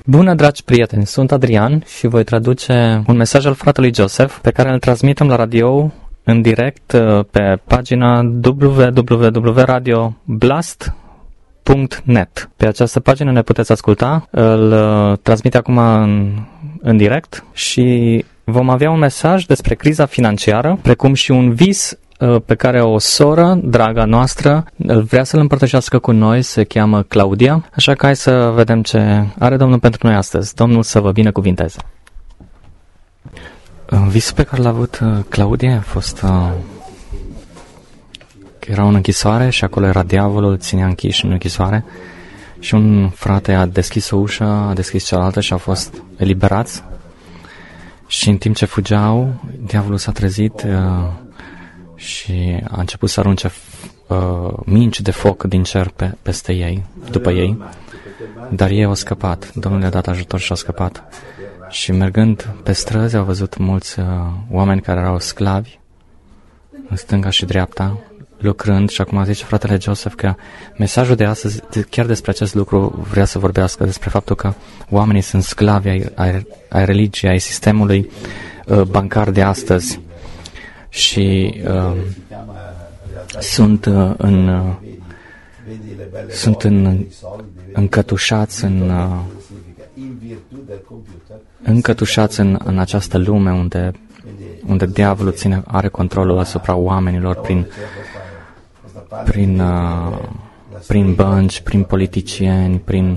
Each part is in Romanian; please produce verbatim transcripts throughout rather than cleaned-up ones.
Bună, dragi prieteni, sunt Adrian și voi traduce un mesaj al fratelui Joseph pe care îl transmitem la radio în direct pe pagina w w w punct radio blast punct net. Pe această pagină ne puteți asculta, îl transmite acum în, în direct și vom avea un mesaj despre criza financiară, precum și un vis pe care o soră, draga noastră, vrea să-l împărtășească cu noi, se cheamă Claudia, așa că hai să vedem ce are Domnul pentru noi astăzi. Domnul să vă binecuvinteze. Visul pe care l-a avut Claudia a fost că era în închisoare și acolo era diavolul, îl ținea închis în închisoare și un frate a deschis o ușă, a deschis cealaltă și au fost eliberați și în timp ce fugeau, diavolul s-a trezit și a început să arunce uh, minci de foc din cer pe, peste ei, după ei, dar ei au scăpat. Domnul le-a dat ajutor și au scăpat. Și mergând pe străzi au văzut mulți uh, oameni care erau sclavi, în stânga și dreapta, lucrând. Și acum zice fratele Joseph că mesajul de astăzi, chiar despre acest lucru vrea să vorbească, despre faptul că oamenii sunt sclavi ai, ai, ai religiei, ai sistemului uh, bancar de astăzi. Și uh, sunt uh, în uh, sunt în încătușați în uh, încătușați în, în această lume unde unde diavolul ține are controlul asupra oamenilor prin prin uh, prin bănci, prin politicieni, prin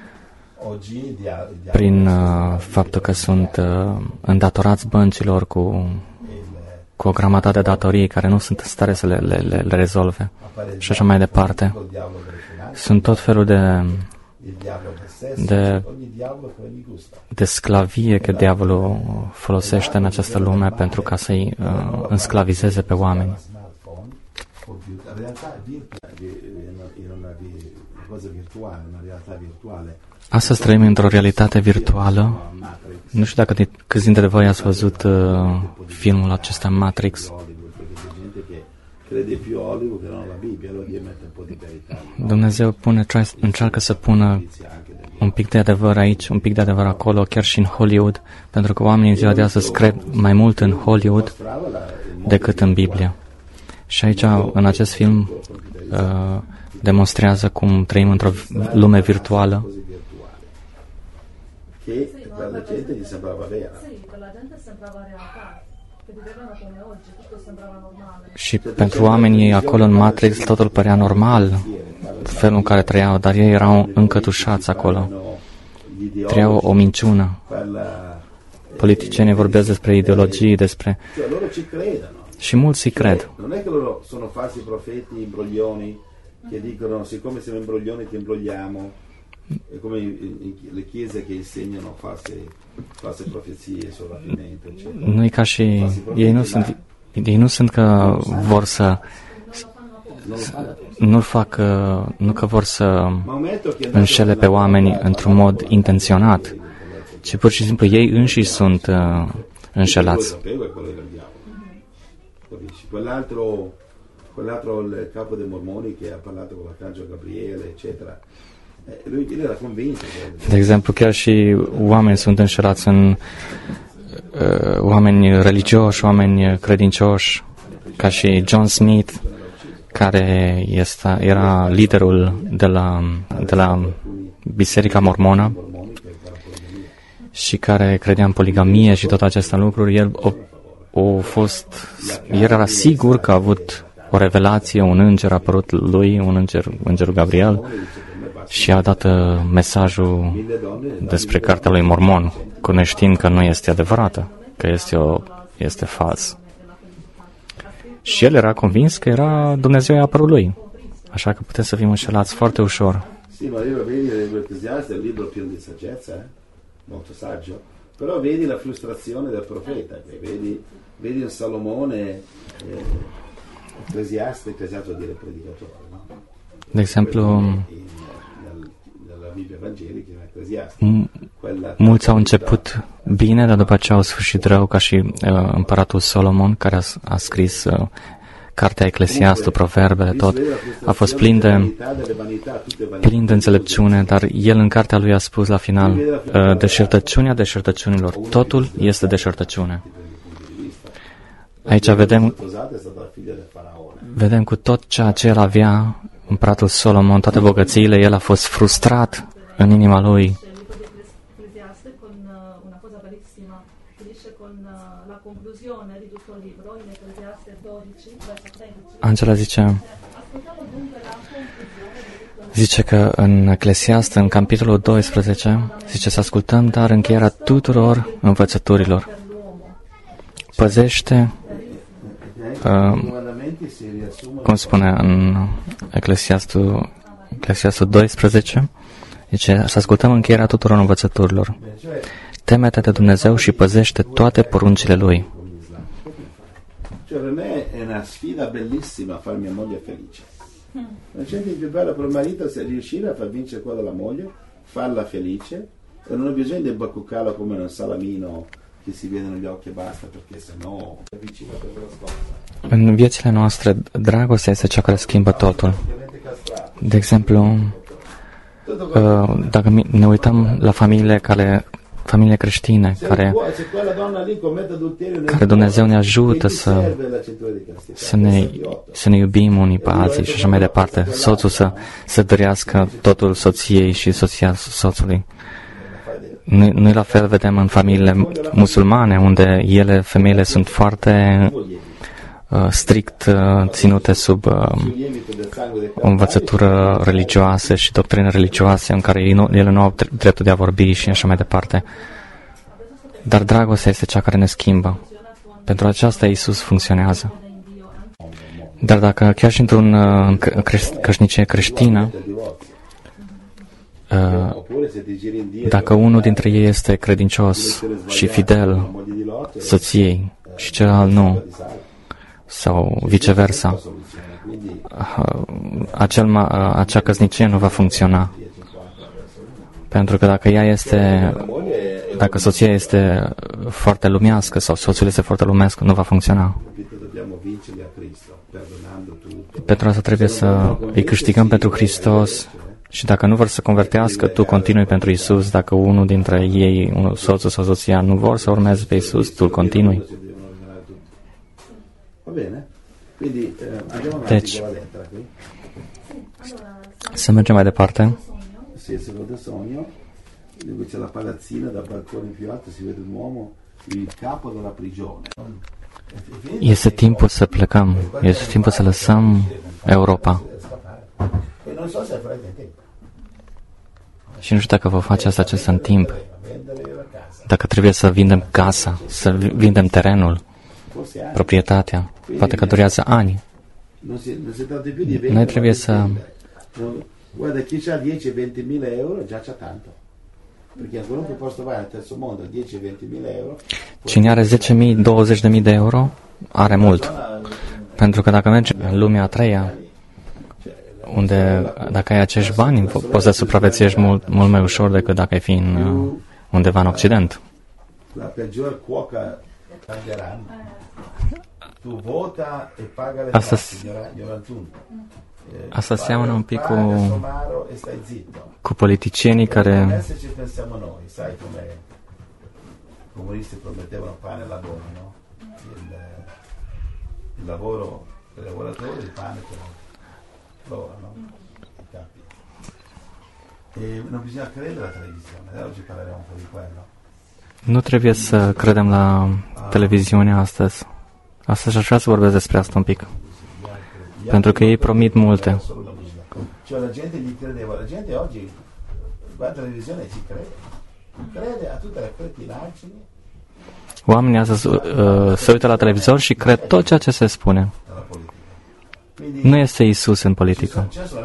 prin uh, faptul că sunt uh, îndatorați băncilor cu cu o grămadă de datorii care nu sunt în stare să le, le, le, le rezolve și așa mai departe. Sunt tot felul de de, de sclavie că diavolul folosește în această lume pentru ca să-i uh, însclavizeze pe oameni. Astăzi trăim într-o realitate virtuală. Nu știu dacă de, câți dintre voi ați văzut uh, filmul acesta Matrix. Dumnezeu pune, încearcă să pună un pic de adevăr aici, un pic de adevăr acolo, chiar și în Hollywood, pentru că oamenii în ziua de astăzi cred mai mult în Hollywood decât în Biblie. Și aici, în acest film, uh, demonstrează cum trăim într-o lume virtuală. La gente gli sembrava vera. Sì, per la gente sembrava realtà. Che vivevano come oggi, tutto sembrava normale. Și pentru oamenii acolo în Matrix totul părea normal, felul în care trăiau, dar ei erau încătușați acolo. Trăiau o minciună. Politicienii vorbesc despre ideologii, despre... Și mulți îi cred. Non è che loro sono falsi profeti, imbroglioni, che dicono siccome siamo imbroglioni ti imbrogliamo. È come le chiese che insegnano false, false profezie sul rapimento, eccetera. Nu e ca și ei nu sunt ei nu sunt că vor să nu fac nu că vor să înșele pe oameni într-un mod intenționat, ci pur și simplu ei înșiși sunt uh, înșelați. Quell'altro quell'altro il capo dei mormoni che ha parlato con l'arcangelo Gabriele, eccetera. De exemplu, chiar și oameni sunt înșelați în uh, oameni religioși, oameni credincioși, ca și John Smith, care este, era liderul de la, de la Biserica Mormonă și care credea în poligamie și toate aceste lucruri. El o, o fost, el era sigur că a avut o revelație, un înger a apărut lui, un înger, îngerul Gabriel, și a dat mesajul despre cartea lui Mormon, cunoștiind că nu este adevărată, că este, o, este fals. Și el era convins că era Dumnezeu i-a apărut lui. Așa că putem să fim înșelați foarte ușor. Sì, ma io vedi l'Ecclesiaste è un libro pieno di saggezza, eh? Molto saggio, però vedi la frustrazione del profeta, vedi, vedi un Salomone eh, ecclesiaste, ecclesiasto dire predicatore, no? De exemplu, mulți au început bine, dar după aceea au sfârșit rău, ca și uh, împăratul Solomon, care a, a scris uh, cartea Eclesiastul, Proverbele, tot, a fost plin de, plin de înțelepciune, dar el în cartea lui a spus la final, deșertăciunea deșertăciunilor, totul este deșertăciune. Aici vedem, vedem cu tot ceea ce el avea, împăratul Solomon, toate bogățiile, el a fost frustrat în inima lui. Angela zice, zice că în Eclesiast, în capitolul doisprezece, zice să ascultăm, dar încheierea tuturor învățăturilor. Păzește, uh, cum spune în Eclesiastul, Eclesiastul doisprezece, zice să ascultăm încheierea tuturor învățăturilor. Teme-te de Dumnezeu și păzește toate poruncile Lui. Cioè per me è una sfida bellissima far mia moglie felice. Non c'è niente più bello per un marito se riuscire a far vincere quella della moglie, farla felice, e non ho bisogno di baccuccarla come un salamino che si vede negli occhi e basta, perché se no è vicino per la scossa. În viețile noastre, dragostea este cea care schimbă totul. De exemplu, dacă ne uităm la familiile care familie creștine, care, care Dumnezeu ne ajută să, să, ne, să ne iubim unii pe alții și așa mai departe. Soțul să, să dărească totul soției și soția soțului. Noi, noi la fel vedem în familiile musulmane, unde ele, femeile, sunt foarte uh, strict uh, ținute sub uh, o învățătură religioasă și doctrine religioase în care ele nu au dreptul de a vorbi și așa mai departe. Dar dragostea este cea care ne schimbă. Pentru aceasta Iisus funcționează. Dar dacă chiar și într-un uh, căsnicie creștină, uh, dacă unul dintre ei este credincios și fidel soției și celălalt nu, sau viceversa, acel, acea căsnicie nu va funcționa. Pentru că dacă ea este, dacă soția este foarte lumească sau soțul este foarte lumesc, nu va funcționa. Pentru asta trebuie să îi câștigăm pentru Hristos și dacă nu vor să convertească, tu continui pentru Iisus. Dacă unul dintre ei, unul, soțul sau soția, nu vor să urmeze pe Iisus, tu continui. Deci, să mergem mai departe. Este timpul să plecăm. Este timpul să lăsăm Europa. Și nu știu dacă vă face asta acesta în timp. Dacă trebuie să vindem casa, să vindem terenul, proprietatea. Poate că durează ani. Noi trebuie să... Guarda, chi ha dieci venti mila euro già c'ha tanto. Perché in qualunque posto vai al terzo mondo, dieci venti mila euro. Cine are zece mii douăzeci de mii de euro are mult. Pentru că dacă mergi în lumea a treia, unde dacă ai acești bani, poți să supraviețuiești mult, mult mai ușor decât dacă ai fi în, undeva în Occident. La peggior cuoca pagheranno. Tu vota e paga le tasse, ignorantuno. Asta seamănă un pic cu, cu politicienii care comunisti promettevano pane e lavoro, no? Il, il lavoro per i lavoratori, il pane per loro, no? I capi. E non bisogna credere alla televisione, oggi parleremo un po' di quello. Nu trebuie să credem la televiziune astăzi. Astăzi aș vrea să vorbesc despre asta un pic. Pentru că ei promit multe. Cioè la gente gli credeva, la gente oggi guarda la televisione e ci crede. Crede a tutte le cretinaggini. Oamenii astăzi uh, se uită la televizor și cred tot ceea ce se spune. Nu este Iisus în politică.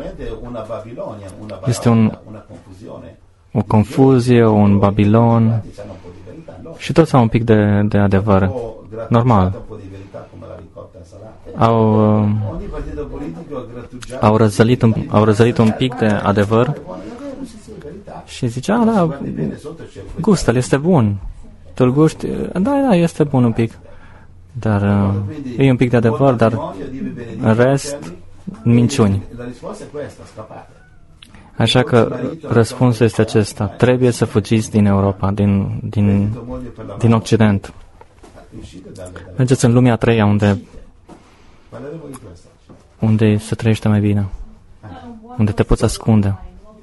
Este un, o confuzie, un Babilon și toți au un pic de, de adevăr. Normal. Au, uh, au, răzălit un, au răzălit un pic de adevăr și zicea, da, gustul este bun. Tu-l guști? Da, da, este bun un pic. Dar uh, e un pic de adevăr, dar în rest, minciuni. Așa că răspunsul este acesta. Trebuie să fugiți din Europa, din, din, din Occident. Mergeți în lumea a treia, unde, unde se trăiește mai bine, unde te poți ascunde.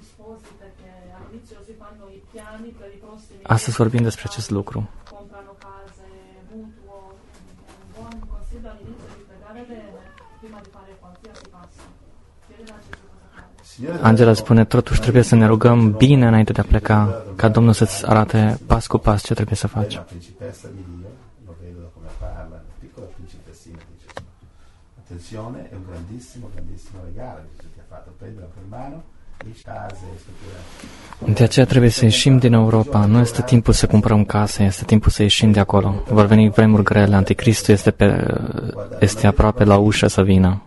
Astăzi vorbim despre acest lucru. Angela spune, totuși trebuie să ne rugăm bine înainte de a pleca, ca Domnul să-ți arate pas cu pas ce trebuie să faci. De aceea trebuie să ieșim din Europa. Nu este timpul să cumpărăm case, este timpul să ieșim de acolo. Vor veni vremuri grele, Anticristul este, pe, este aproape la ușă să vină.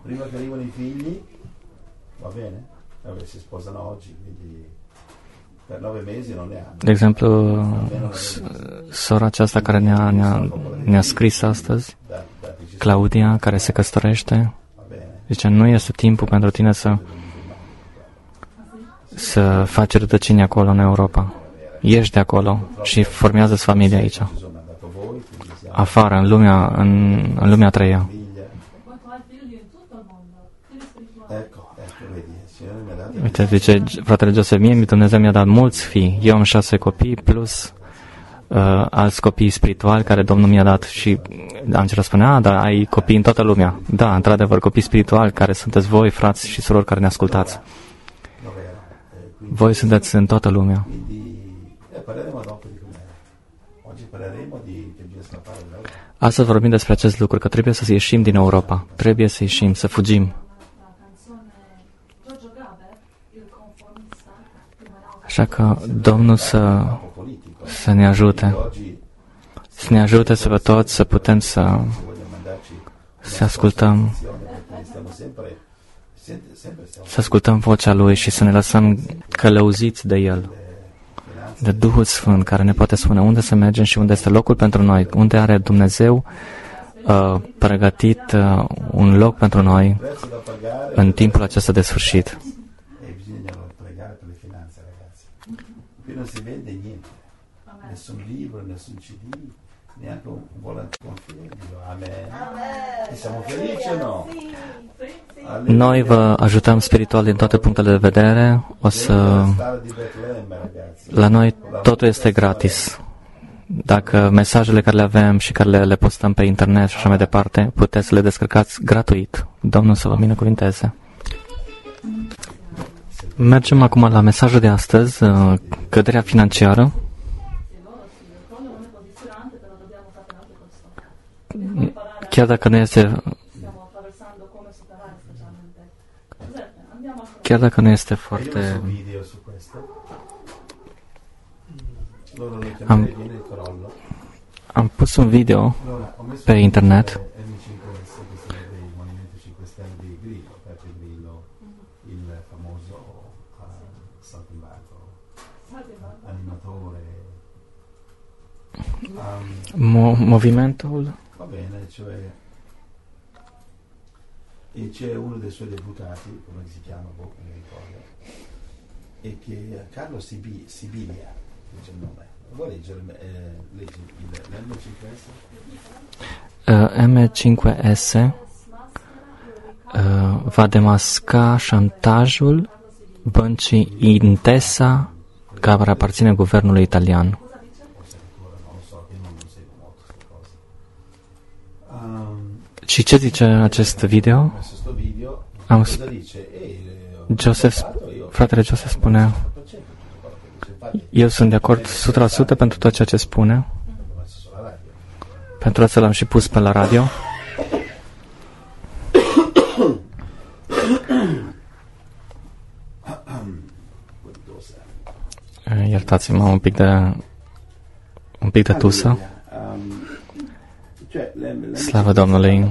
De exemplu, sora aceasta care ne-a, ne-a, ne-a scris astăzi, Claudia, care se căsătorește, zice, nu este timpul pentru tine să să faci rădăcini acolo în Europa. Ieși de acolo și formează-ți familia aici. Afară, în lumea, în, în lumea a treia. Uite, zice fratele Joseph, mie Dumnezeu mi-a dat mulți fii. Eu am șase copii plus uh, alți copii spirituali care Domnul mi-a dat. Și Angela spune, a, dar ai copii în toată lumea. Da, într-adevăr, copii spirituali care sunteți voi, frați și surori care ne ascultați. Voi sunteți în toată lumea. Astăzi vorbim despre acest lucru, că trebuie să ieșim din Europa. Trebuie să ieșim, să fugim. Așa că Domnul să, să ne ajute. Să ne ajute să pe toți să putem să, să ascultăm să ascultăm vocea Lui și să ne lăsăm călăuziți de El, de Duhul Sfânt, care ne poate spune unde să mergem și unde este locul pentru noi, unde are Dumnezeu uh, pregătit uh, un loc pentru noi în timpul acesta de sfârșit. Noi vă ajutăm spiritual din toate punctele de vedere. O să... La noi totul este gratis. Dacă mesajele care le avem și care le, le postăm pe internet și așa mai departe, puteți să le descărcați gratuit. Domnul să vă binecuvinteze. Mergem acum la mesajul de astăzi, căderea financiară. Chiar dacă nu este chiar dacă nu este foarte am, am pus un video pe internet Mo- movimentul e c'è uno dei suoi deputati, come si chiama, boh, non mi ricordo, e che Carlo Sibi- Sibilia, dice il nome. Vuoi leggere eh, leggi l'M cinque S? Uh, M cinque S uh, va demasca șantajul băncii Intesa, care aparține guvernului italian. Și ce zice acest video? Am sp- Joseph, fratele Joseph spune, eu sunt de acord o sută la sută pentru tot ceea ce spune. Pentru asta l-am și pus pe la radio. Iertați-mă un pic de un pic de tusă. Slavă Domnului.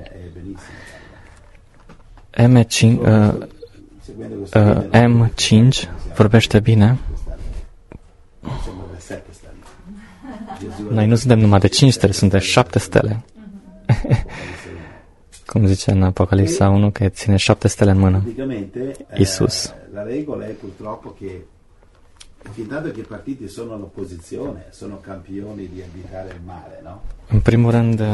M cinci, uh, uh, M cinci vorbește bine. Noi nu suntem numai de cinci stele, suntem șapte stele. Cum zice în Apocalipsa unu, că ține șapte stele în mână. Iisus. La regola è purtroppo che fintanto che i partiti sono all'opposizione, sono campioni di abitare il male, no? În primul rând,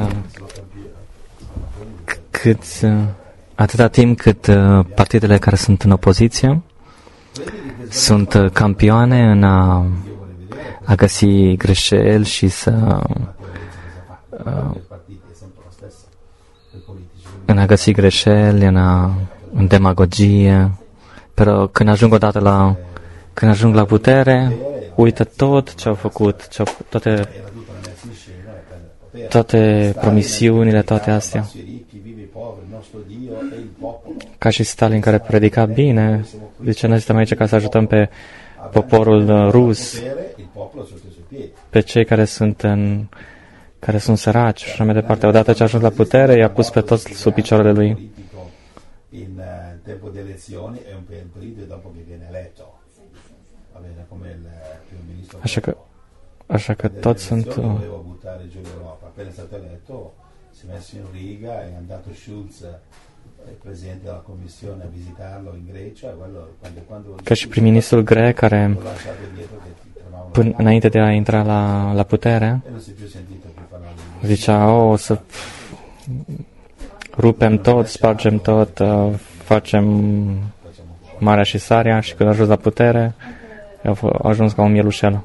cât, atâta timp cât partidele care sunt în opoziție sunt campioane în a, a găsi greșeli și să în a găsi greșeli, în, a, în demagogie, pero când ajung odată la când ajung la putere, uită tot ce au făcut, ce au, toate toate promisiunile, toate astea. Ca și Stalin, care predica bine, zice, noi suntem aici ca să ajutăm pe poporul rus, pe cei care sunt în, care sunt săraci și așa mai departe. Odată ce a ajuns la putere, i-a pus pe toți sub picioarele lui. Așa că, așa că toți sunt... Appena stato eletto si è messo in riga, è andato Schulz, il presidente della commissione, a visitarlo in Grecia, e quello, quando, quando ca și prim-ministrul grec care până înainte de a intra la, la putere zicea, o, să rupem tot, spargem tot, facem Marea și Sarea, și când a ajuns la putere a ajuns ca un mielușel.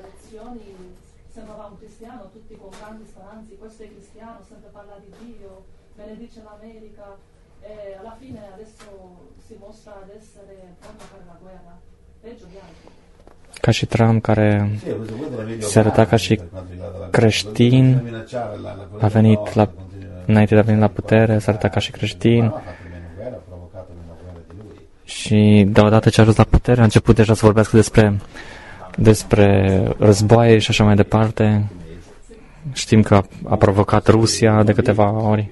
Ca și Trump, care se arăta ca și creștin, a venit la, înainte de a veni la putere, se arăta ca și creștin și deodată ce a ajuns la putere a început deja să vorbească despre, despre războaie și așa mai departe. Știm că a, a provocat Rusia de câteva ori.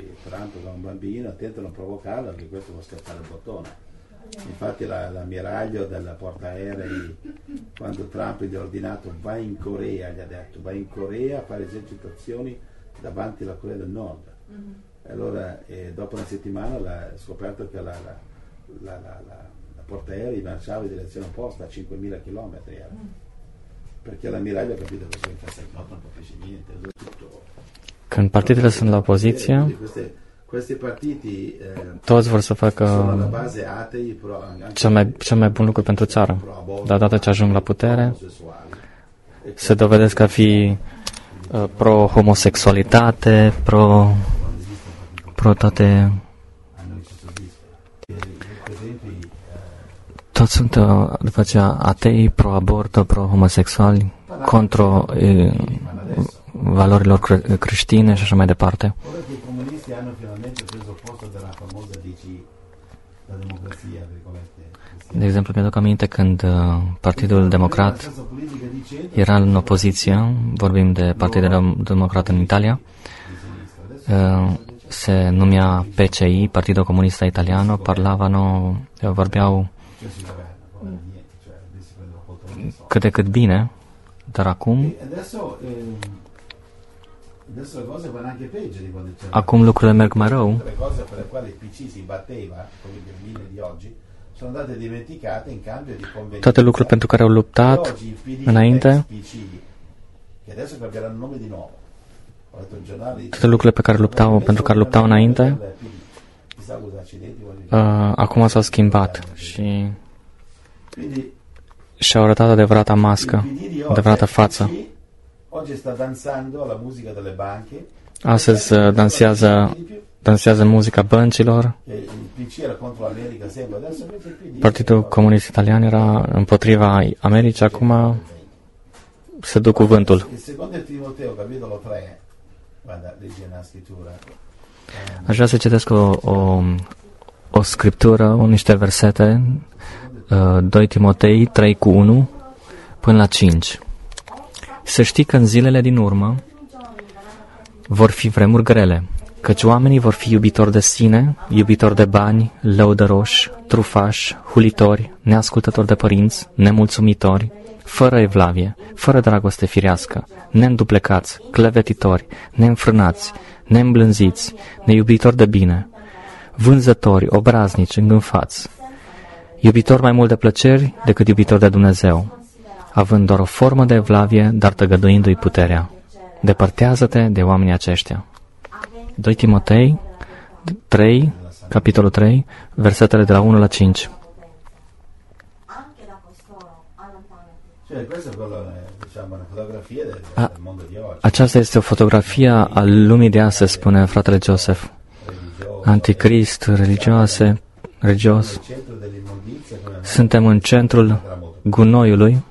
Infatti la, l'ammiraglio del portaerei, quando Trump gli ha ordinato va in Corea, gli ha detto va in Corea a fare esercitazioni davanti alla Corea del Nord. Mm-hmm. E allora eh, dopo una settimana ha scoperto che la, la, la, la, la, la portaerei marciava in direzione opposta a cinquemila chilometri. Mm. Perché l'ammiraglio ha capito che in casa no, non capisce niente, tutto. Când partidele sunt la opoziție, toți vor să facă cel mai, cel mai bun lucru pentru țară. Dar odată ce ajung la putere, se dovedesc a fi uh, pro-homosexualitate, pro, pro toate... Toți sunt, uh, după aceea, atei, pro-aborto, pro-homosexuali, contra uh, valorilor cre- creștine și așa mai departe. De exemplu, mi-aduc aminte când uh, Partidul Democrat era în opoziție, vorbim de Partidul Democrat în Italia, uh, se numea P C I, Partidul Comunista Italiano, parlavano, vorbeau cât de cât bine, dar acum acum lucrurile merg mai rău. Toate lucrurile pentru care au luptat înainte, toate lucrurile pe care luptau, pentru care luptau înainte, uh, acum s-au schimbat și și-au arătat adevărata mască, adevărata față. Astăzi uh, dansează dansează muzica băncilor. Partidul Comunist Italian era împotriva Americii, acum se duc cuvântul. Aș vrea să citesc o, o, o scriptură, o niște versete, doi Timotei trei cu unu până la cinci. Să știi că în zilele din urmă vor fi vremuri grele, căci oamenii vor fi iubitori de sine, iubitori de bani, lăudăroși, trufași, hulitori, neascultători de părinți, nemulțumitori, fără evlavie, fără dragoste firească, neînduplecați, clevetitori, neînfrânați, neîmblânziți, neiubitori de bine, vânzători, obraznici, îngânfați, iubitori mai mult de plăceri decât iubitori de Dumnezeu, având doar o formă de evlavie, dar tăgăduindu-i puterea. Depărtează-te de oamenii aceștia. doi Timotei trei, capitolul trei, versetele de la unu la cinci. A, aceasta este o fotografie a lumii de astăzi, spune fratele Joseph. Anticrist, religioase, religios. Suntem în centrul gunoiului.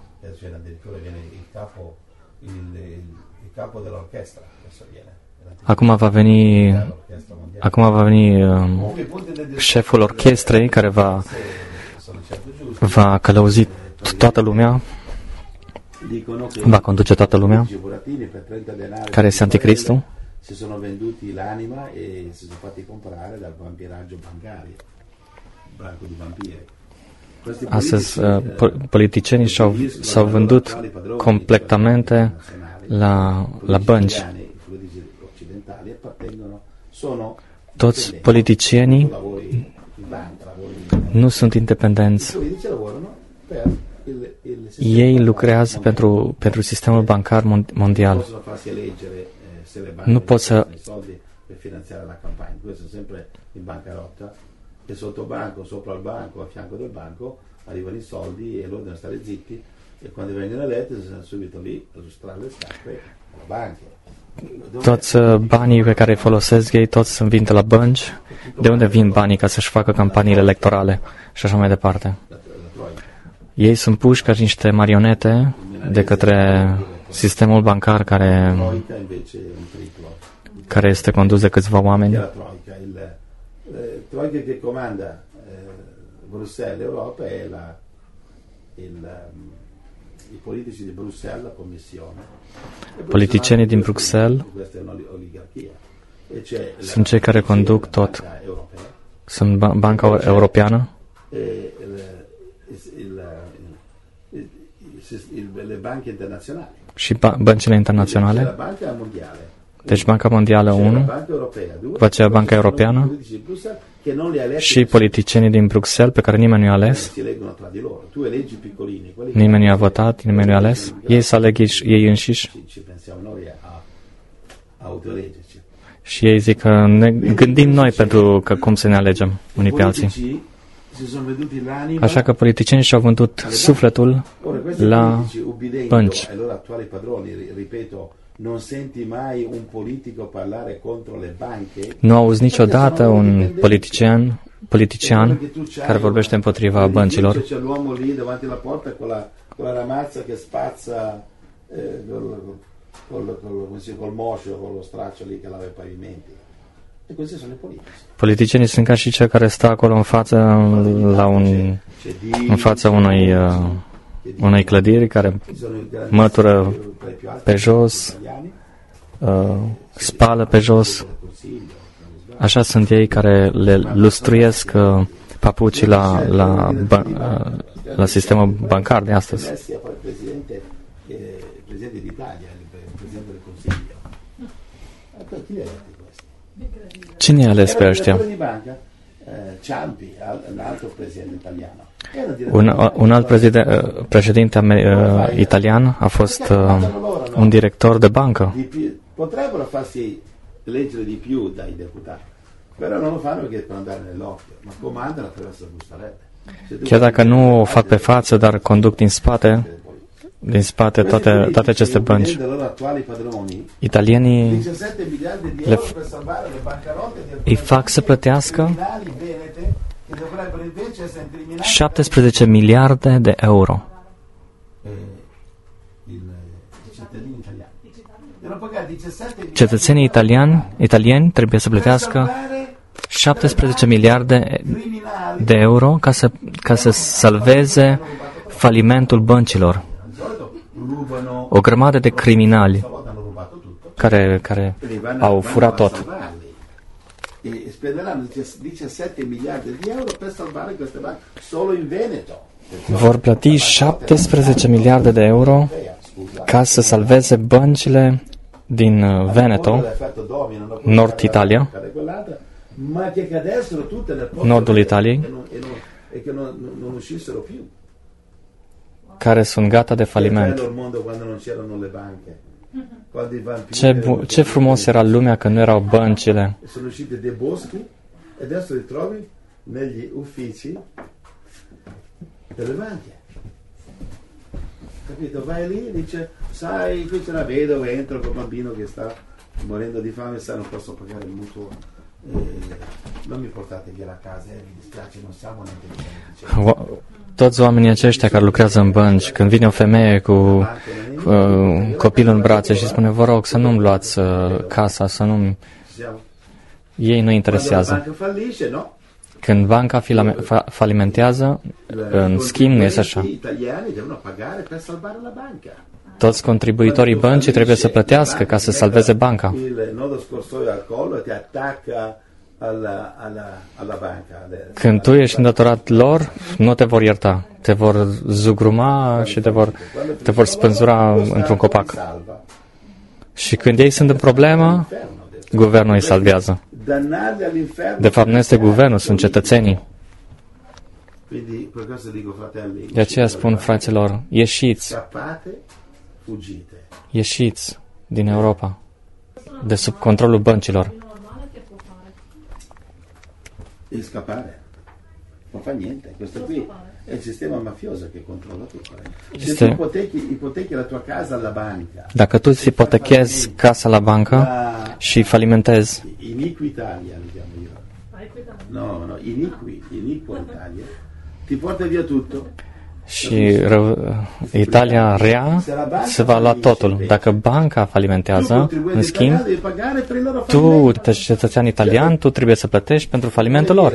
Acum va veni, acum va veni uh, șeful orchestrei care va, va călăuzi toată lumea, va conduce toată lumea, care este Anticristul. Astăzi, uh, politicienii și-au, s-au vândut completamente la, la bănci. Toți politicienii nu sunt independenți. Ei lucrează pentru, pentru sistemul bancar mondial. Nu pot să sotto banco, sopra il banco, a fianco del banco, arrivano i soldi e loro devono stare zitti e quando vengono eletti sono subito lì a lustrare le scarpe alla banca. Toți banii pe care îi folosesc ei, toți sunt vin de la bănci. De unde vin banii ca să-și facă campaniile electorale și așa mai departe? Ei sunt puși ca niște marionete de către sistemul bancar care, care este condus de câțiva oameni. Troica che comanda eh, Bruxelles, Europa, è la, il, um, i politici di Bruxelles, la Commissione. Politicienii din Bruxelles sunt cei care conduc tot. Sunt Banca Europeană și băncile internaționale. Deci Banca Mondială unu, după aceea Banca Europeană și politicienii din Bruxelles pe care nimeni nu i-a ales, nimeni nu i-a votat, nimeni nu i-a ales, ei să aleg ei înșiși și ei zic că ne gândim noi pentru că cum să ne alegem unii pe alții. Așa că politicienii și-au vândut sufletul la bănci. Nu auzi niciodată un politician, politician care vorbește împotriva băncilor. Politicienii sunt ca și cei care stă acolo în față la un, în fața unei uh, unei clădiri care mătură pe jos, uh, spală pe jos. Așa sunt ei care le lustruiesc uh, papucii la, la, ba, uh, la sistemul bancar de astăzi. Cine a ales pe ăștia? Un, un alt președinte, președinte uh, italian a fost uh, un director de bancă. Potrebbero farsi eleggere di più dai deputati, però non lo fanno perché per andare nell'occhio, ma comandano attraverso la bustarella. Chiar dacă nu o fac pe față, dar conduc din spate, din spate toate, toate aceste bănci. Italienii le f- îi fac să plătească șaptesprezece miliarde de euro. Cetățenii italiani, italieni trebuie să plătească șaptesprezece miliarde de euro ca să, ca să salveze falimentul băncilor. O grămadă de criminali care, care au furat tot. vor plăti șaptesprezece miliarde de euro ca să salveze băncile din Veneto, Nord Italia, nordul Italiei, care sunt gata de faliment. Ce, bu- ce frumos era lumea când nu erau băncile. Sono uscite dei boschi e adesso li trovi negli uffici delle banche. Capito? Vai lì e dice, sai, qui c'è una vedova, entro con un bambino che sta morendo di fame, sai, non posso pagare il mutuo. Eh, non mi portate via la casa, eh, mi dispiace, non siamo neanche. Toți oamenii aceștia care lucrează în bănci, când vine o femeie cu uh, copilul în brațe și spune, vă rog să nu-mi luați uh, casa, să nu-mi... Ei nu interesează. Când banca filame, fa, falimentează, în schimb, nu este așa. Toți contribuitorii băncii trebuie să plătească ca să salveze banca. Când tu ești îndatorat lor, nu te vor ierta. Te vor zugruma și te vor, te vor spânzura într-un copac. Și când ei sunt în problemă, guvernul îi salvează. De fapt, nu este guvernul, sunt cetățenii. De aceea spun, fraților, ieșiți, ieșiți din Europa, de sub controlul băncilor. E scappare, non fa niente, questo qui è il sistema mafioso che controlla tutto. Se tu ipotechi, ipotechi la tua casa alla banca. Dacă tu îți ipotechezi casa la bancă și falimentezi. Iniqui Italia, lo chiamo io. No, no, iniqui, iniqua Italia. Ti porta via tutto. Și rău, Italia rea se va lua totul. Dacă banca falimentează, în schimb, tu, cetățean italian, tu trebuie să plătești pentru falimentul lor.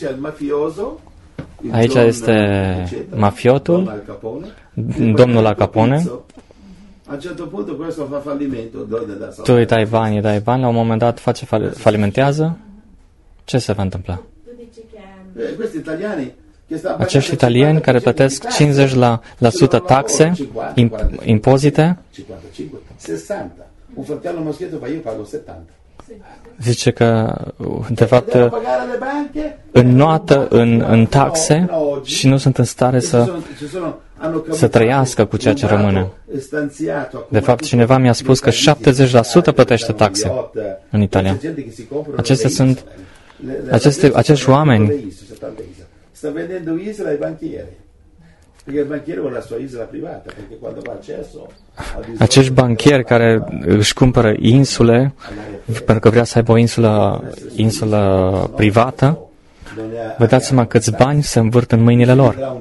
Aici este mafiotul, domnul Al Capone. Tu îi dai bani, îi dai bani, la un moment dat face falimentează. Ce se va întâmpla? Acești italieni care plătesc cincizeci la sută taxe, impozite, zice că, de fapt, înnoată în, în taxe și nu sunt în stare să, să trăiască cu ceea ce rămâne. De fapt, cineva mi-a spus că șaptezeci la sută plătește taxe în Italia. Acestea sunt, aceste, acești oameni sta vendendo isola ai banchieri, perché il banchiere vuole la sua isola privata, perché quando va accesso acești banchieri care își cumpără insule pentru că vrea să aibă o insulă, insulă privată, vă dați seama câți bani se învârt în mâinile lor.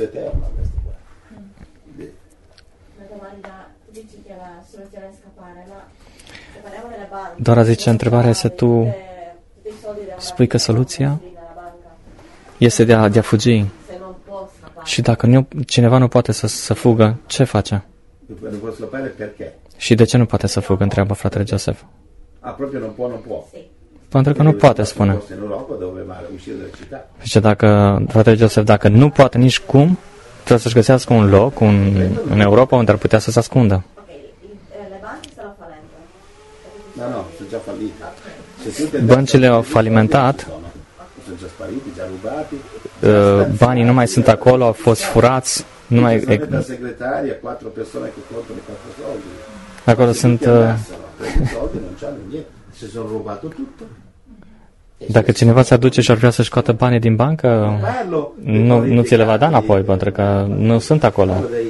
Doar zice, întrebarea este, tu spui că soluția este de a, de a fugi. Și dacă nu, cineva nu poate să, să fugă, ce face? Și de ce nu poate să fugă, întreabă fratele Joseph. Pentru că nu poate, spune. Și dacă, fratele Joseph, dacă nu poate nici cum, trebuie să-și găsească un loc un, în Europa unde ar putea să se ascundă. Băncile au falimentat, banii nu mai sunt acolo, au fost furați, nu mai... Acolo sunt... Dacă cineva se aduce și ar vrea să-și scoată banii din bancă, nu, nu ți le va da înapoi, pentru că nu sunt acolo.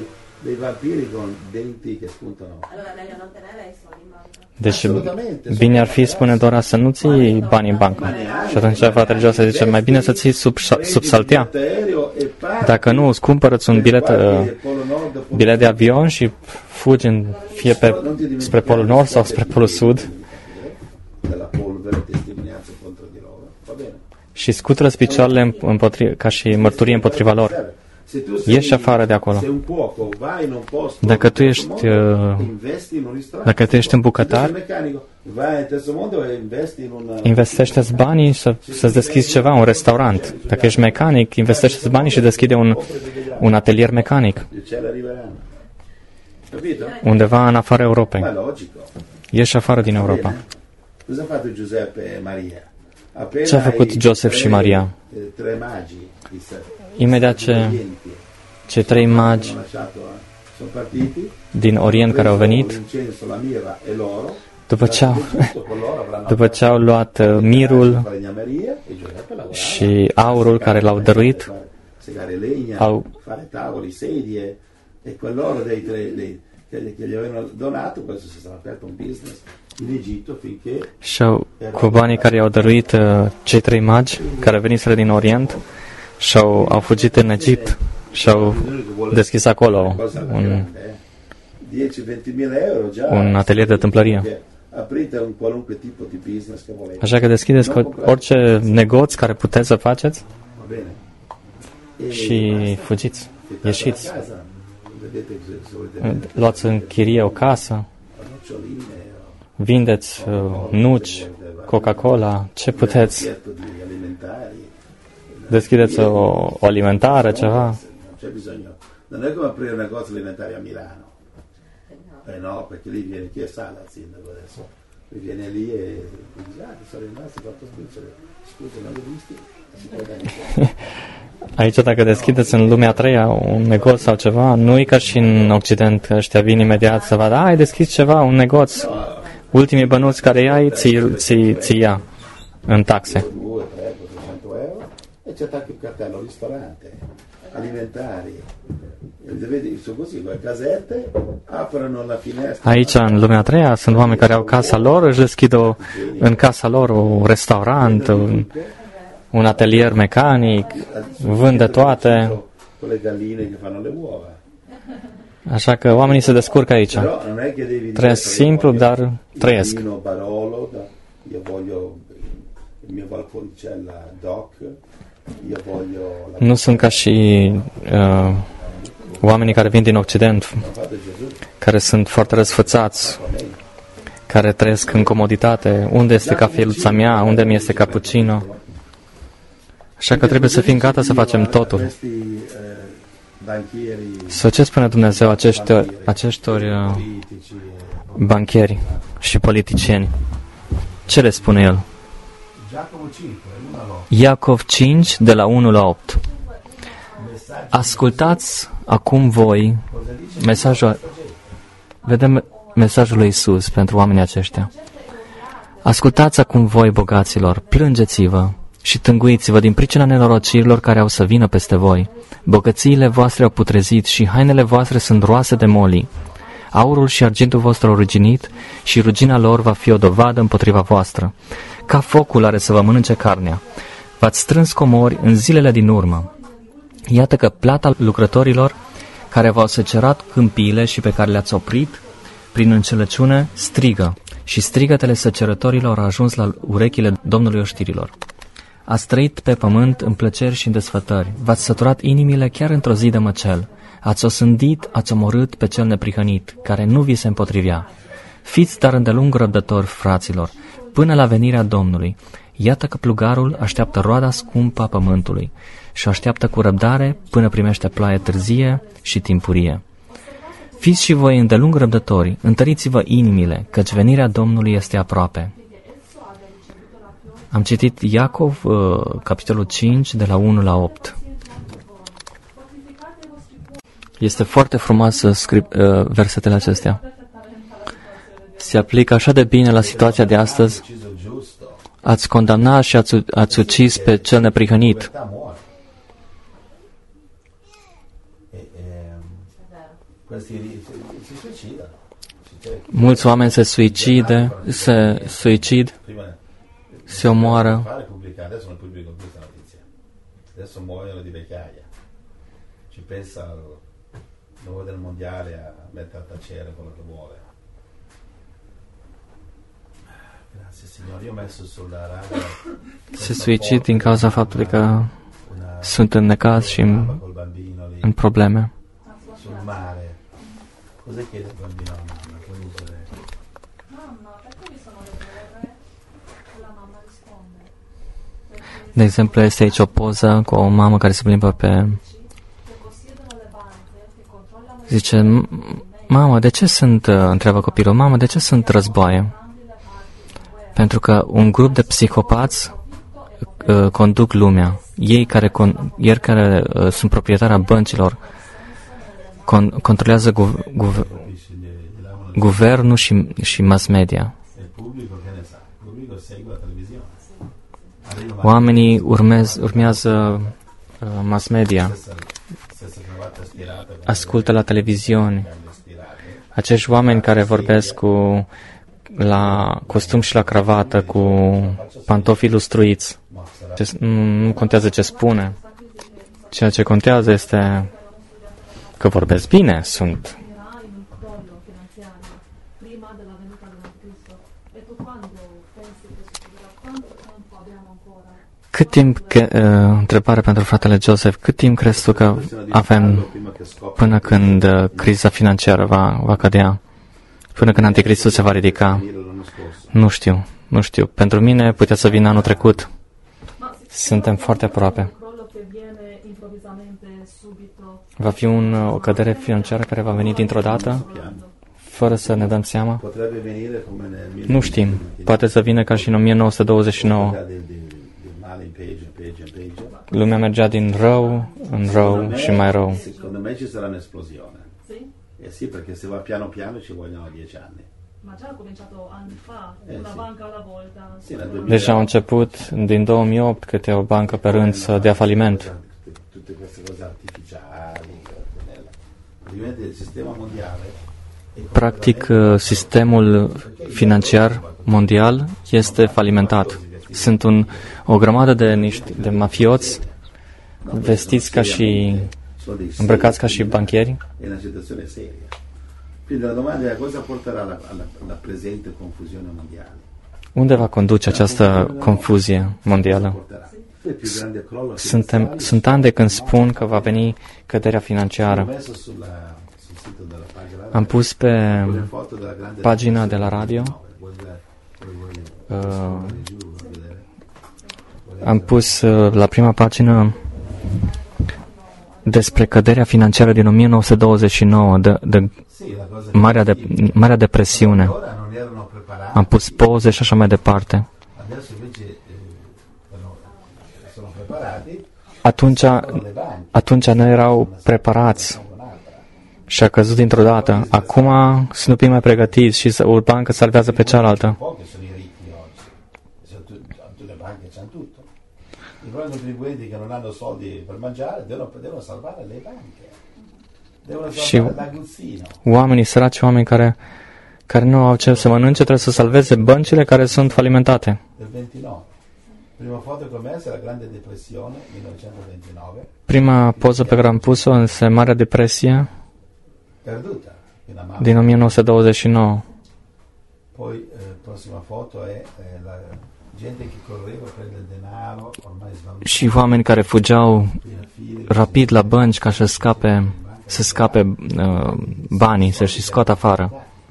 Deci bine ar fi, spune Dora, să nu ții banii în bancă. Și atunci fratele Joseph zice, mai bine să ții sub, sub saltea. Dacă nu, îți cumpărăți un bilet, uh, bilet de avion și fugi în, fie pe, spre Polul Nord sau spre Polul Sud și scutură-ți picioarele ca și mărturie împotriva lor. Ieși afară de acolo. Dacă tu ești, dacă tu ești un bucătar, investește-ți banii să, să-ți deschizi ceva, un restaurant. Dacă ești mecanic, investește-ți banii și deschide un, un atelier mecanic, Il cielo arriveranno. Capito? undeva în afara Europei. Ma è logico. Ieși afară din Va Europa. bene? Cosa ha fatto Giuseppe e Maria? Appena Ce a făcut i Joseph și tre- Maria? eh, Tre magi, i sa- Imediat ce obbedienti, cei trei magi hanno lasciato, eh, sono partiti, din Orient care au venit, l'incenso, la mirra e l'oro. după ce au, Con l'oro avranno după ce au luat uh, mirul falegnameria e Giuseppe lavorava. și aurul care l-au dăruit, Segare legna, au- fare tavoli, sedie e quell'oro dei tre dei, che, che gli avevano donato, questo si sarà aperto un business in Egitto finché și-au, cu banii care i-au dăruit uh, cei trei magi care veniseră din Orient și-au au fugit în Egipt și-au deschis acolo cosa un, grande, eh? dieci venti mila euro già un atelier de tâmplărie. che aprite un qualunque tipo di business che volete. Așa că deschideți cu orice negoț care puteți să faceți Va bene. E și basta. fugiți, Affittate la ieșiți. casa, vedete se volete vendere Luați în chirie o casă, noccioline o vindeți uh, nuci, Coca-Cola, ce puteți. piatto di alimentari. Deschideți o, o alimentară, ceva. Non c'è bisogno. Non è come aprire un negozio alimentare a Milano. Eh no, perché lì viene chi sa la sindaco adesso. Lui viene lì e dice, ah, ti sono rimasti quattro spicciole. Scusa, non li ho visti? Si può dare. Aici, dacă deschideți în lumea a treia un negoț sau ceva, nu e ca și în Occident, că ăștia vin imediat să vadă, ai deschis ceva, un negoț. Ultimii bănuți care ai, ți, ți, ți ia în taxe. due, tre, quattrocento euro e c'è anche il cartello ristorante, alimentari. E vedi, sono così, con le casette aprono la finestra. Aici, în lumea a treia, sunt oameni care au casa lor, își deschid o, în casa lor un restaurant, un, un atelier mecanic, vând de toate. Con le galline che fanno le uova. Așa că oamenii se descurcă aici. Però non è che devi dire, Trăiesc simplu, dar il trăiesc. vino Barolo, da, io voglio il mio balconicella Doc, io voglio la Nu sunt ca și uh, oamenii care vin din Occident, fate Gesù, care sunt foarte răsfățați, care trăiesc în comoditate. Unde este cafeluța mea? Unde mi este cappuccino? Așa că trebuie să fim gata să facem totul. questi eh, banchieri Să ce spune Dumnezeu acești, aceștor uh, politici, eh, bancheri și politicieni? Ce le spune el? Giacomo cinque, uno all'otto. Iacov cinci, de la unu la opt. Ascultați acum voi mesajul, vedem mesajul lui Iisus pentru oamenii aceștia. Ascultați acum voi, bogaților, plângeți-vă și tânguiți-vă din pricina nenorocirilor care au să vină peste voi. Bogățiile voastre au putrezit și hainele voastre sunt roase de molii. Aurul și argintul vostru au ruginit și rugina lor va fi o dovadă împotriva voastră. Ca focul are să vă mănânce carnea. V-ați strâns comori în zilele din urmă. Iată că plata lucrătorilor care v-au secerat câmpiile și pe care le-ați oprit prin înțelepciune strigă și strigătele săcerătorilor au ajuns la urechile Domnului oștirilor. Ați trăit pe pământ în plăceri și în desfătări, v-ați săturat inimile chiar într-o zi de măcel, ați osândit, ați omorât pe cel neprihănit, care nu vi se împotrivea. Fiți dar îndelung răbdători, fraților, până la venirea Domnului. Iată că plugarul așteaptă roada scumpă a pământului și o așteaptă cu răbdare până primește ploaie târzie și timpurie. Fiți și voi îndelung răbdători, întăriți-vă inimile, căci venirea Domnului este aproape. Am citit Iacov, uh, capitolul cinci, de la unu la opt. Este foarte frumos să scriu uh, versetele acestea. Se aplică așa de bine la situația de astăzi. ucciso il giusto, Ați condamnat și ați, ați ucis pe cel neprihănit. libertà muore. E, ehm, questi ri- si, si suicidano. Si cerca- Mulți oameni se suicide, se suicid, Prima se omoară. fare pubblicare, adesso non pubblico più questa notizia. Adesso muoiono di vecchiaia. Ci pensa il nuovo del mondiale a mettere a tacere quello che vuole. Grazie Signore, io ho messo sulla radio Se suicid din cauza faptului că una sunt în necaz și în, col bambino lì în probleme. sul mare. Cosa chiede il bambino alla mamma? Puoi usare Mamma, perché vi sono le guerre? E la mamma risponde. De exemplu, este aici o poză cu o mamă care se plimbă pe, Che possiedono Zice, mamă, de ce sunt, întreabă copilul, mamă, de ce sunt războaie? Pentru că un grup de psihopați uh, conduc lumea. Ei care, con, ei care uh, sunt proprietari a băncilor, con, controlează gu, gu, guvernul și, și mass media. Oamenii urmez, urmează uh, mass media, ascultă la televiziune. Acești oameni care vorbesc cu la costum și la cravată, cu pantofi lustruiți. Ce, nu, nu contează ce spune. Ceea ce contează este că vorbesc bine, sunt. Cât timp, că, uh, întrebare pentru fratele Joseph, cât timp crezi tu că avem până când uh, criza financiară va, va cădea? Până când Anticristul se va ridica? Nu știu, nu știu. Pentru mine putea să vină anul trecut. Suntem foarte aproape. Va fi un, o cădere financiară care va veni dintr-o dată, fără să ne dăm seama? Nu știm. Poate să vină ca și în o mie nouă sute douăzeci și nouă. Lumea mergea din rău în rău și mai rău. Secondo me ci sarà un'esplosione. Eh sì, perché se va piano piano ci vogliono dieci anni. Ma già ha cominciato anni fa, una banca alla volta. Deja au început din două mii opt câte o bancă pe rând să dea faliment. Tutte queste cose artificiali. Ovviamente il sistema mondiale. Practic, sistemul financiar mondial este falimentat. Sunt un, o grămadă de niște de mafioți vestiți ca și îmbrăcați ca și banchieri. È una situazione seria. Quindi la domanda è cosa porterà alla, alla, alla presente confusione mondiale. Unde va conduce această confuzie mondială? Suntem, sunt ani de când spun că va veni căderea financiară. Am pus pe pagina de la radio uh, am pus uh, la prima pagină despre căderea financiară din o mie nouă sute douăzeci și nouă, de, de Marea, de, Marea Depresiune. Am pus poze și așa mai departe. Atunci, atunci nu erau preparați și a căzut dintr-o dată. Acum sunt un pic mai pregătiți și o bancă salvează pe cealaltă. I contribuenti che non hanno soldi per mangiare devono, devono salvare le banche, devono salvare l'aguzzino. Oamenii săraci, oameni care, care nu au ce să mănânce, trebuie să salveze băncile care sunt falimentate. Del ventinove. Prima foto che ho messo è la Grande Depressione millenovecentoventinove. Prima poză pe care am pus-o este Marea Depresie perduta din o mie nouă sute douăzeci și nouă. Poi eh, prossima foto è eh, la gente che correva a prendere denaro, ormai svalutato. Și oameni care fugeau rapid la bănci ca să scape, să scape uh, banii, să-și scoată afară.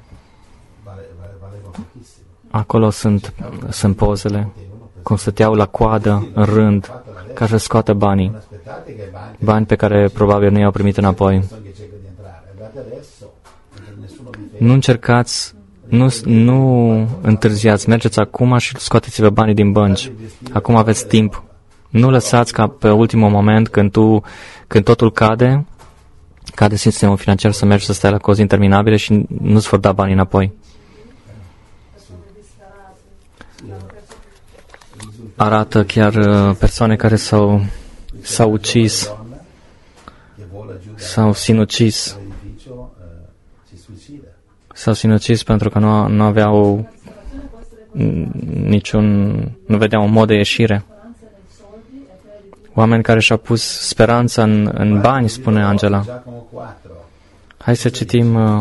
Acolo sunt, sunt pozele, cum stăteau la coadă, în rând, ca să scoată banii. Bani pe care probabil nu i-au primit înapoi. Nu încercați, nu, nu întârziați, mergeți acum și scoateți-vă banii din bănci. Acum aveți timp. Nu lăsați ca pe ultimul moment, când, tu, când totul cade, cade sistemul financiar, să mergi să stai la cozi interminabile și nu-ți vor da banii înapoi. Arată chiar persoane care s-au, s-au ucis, s-au sinucis. S-au sinucis pentru că nu, nu aveau niciun, nu vedeau un mod de ieșire. Oameni care și-au pus speranța în, în bani, spune Angela. Hai să citim uh,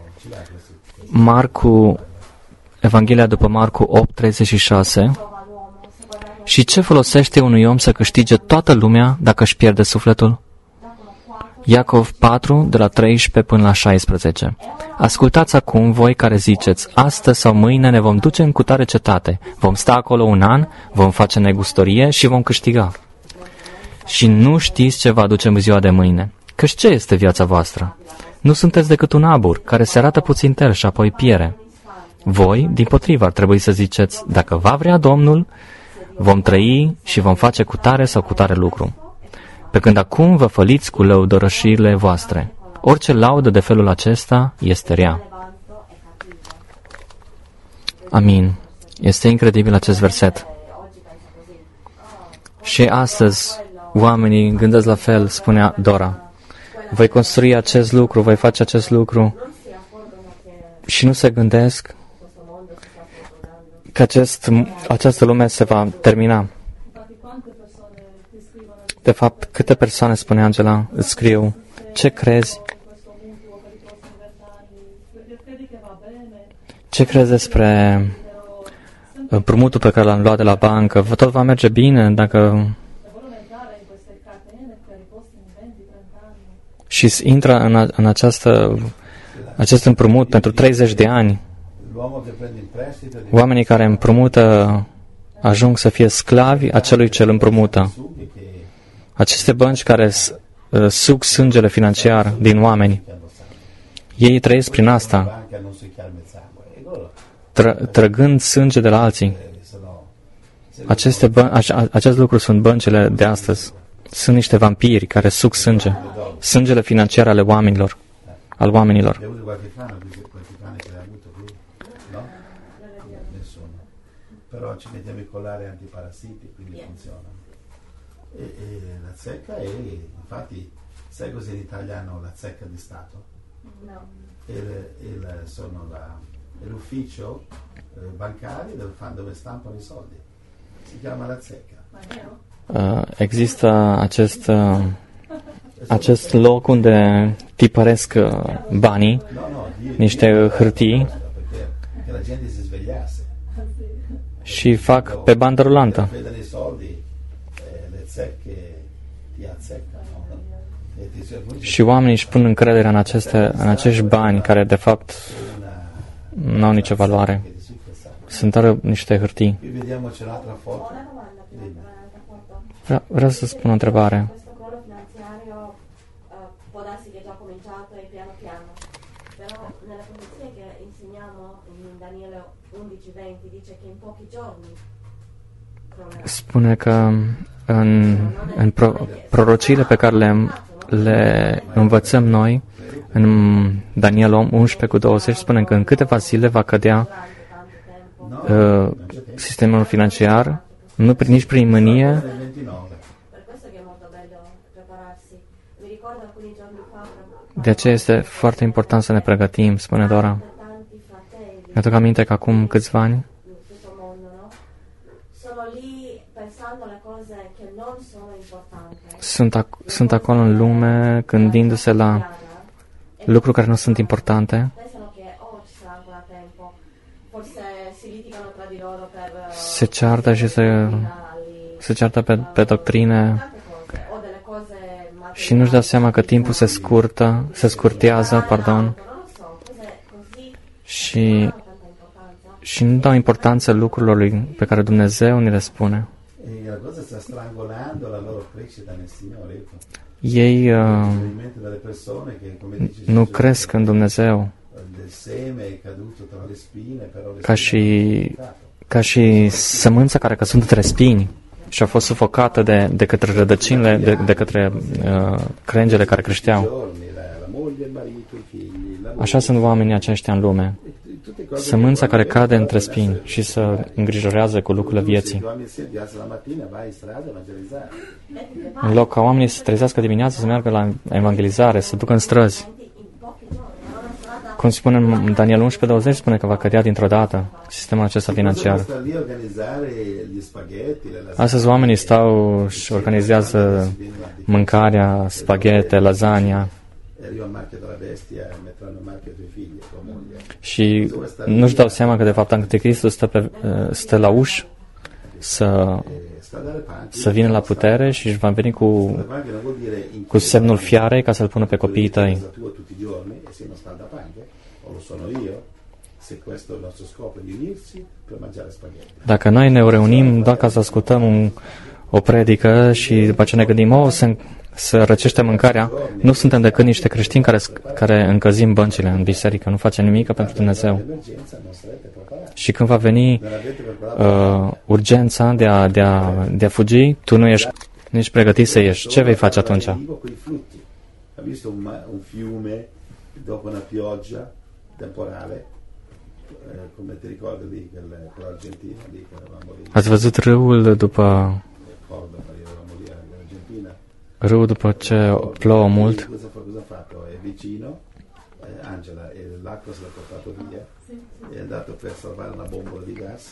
Marcu, Evanghelia după Marcu opt treizeci și șase. Și ce folosește unui om să câștige toată lumea dacă își pierde sufletul? Iacov patru, de la treisprezece până la șaisprezece. Ascultați acum voi care ziceți, astăzi sau mâine ne vom duce în cutare cetate, vom sta acolo un an, vom face negustorie și vom câștiga. Și nu știți ce va aduce ziua de mâine. Căci ce este viața voastră? Nu sunteți decât un abur care se arată puțin tel și apoi piere. Voi, dimpotrivă, ar trebui să ziceți, dacă va vrea Domnul, vom trăi și vom face cu tare sau cu tare lucru. Pe când acum vă făliți cu lăudărășirile voastre. Orice laudă de felul acesta este rea. Amin. Este incredibil acest verset. Și astăzi oamenii gândesc la fel, spunea Dora. Voi construi acest lucru, voi face acest lucru și nu se gândesc că acest, această lume se va termina. De fapt, câte persoane, spune Angela, îți scriu, ce crezi? Ce crezi despre împrumutul pe care l-am luat de la bancă? Tot va merge bine dacă... Și intră în, a, în această, acest împrumut pentru treizeci de ani. Oamenii care împrumută ajung să fie sclavi a celui ce îl împrumută. Aceste bănci care uh, suc sângele financiar din oameni, ei trăiesc prin asta, tră, trăgând sânge de la alții. Aceste bă- a, acest lucru sunt băncile de astăzi. Sunt niște vampiri care suc sânge, sângele financiar ale oamenilor, al oamenilor. Però ci mettiamo i collari antiparassiti, quindi funzionano. E, e la zecca è, infatti, sai cos'è in italiano la zecca di Stato? No. Il, il, sono la, è l'ufficio eh, bancario dove, fan, dove stampano i soldi. Si chiama la zecca. Uh, există acest, uh, acest loc unde tipăresc uh, banii, niște hârtii, și fac pe bandă rulantă. Și oamenii își pun încrederea în, aceste, în acești bani care de fapt nu au nicio valoare. Sunt doar niște hârtii. Vreau, vreau să spun o întrebare. Spune că în, în pro, prorociile pe care le, le învățăm noi, în Daniel unsprezece cu douăzeci, spune că în câteva zile va cădea uh, sistemul financiar, nu prin, nici prin mânie. De aceea este foarte important să ne pregătim, spune Dora. Mi-aduc aminte că acum câțiva ani sunt, ac- sunt acolo în lume gândindu-se la lucruri care nu sunt importante. Se ceartă și se, se ceartă pe, pe doctrine și nu-și dau seama că timpul se scurtă, se scurtează, pardon, și, și nu dau importanță lucrurilor pe care Dumnezeu ni le spune. Ei uh, nu cresc în Dumnezeu ca și, ca și sămânța care a căzut între spini și a fost sufocată de, de către rădăcinile, de, de către uh, crengele care creșteau. Așa sunt oamenii aceștia în lume. Sămânța care cade între spini și să îngrijorează cu lucrurile vieții. În loc ca oamenii să se trezească dimineața, să meargă la evangelizare, să ducă în străzi. Cum spune în Daniel unsprezece douăzeci, spune că va cădea dintr-o dată sistemul acesta financiar. Astăzi oamenii stau și organizează mâncarea, spaghete, lasagna. Și nu-și dau seama că de fapt Anticristul stă, pe, stă la ușă să, să vină la putere și își va veni cu, cu semnul fiarei ca să-l pună pe copiii tăi. Dacă noi ne reunim doar ca să ascultăm un, o predică și după ce ne gândim, oh, se, se răcește mâncarea, nu suntem decât niște creștini care, care încălzim băncile în biserică, nu facem nimic pentru Dumnezeu. Și când va veni uh, urgența de a, de, a, de a fugi, tu nu ești, nu ești pregătit să ieși. Ce vei face atunci? Ha visto un, un fiume dopo una pioggia temporale, eh, come ti ricordi lì con l'Argentina, lì che eravamo lì. Ați văzut râul după Ricordo che eravamo lì in Argentina. Râul după ce plouă mult? Cosa fa cosa ha fatto? È vicino, eh, Angela, e l'acqua se l'ha portato via. È andato per salvare una bombola di gas.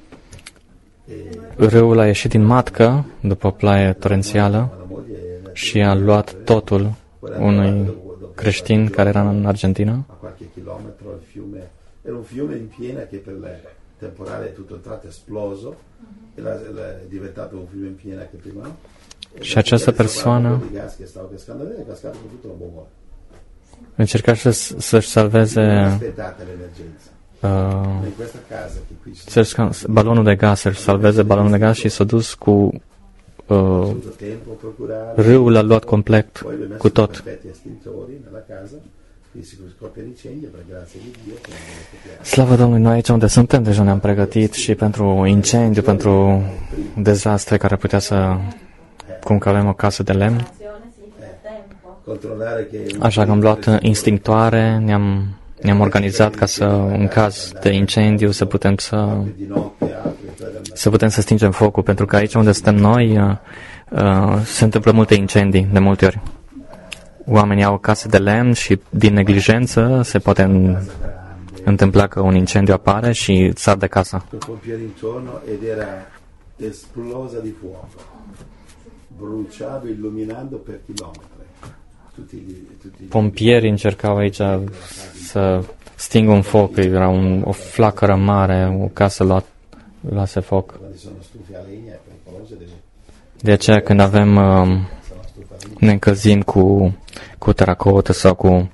E Râul a ieșit din matcă după o ploaie torențială și a luat totul unui creștin care era în Argentina. a qualche chilometro il fiume era un fiume in piena che per il temporale è tutto un tratto esploso e la, la, è diventato un fiume in piena che prima no? Și această persoană di gas che stava pescando è cascato con tutta la bombola. încerca să, să-și salveze Aspettate l'emergenza. uh, In questa casa che qui ci să-și, balonul de gaz, să-și salveze balonul de gaz și s-a dus cu uh, avuto tempo a procurare. râul a luat complet Poi abbiamo cu messo tot. perfetti estintori nella casa, quindi si scoppia l'incendio per grazia di Dio che non è scoppiato. Slavă Domnului, noi aici unde suntem deja ne-am pregătit și pentru incendiu, pentru dezastre care putea să... Cum că avem o casă de lemn. Controllare che Așa că am luat instinctoare, ne-am, ne-am organizat ca să, în caz de incendiu, să putem să, di notte altri tre del mattino. să putem să stingem focul, pentru că aici unde suntem noi uh, uh, se întâmplă multe incendii, de multe ori. Oamenii au case de lemn și din neglijență se poate în, întâmpla că un incendiu apare și ți arde casa. Un pompiere intorno ed era esplosa di fuoco, bruciava illuminando per chilometri. Tutti, gli- tutti gli- Pompierii încercau aici să stingă un foc, era un, o flacără mare, o casă lua, luase foc. quando sono stufi a legna è pericoloso, devi- De aceea când avem, uh, sono stufa a legna. ne încălzim cu, cu teracotă sau cu,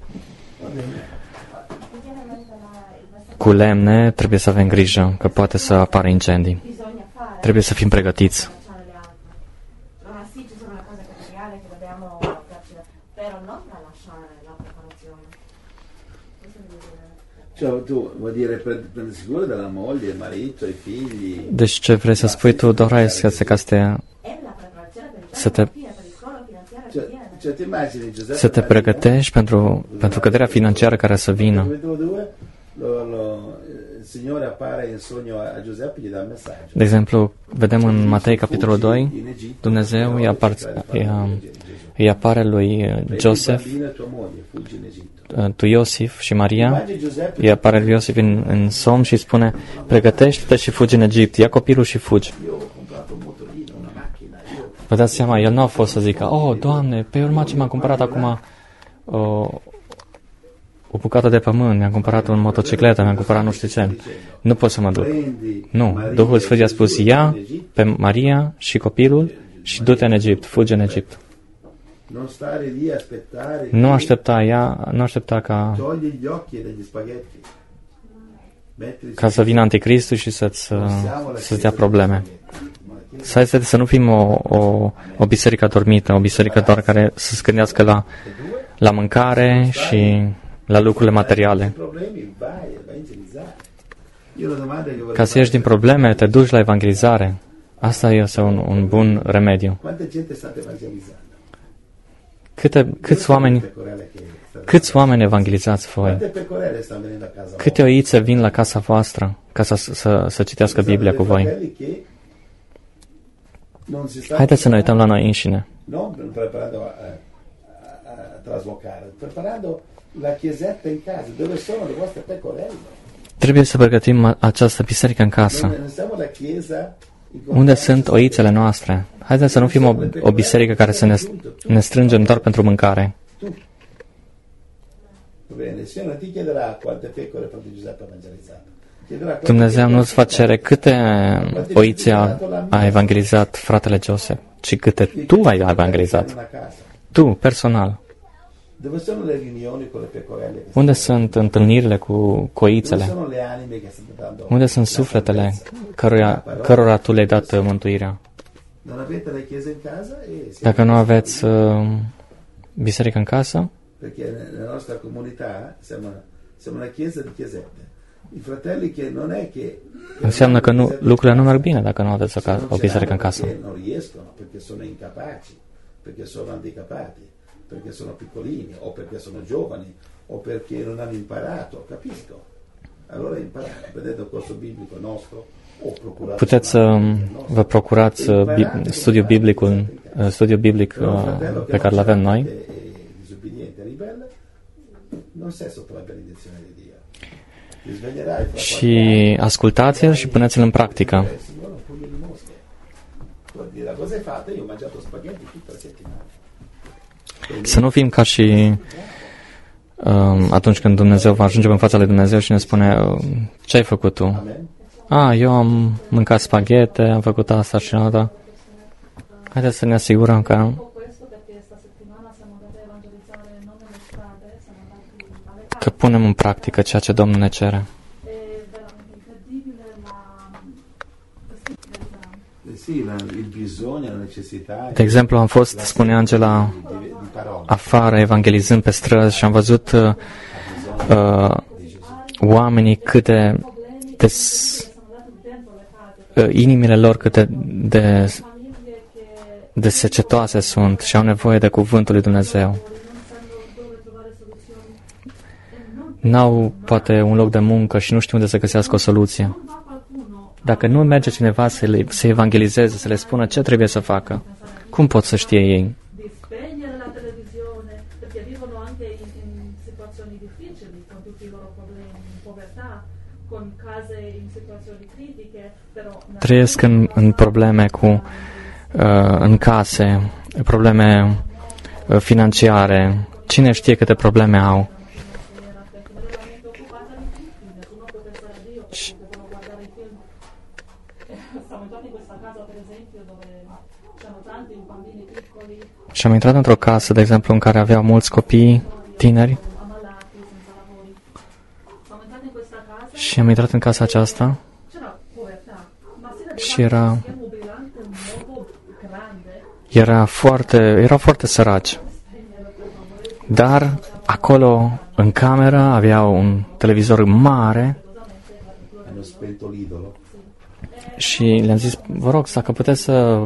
cu lemne, trebuie să avem grijă că poate să apară incendii. Bisogna fare. Trebuie să fim pregătiți. lasciare le altre. Non assiste solo una cosa categoriale che dobbiamo farci, però non da lasciare la preparazione. Questo vuol dire. Cioè, tu vuoi dire pre- prendere sicuro della moglie, il marito, i figli. Deci ce vrei să spui tu, Dora, este să ca să te, È la preparazione per il Să te- fine, per il crollo finanziario che Cioè, viene. cioè ti immagini Giuseppe să te Maria, pregătești pentru, pentru căderea financiară care să vină. capitolo due, lo, lo, il Signore appare in sogno a, a Giuseppe e gli dà un messaggio. De exemplu, vedem în Matei, capitolul doi, In Egitto, Dumnezeu îi, apar, îi, îi apare lui prendi il Joseph, bambino e tua moglie, fuggi in Egitto. tu Iosif și Maria, Immagini Giuseppe îi apare lui Iosif în, în somn și spune, pregătește-te și fugi în Egipt, ia copilul și fugi. io ho comprato un motorino, una macchina, io Vă dați seama, el nu a fost să zică, oh, Doamne, pe urma ce m-am cumpărat acum o, o bucată de pământ, mi-am cumpărat un motocicletă, mi-am cumpărat nu știu ce. Nu pot să mă duc. prendi Nu, Maria Duhul e Sfânt i-a spus, Gesù ia in Egitto, pe Maria și copilul și du-te în Egipt, fugi în Egipt. non stare lì a aspettare Nu che aștepta ea, nu aștepta ca, togli gli occhi dagli spaghetti. Mettili ca să vină Anticristul și să-ți, siamo la să-ți chiesa dea degli probleme. spaghetti, ma la chiesa Să, hai să, să nu fim o, o, o biserică adormită, o biserică doar care să se gândească la, la mâncare și la lucrurile materiale. problemi vai a evangelizzare. Io la domanda che vorrei Ca să ieși din probleme, te duci la evangelizare. Asta este un, un bun remediu. quanta gente state evangelizzando? Câte, câți oameni, Pecorelle che state- câți oameni evangelizați voi? Quante pecorelle stanno venendo a casa? Câte oițe vin la casa voastră ca să, să, să citească Biblia cu voi? Fratelli che non si sta Haideți să ne uităm la noi înșine. non preparando a, a, a traslocare, preparando la chiesetta in casa, dove sono le vostre pecorelle? Trebuie să pregătim această biserică în casă. Non siamo la chiesa in Unde sunt oițele noastre? Haideți să nu fim o, o biserică care să ne, ne strângem doar pentru mâncare. Va bene, il Signore ti chiederà quante pecore Padre Giuseppe ha evangelizzato. Chiederà quante Dumnezeu pecore- nu-ți va cere câte oițe a, a evangelizat fratele Joseph, ci câte tu ai in evangelizat. una casa. Tu, personal. Dove sono le riunioni con le pecorelle? Che Unde sunt întâlnirile cu, cu Dove oițele? sono le anime che stanno dando? Unde sunt sufletele căruia, cărora tu le-ai dat mântuirea? Non avete la chiesa in casa e siete Dacă nu aveți uh, biserică în casă, perché nella nostra comunità siamo, siamo una chiesa di chiesette. I fratelli che non è che înseamnă că nu, lucrurile nu merg bine dacă nu aveți o, ca, o biserică în casă. perché non riescono, perché sono incapaci, perché sono handicapati, perché sono piccolini o perché sono giovani o perché non hanno imparato, capisco. Allora imparate, vedete il corso biblico nostro o procurate. Puteți să vă procurați uh, bi- studiul biblic, uh, studiul biblic uh, pe care îl avem noi. Disobbediente, ribelle, non sei sotto la benedizione di Dio. Ti sveglierai fra Și ascultați-l și puneți-l în practică. qualche anno, Signore, un pugno di mosche. Vuol dire, la cosa hai fatto? Io ho mangiato spaghetti tutta la settimana. Să nu fim ca și um, atunci când Dumnezeu va ajunge în fața lui Dumnezeu și ne spune uh, ce ai făcut tu? Amen. A, eu am mâncat spaghete, am făcut asta și alta. Haideți să ne asigurăm că Questo perché sta settimana siamo andati a evangelizzare non nelle strade, siamo andati alle că case. punem în practică ceea ce Domnul ne cere. È veramente incredibile la Eh sì, la, il bisogno, la necessità De exemplu, am fost, spune Angela, di, di parola. afară evangelizând pe străzi și am văzut uh, uh, oamenii câte de, s- uh, inimile lor câte de, famiglie che de secetoase sunt și au nevoie de cuvântul lui Dumnezeu. non sanno dove trovare soluzioni. E non N-au poate un loc de muncă și nu știu unde să găsească o soluție. va qualcuno Dacă nu merge cineva să le să evangelizeze, să le spună ce trebuie să facă, cum pot să știe ei? di spegnere la televisione perché vivono anche in, in situazioni difficili con tutti i loro problemi, in povertà, con case in situazioni critiche, però Trăiesc în, în probleme cu uh, în case, probleme uh, financiare. Cine știe câte probleme au? era perché non era veramente occupata di figli, nessuno può pensare a Dio perché devono guardare i film. Siamo entrati in questa casa per esempio dove c'erano tanti bambini piccoli, Și am intrat într-o casă, de exemplu, în care aveau mulți copii tineri ammalati, senza lavori. Siamo entrati in questa casa, și am intrat în casa aceasta c'era povertà, ma si vedeva și era, che un brillante nuovo grande. era foarte, erau foarte săraci. Dar acolo, în cameră, aveau un televizor mare Hanno spento l'idolo. și le-am zis, vă rog, dacă puteți să,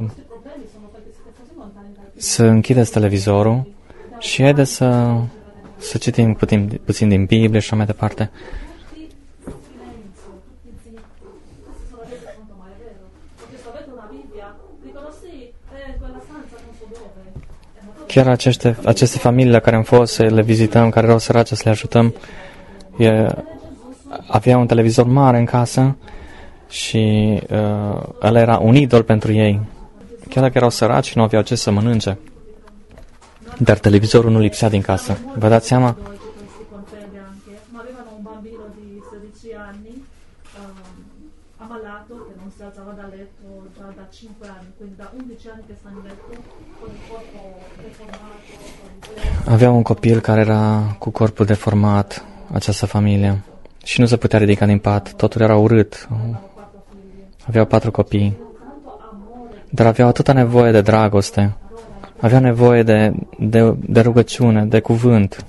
să închideți televizorul și haideți să, să citim puțin, puțin din Biblie și așa mai departe. Silenzio, tutti zitti, questi sono resi conto, ma è vero. Ho chiesto, avete una Bibbia? Dicono sì, è in quella stanza, non so dove. Eh, ma dove? Chiar aceste, aceste familii la care am fost să le vizităm, care erau sărace, să le ajutăm, e, aveau un televizor mare în casă și uh, ăla era un idol pentru ei. Chiar dacă erau săraci, nu aveau ce să mănânce. Dar televizorul nu lipsea din casă. Vă dați seama? Poi questi coltelli anche, ma avevano un bambino di sedici anni, ehm, ammalato, che non si alzava da letto già da cinque anni, quindi da undici anni che sta in letto, con il corpo deformato, con Avea un copil care era cu corpul deformat, această familie, și nu se putea ridica din pat. Totul era urât. Aveau patru copii. Dar aveau atâta nevoie de dragoste. Aveau nevoie de, de, de rugăciune, de cuvânt.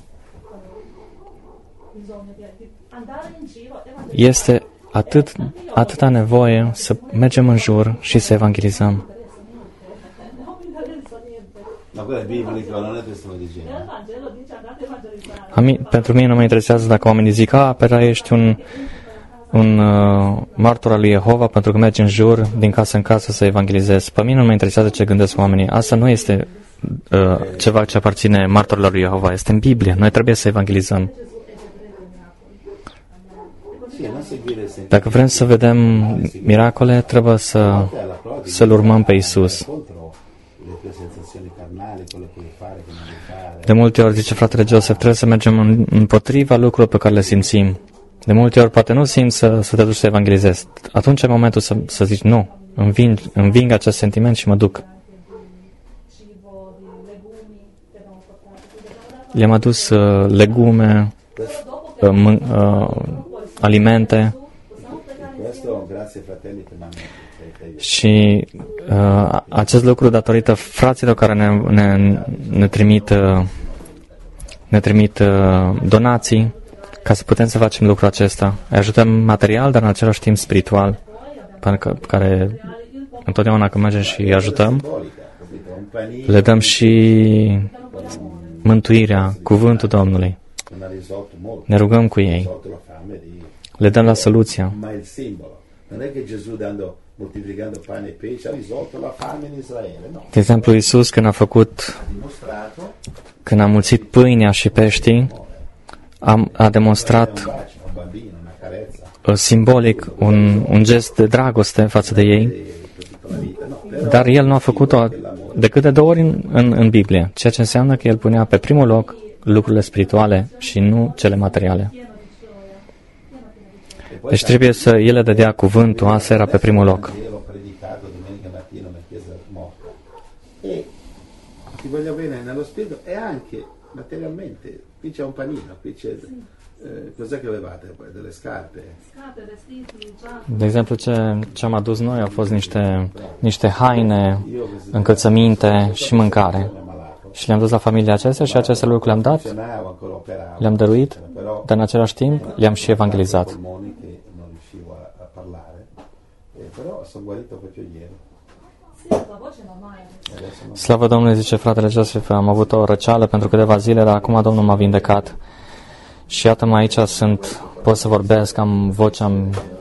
bisogno di di andare in giro e Este atât, atâta nevoie să mergem în jur și să evangelizăm. Ma quello è biblico, non è che stiamo dicendo. il Vangelo dice andate a evangelizzare. A mi, pentru mine nu mă interesează dacă oamenii zic, a, pe ea ești un, un uh, martor al lui Jehova pentru că mergi în jur, din casă în casă să evangelizezi. Pe mine nu mă interesează ce gândesc oamenii. Asta nu este uh, ceva ce aparține martorilor lui Jehova. Este în Biblie. Noi trebuie să evangelizăm. Sì, non seguire sempre. Dacă vrem să vedem miracole, trebuie să, să-L urmăm pe Isus. Contro le tue sensazioni carnali, quello che vuoi fare, che non vuoi fare. De multe ori, zice fratele Joseph, trebuie să mergem în, împotriva lucrurilor pe care le simțim. De multe ori poate nu simți să, să te duci să evangelizezi. Atunci e momentul să, să zici nu, înving, înving acest sentiment și mă duc. Cibo di legumi che abbiamo portato. Le-am adus uh, legume, uh, mân- uh, alimente. Questo questo grazie fratelli che mi hanno Și uh, acest lucru datorită fraților care ne, ne, ne trimit, uh, ne trimit uh, donații ca să putem să facem lucrul acesta. Îi ajutăm material, dar în același timp spiritual, pentru că, care întotdeauna când mergem și îi ajutăm, le dăm și mântuirea, cuvântul Domnului. Ne rugăm cu ei. Le dăm la soluția. Ma il simbolo. Non è che Gesù dando moltiplicando pane e pesce ha risolto la fame in Israele, no. De exemplu, Iisus când a făcut, când a mulțit pâinea și peștii, a, a demonstrat simbolic un, un gest de dragoste față de ei, dar El nu a făcut-o decât de două ori în, în, în Biblie, ceea ce înseamnă că El punea pe primul loc lucrurile spirituale și nu cele materiale. Deci trebuie să El le dădea cuvântul, asta era pe primul loc. Ti voglio bene nello spirito e anche materialmente. Qui c'è un panino, qui c'è eh, cos'è che avevate poi? Delle scarpe. De exemplu, ce, ce am adus noi au fost niște, niște haine, încălțăminte și mâncare. Și le-am dus la familia acestea și aceste lucruri le-am dat, le-am dăruit, dar în același timp le-am și evangelizat. Slavă Domnului, zice fratele Joseph, am avut o răceală pentru câteva zile, dar acum Domnul m-a vindecat. Și iată-mă aici, sunt, pot să vorbesc, am vocea,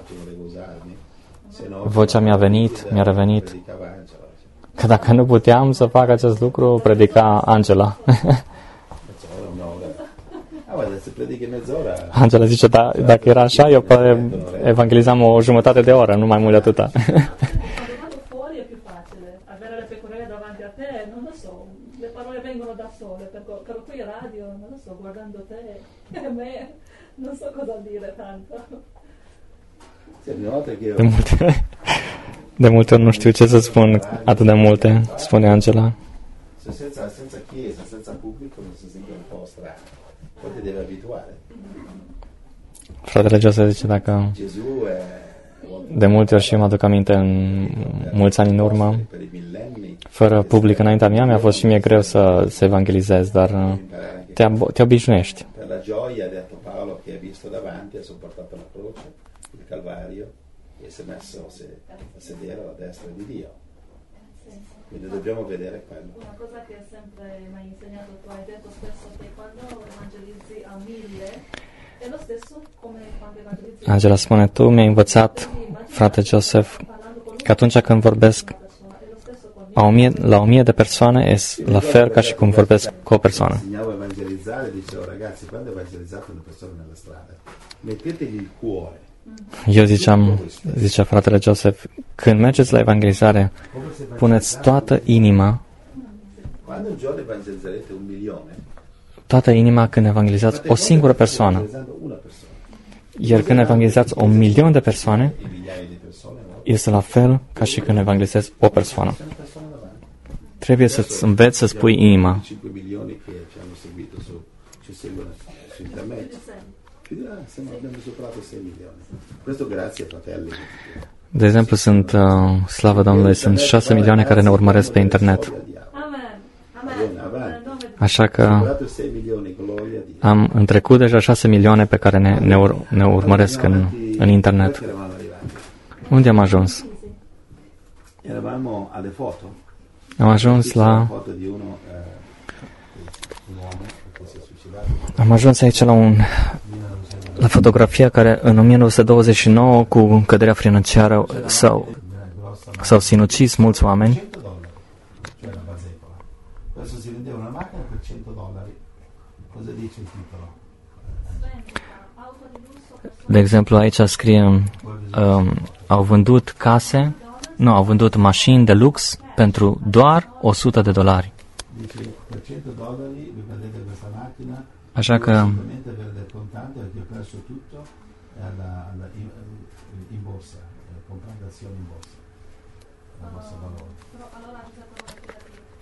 vocea mi-a venit, mi-a revenit. Că dacă nu puteam să fac acest lucru, predica Angela. Angela zice, da, dacă era așa, eu evangelizam o jumătate de oră, nu mai mult de atâta. De multe, de multe ori nu știu ce să spun atât de multe, spune Angela. Fratele Joseph zice, dacă de multe ori și eu mă aduc aminte în mulți ani în urmă, fără public înaintea mea, mi-a fost și mie greu să, să evangelizez, dar te, te obișnuiești. Quindi dobbiamo vedere quello. Una cosa che sempre mi hai insegnato, tu hai detto spesso che quando evangelizzi a mille è lo stesso come quando evangelizzi. Angela spune, tu mi-ai învățat, frate Joseph, că atunci când vorbesc a o mie, la o mie de persoane e la fel ca și cum vorbesc cu o persoană. Insegnavo a evangelizzare, dicevo ragazzi, quando evangelizzate le persone nella strada, mettetegli il cuore. Eu ziceam, zicea fratele Joseph, când mergeți la evangelizare, puneți toată inima, toată inima când evangelizați o singură persoană. Iar când evangelizați un milion de persoane, este la fel ca și când evangelizezi o persoană. Trebuie să-ți înveți să spui inima. De exemplu, sunt, uh, slavă Domnului, sunt șase milioane care ne urmăresc pe internet. Așa că am întrecut deja șase milioane pe care ne, ne, ur, ne urmăresc în, în internet. Unde am ajuns? Am ajuns la... Am ajuns aici la un... La fotografia care în o mie nouă sute douăzeci și nouă, cu căderea financiară, s-au, s-au sinucis mulți oameni. De exemplu, aici scrie, um, au vândut case, nu, au vândut mașini de lux pentru doar o sută de dolari. Așa că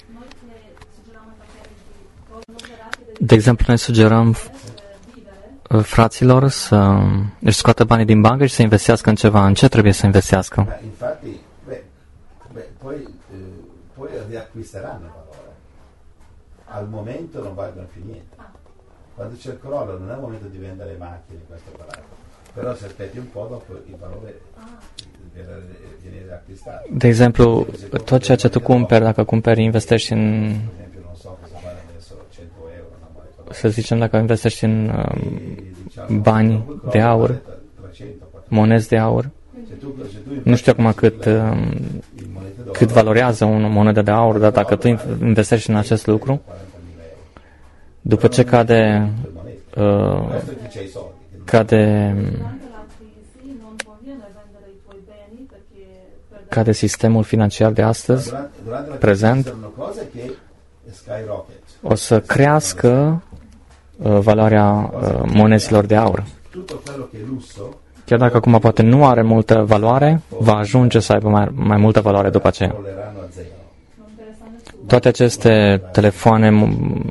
de exemplu, noi sugerăm fraților să își scoată banii din bancă și să investească în ceva. În ce trebuie să investească? Ma infatti, beh, beh, poi, eh, poi riacquisteranno valore. Al momento non valgono più niente. Quando c'è il crollo non è il momento di vendere le macchine, questo parato. Però se aspetti un po' dopo il valore viene riacquistato. De exemplu, tot ceea ce tu cumperi, dacă cumperi, investești în, Per esempio, non so cosa vale adesso cento euro, una moneta. să zicem, dacă investești în um, bani de aur, monezi de aur, nu știu acum cât, um, cât valorează o monedă de aur, dar dacă tu investești în acest lucru, după ce cade, uh, cade, cade sistemul financiar de astăzi, prezent, o să crească uh, valoarea uh, monezilor de aur. Chiar dacă acum poate nu are multă valoare, va ajunge să aibă mai, mai multă valoare după aceea. Toate aceste telefoane,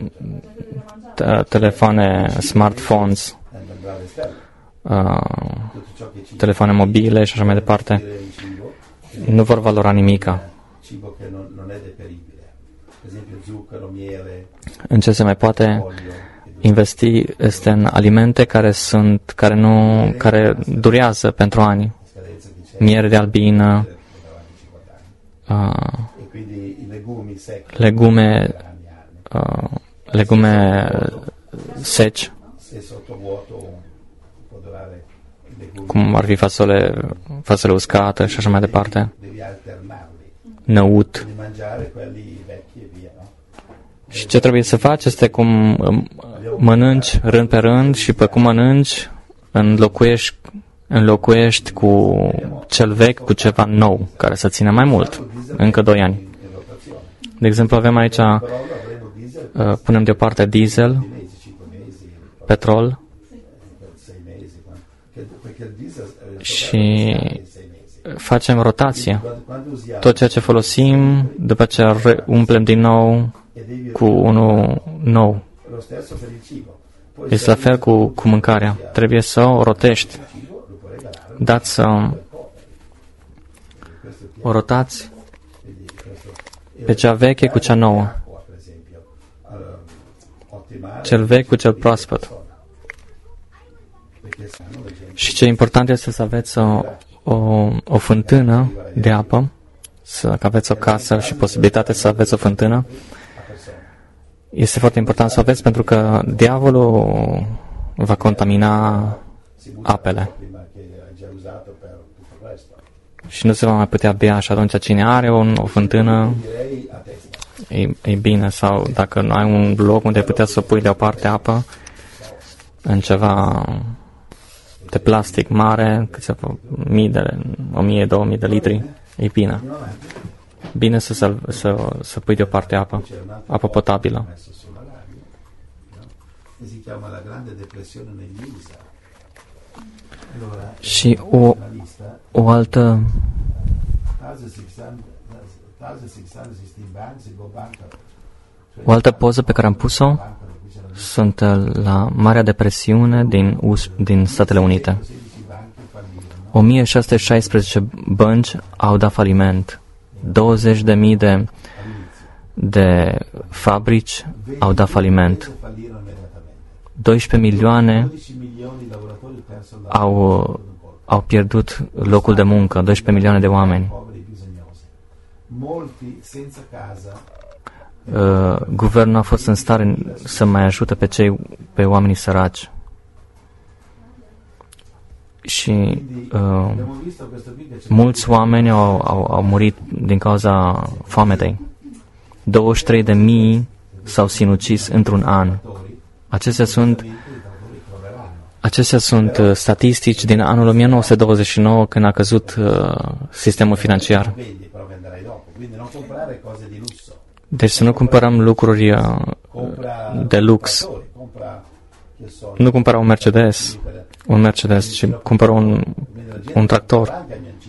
telefoane, smartphones, uh, telefoane mobile și așa mai departe, nu vor valora nimica. În ce se mai poate investi este în alimente care sunt, care nu, care durează pentru ani. Miere de albină, uh, legume, uh, legume seci, cum ar fi fasole, fasole uscate și așa mai departe, năut. Și ce trebuie să faci este cum mănânci rând pe rând și pe cum mănânci înlocuiești, înlocuiești cu cel vechi cu ceva nou, care să ține mai mult, încă doi ani. De exemplu, avem aici, uh, punem deoparte diesel, petrol și facem rotație. Tot ceea ce folosim, după ce umplem din nou cu unul nou. Este la fel cu, cu mâncarea. Trebuie să o rotești. Dați să o rotați pe cea veche cu cea nouă. Cel vechi cu cel proaspăt. Și ce important este să aveți o, o, o fântână de apă, să aveți o casă și posibilitatea să aveți o fântână. Este foarte important să o aveți pentru că diavolul va contamina apele. Și nu se va mai putea bea și atunci cine are o, o fântână, e, e bine. Sau dacă nu ai un loc unde putea să pui deoparte apă, în ceva de plastic mare, câteva mii de, o mie, două mii de litri, e bine. Bine să, să, să, să pui deoparte apă, apă potabilă. Și o, o altă o altă poză pe care am pus-o sunt la Marea Depresiune din, U S, din Statele Unite. o mie șase sute șaisprezece bănci au dat faliment. douăzeci de mii de, de fabrici au dat faliment. doisprezece milioane au, au pierdut locul de muncă, doisprezece milioane de oameni. Uh, guvernul a fost în stare să mai ajute pe cei, pe oamenii săraci. Și uh, mulți oameni au, au, au murit din cauza foametei. douăzeci și trei de mii s-au sinucis într-un an. Acestea sunt Acestea sunt uh, statistici din anul o mie nouă sute douăzeci și nouă, când a căzut uh, sistemul financiar. Deci să nu cumpărăm lucruri uh, de lux. Nu cumpăra un Mercedes, un Mercedes, ci cumpără un, un tractor.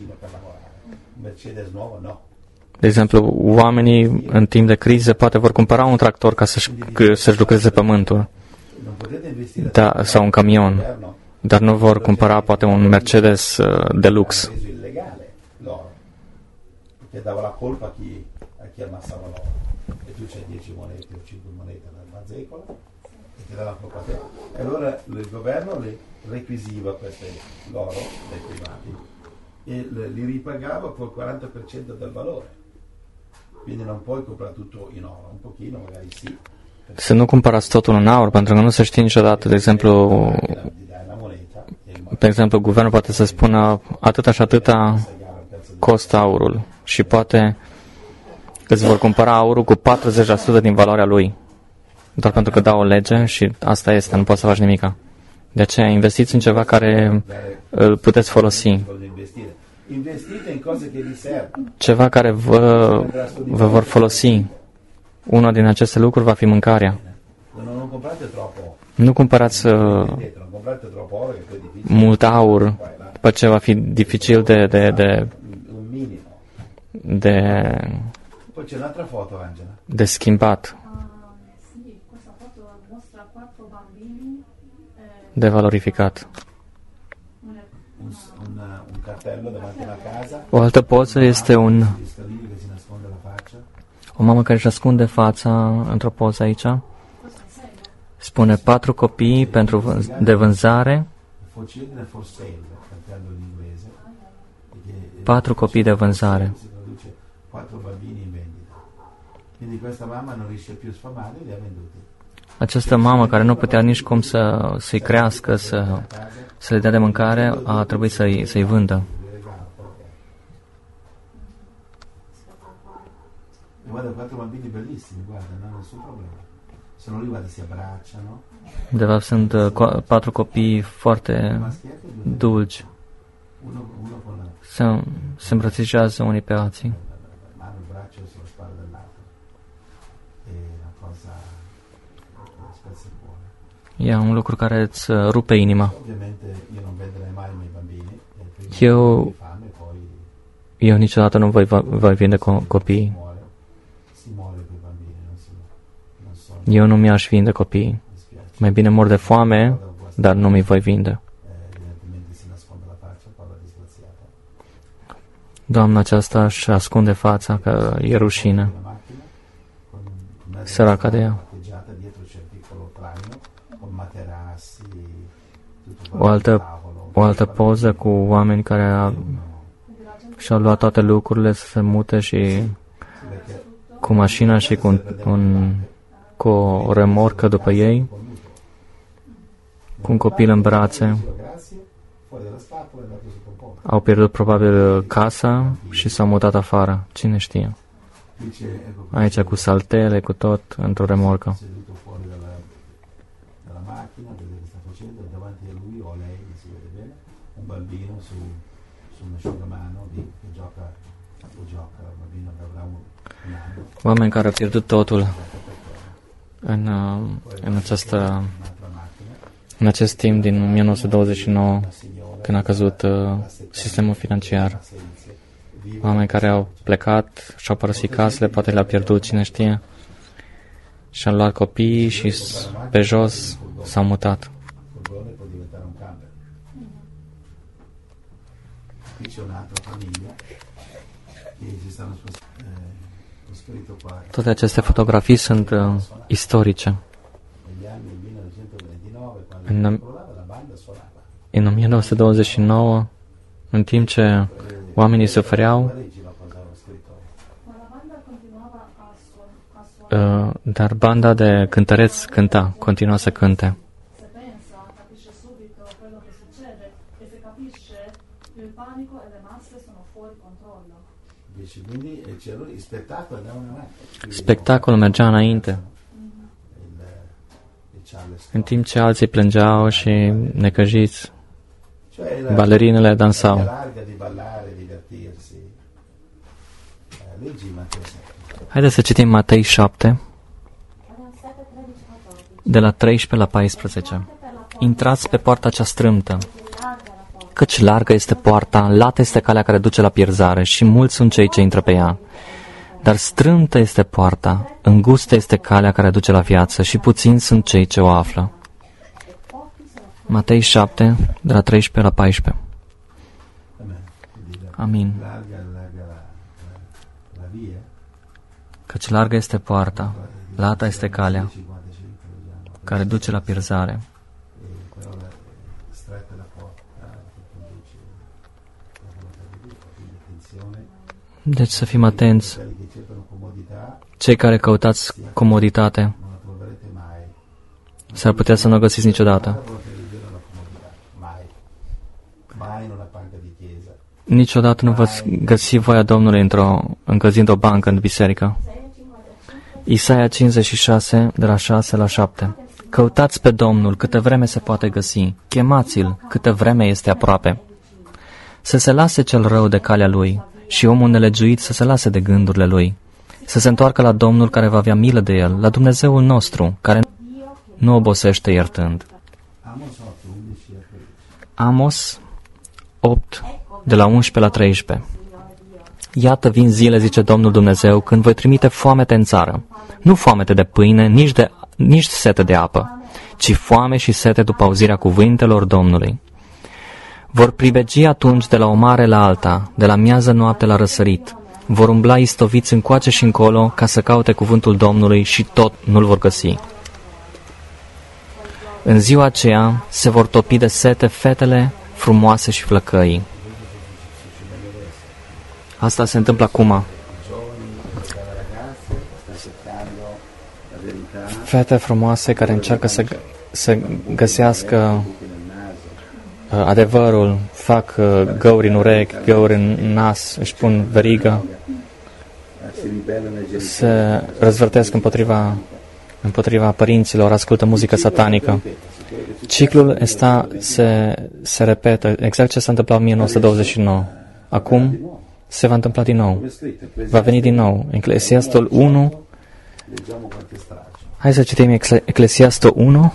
De exemplu, oamenii în timp de criză poate vor cumpăra un tractor ca să-și, să-și lucreze pământul. potete investire da, sau un camion, dar nu vor cumpăra poate un Mercedes uh, de lux. reso illegale l'oro, perché dava la colpa a chi, a chi ammassava l'oro. E tu c'hai dieci monete o cinque monete nella mazzecola e ti dà la colpa a te. E allora il governo le requisiva queste l'oro dai privati e le, li ripagava col quaranta per cento del valore. Quindi non puoi comprare tutto in oro, un pochino magari sì. Să nu cumpărați totul în aur, pentru că nu se știe niciodată, de exemplu, de exemplu, guvernul poate să spună atâta și atâta costă aurul și poate îți vor cumpăra aurul cu patruzeci la sută din valoarea lui, doar pentru că dau o lege și asta este, nu poți să faci nimica. De aceea investiți în ceva care îl puteți folosi. Ceva care vă, vă vor folosi. Una din aceste lucruri va fi mâncarea. Nu cumpărați uh, mult aur, după ce va fi dificil de de de de, de schimbat, de valorificat. O altă poză este un o mamă care își ascunde fața într-o poză aici. Spune patru copii pentru vânz- de vânzare. Patru copii de vânzare. Această mamă care nu putea nici cum să, să-i crească, să, să le dea de mâncare, a trebuit să-i, să-i vândă. Guarda, quattro bambini bellissimi, guarda, non ha nessun problema. Sono lì, guarda, si abbracciano. De fapt, sunt uh, co- patru copii foarte dulci. Se, se îmbrățișează unii pe alții. E un lucru care îți rupe inima. Eu, eu niciodată nu voi, voi vinde co- copiii. Eu nu mi-aș vinde copiii. Mai bine mor de foame, dar nu mi voi vinde. Doamna aceasta își ascunde fața, că e rușine. Săraca de ea. O altă, o altă poză cu oameni care a, și-au luat toate lucrurile să se mute și cu mașina și cu un, un cu o remorcă după ei, cu un copil în brațe. Au pierdut probabil casa și s-au mutat afară. Cine știe? Aici cu saltele, cu tot, într-o remorcă. Oameni care au pierdut totul în, în, această, în acest timp din o mie nouă sute douăzeci și nouă, când a căzut uh, sistemul financiar. Oameni care au plecat și-au părăsit casele, poate le-au pierdut, cine știe, și-au luat copiii și pe jos s-au mutat. Toate aceste fotografii sunt uh, istorice. În, în o mie nouă sute douăzeci și nouă, în timp ce oamenii sufereau, uh, dar banda de cântăreți cânta, continua să cânte. Spectacolul mergea înainte, în timp ce alții plângeau și necăjiți, balerinele dansau. Haideți să citim Matei șapte, de la treisprezece la paisprezece. Intrați pe poarta cea strâmtă, căci largă este poarta, lată este calea care duce la pierzare și mulți sunt cei ce intră pe ea. Dar strâmtă este poarta, îngustă este calea care duce la viață și puțini sunt cei ce o află. Matei șapte, de la treisprezece la paisprezece. Amin. Căci largă este poarta, lată este calea, care duce la pierzare. Deci să fim atenți. Cei care căutați comoditate, s-ar putea să nu o găsiți niciodată. Niciodată nu veți găsi voia Domnului într-o, încălzind o bancă în biserică. Isaia cincizeci și șase, de la șase la șapte. Căutați pe Domnul câtă vreme se poate găsi, chemați-l câtă vreme este aproape. Să se lase cel rău de calea lui și omul nelegiuit să se lase de gândurile lui. Să se întoarcă la Domnul care va avea milă de el, la Dumnezeul nostru, care nu obosește iertând. Amos opt, de la unsprezece la treisprezece. Iată vin zile, zice Domnul Dumnezeu, când voi trimite foamete în țară. Nu foamete de pâine, nici, de, nici sete de apă, ci foame și sete după auzirea cuvintelor Domnului. Vor privegi atunci de la o mare la alta, de la miază noapte la răsărit. Vor umbla istoviți încoace și încolo ca să caute cuvântul Domnului și tot nu-l vor găsi. În ziua aceea se vor topi de sete fetele frumoase și flăcăii. Asta se întâmplă acum. Fete frumoase care încearcă să, să găsească uh, adevărul, fac uh, găuri în urechi, găuri în nas, își pun verigă, se răzvârtesc împotriva, împotriva părinților, ascultă muzică satanică. Ciclul ăsta se, se repetă, exact ce s-a întâmplat în nouăsprezece douăzeci și nouă. Acum se va întâmpla din nou. Va veni din nou. Eclesiastul unu. Hai să citim Eclesiastul unu.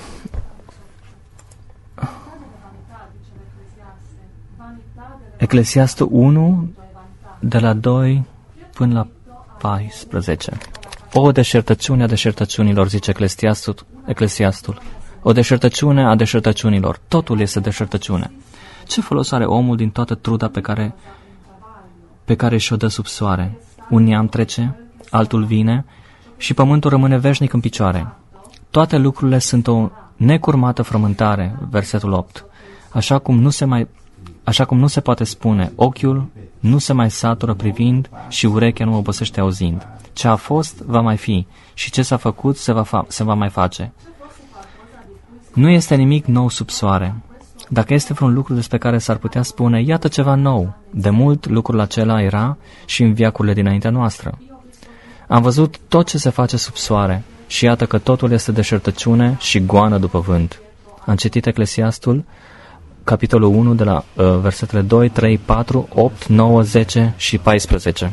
Eclesiastul unu, de la doi până la paisprezece. O deșertăciune a deșertăciunilor, zice Eclesiastul. Eclesiastul. O deșertăciune a deșertăciunilor. Totul este deșertăciune. Ce folos are omul din toată truda pe care, pe care și-o dă sub soare? Un neam trece, altul vine și pământul rămâne veșnic în picioare. Toate lucrurile sunt o necurmată frământare, versetul opt. Așa cum nu se mai, așa cum nu se poate spune, ochiul nu se mai satură privind și urechea nu obosește auzind. Ce a fost, va mai fi și ce s-a făcut, se va, fa- se va mai face. Nu este nimic nou sub soare. Dacă este vreun lucru despre care s-ar putea spune, iată ceva nou, de mult lucrul acela era și în veacurile dinaintea noastră. Am văzut tot ce se face sub soare și iată că totul este deșertăciune și goană după vânt. Am citit Eclesiastul, capitolul unu, de la uh, versetele doi, trei, patru, opt, nouă, zece și paisprezece.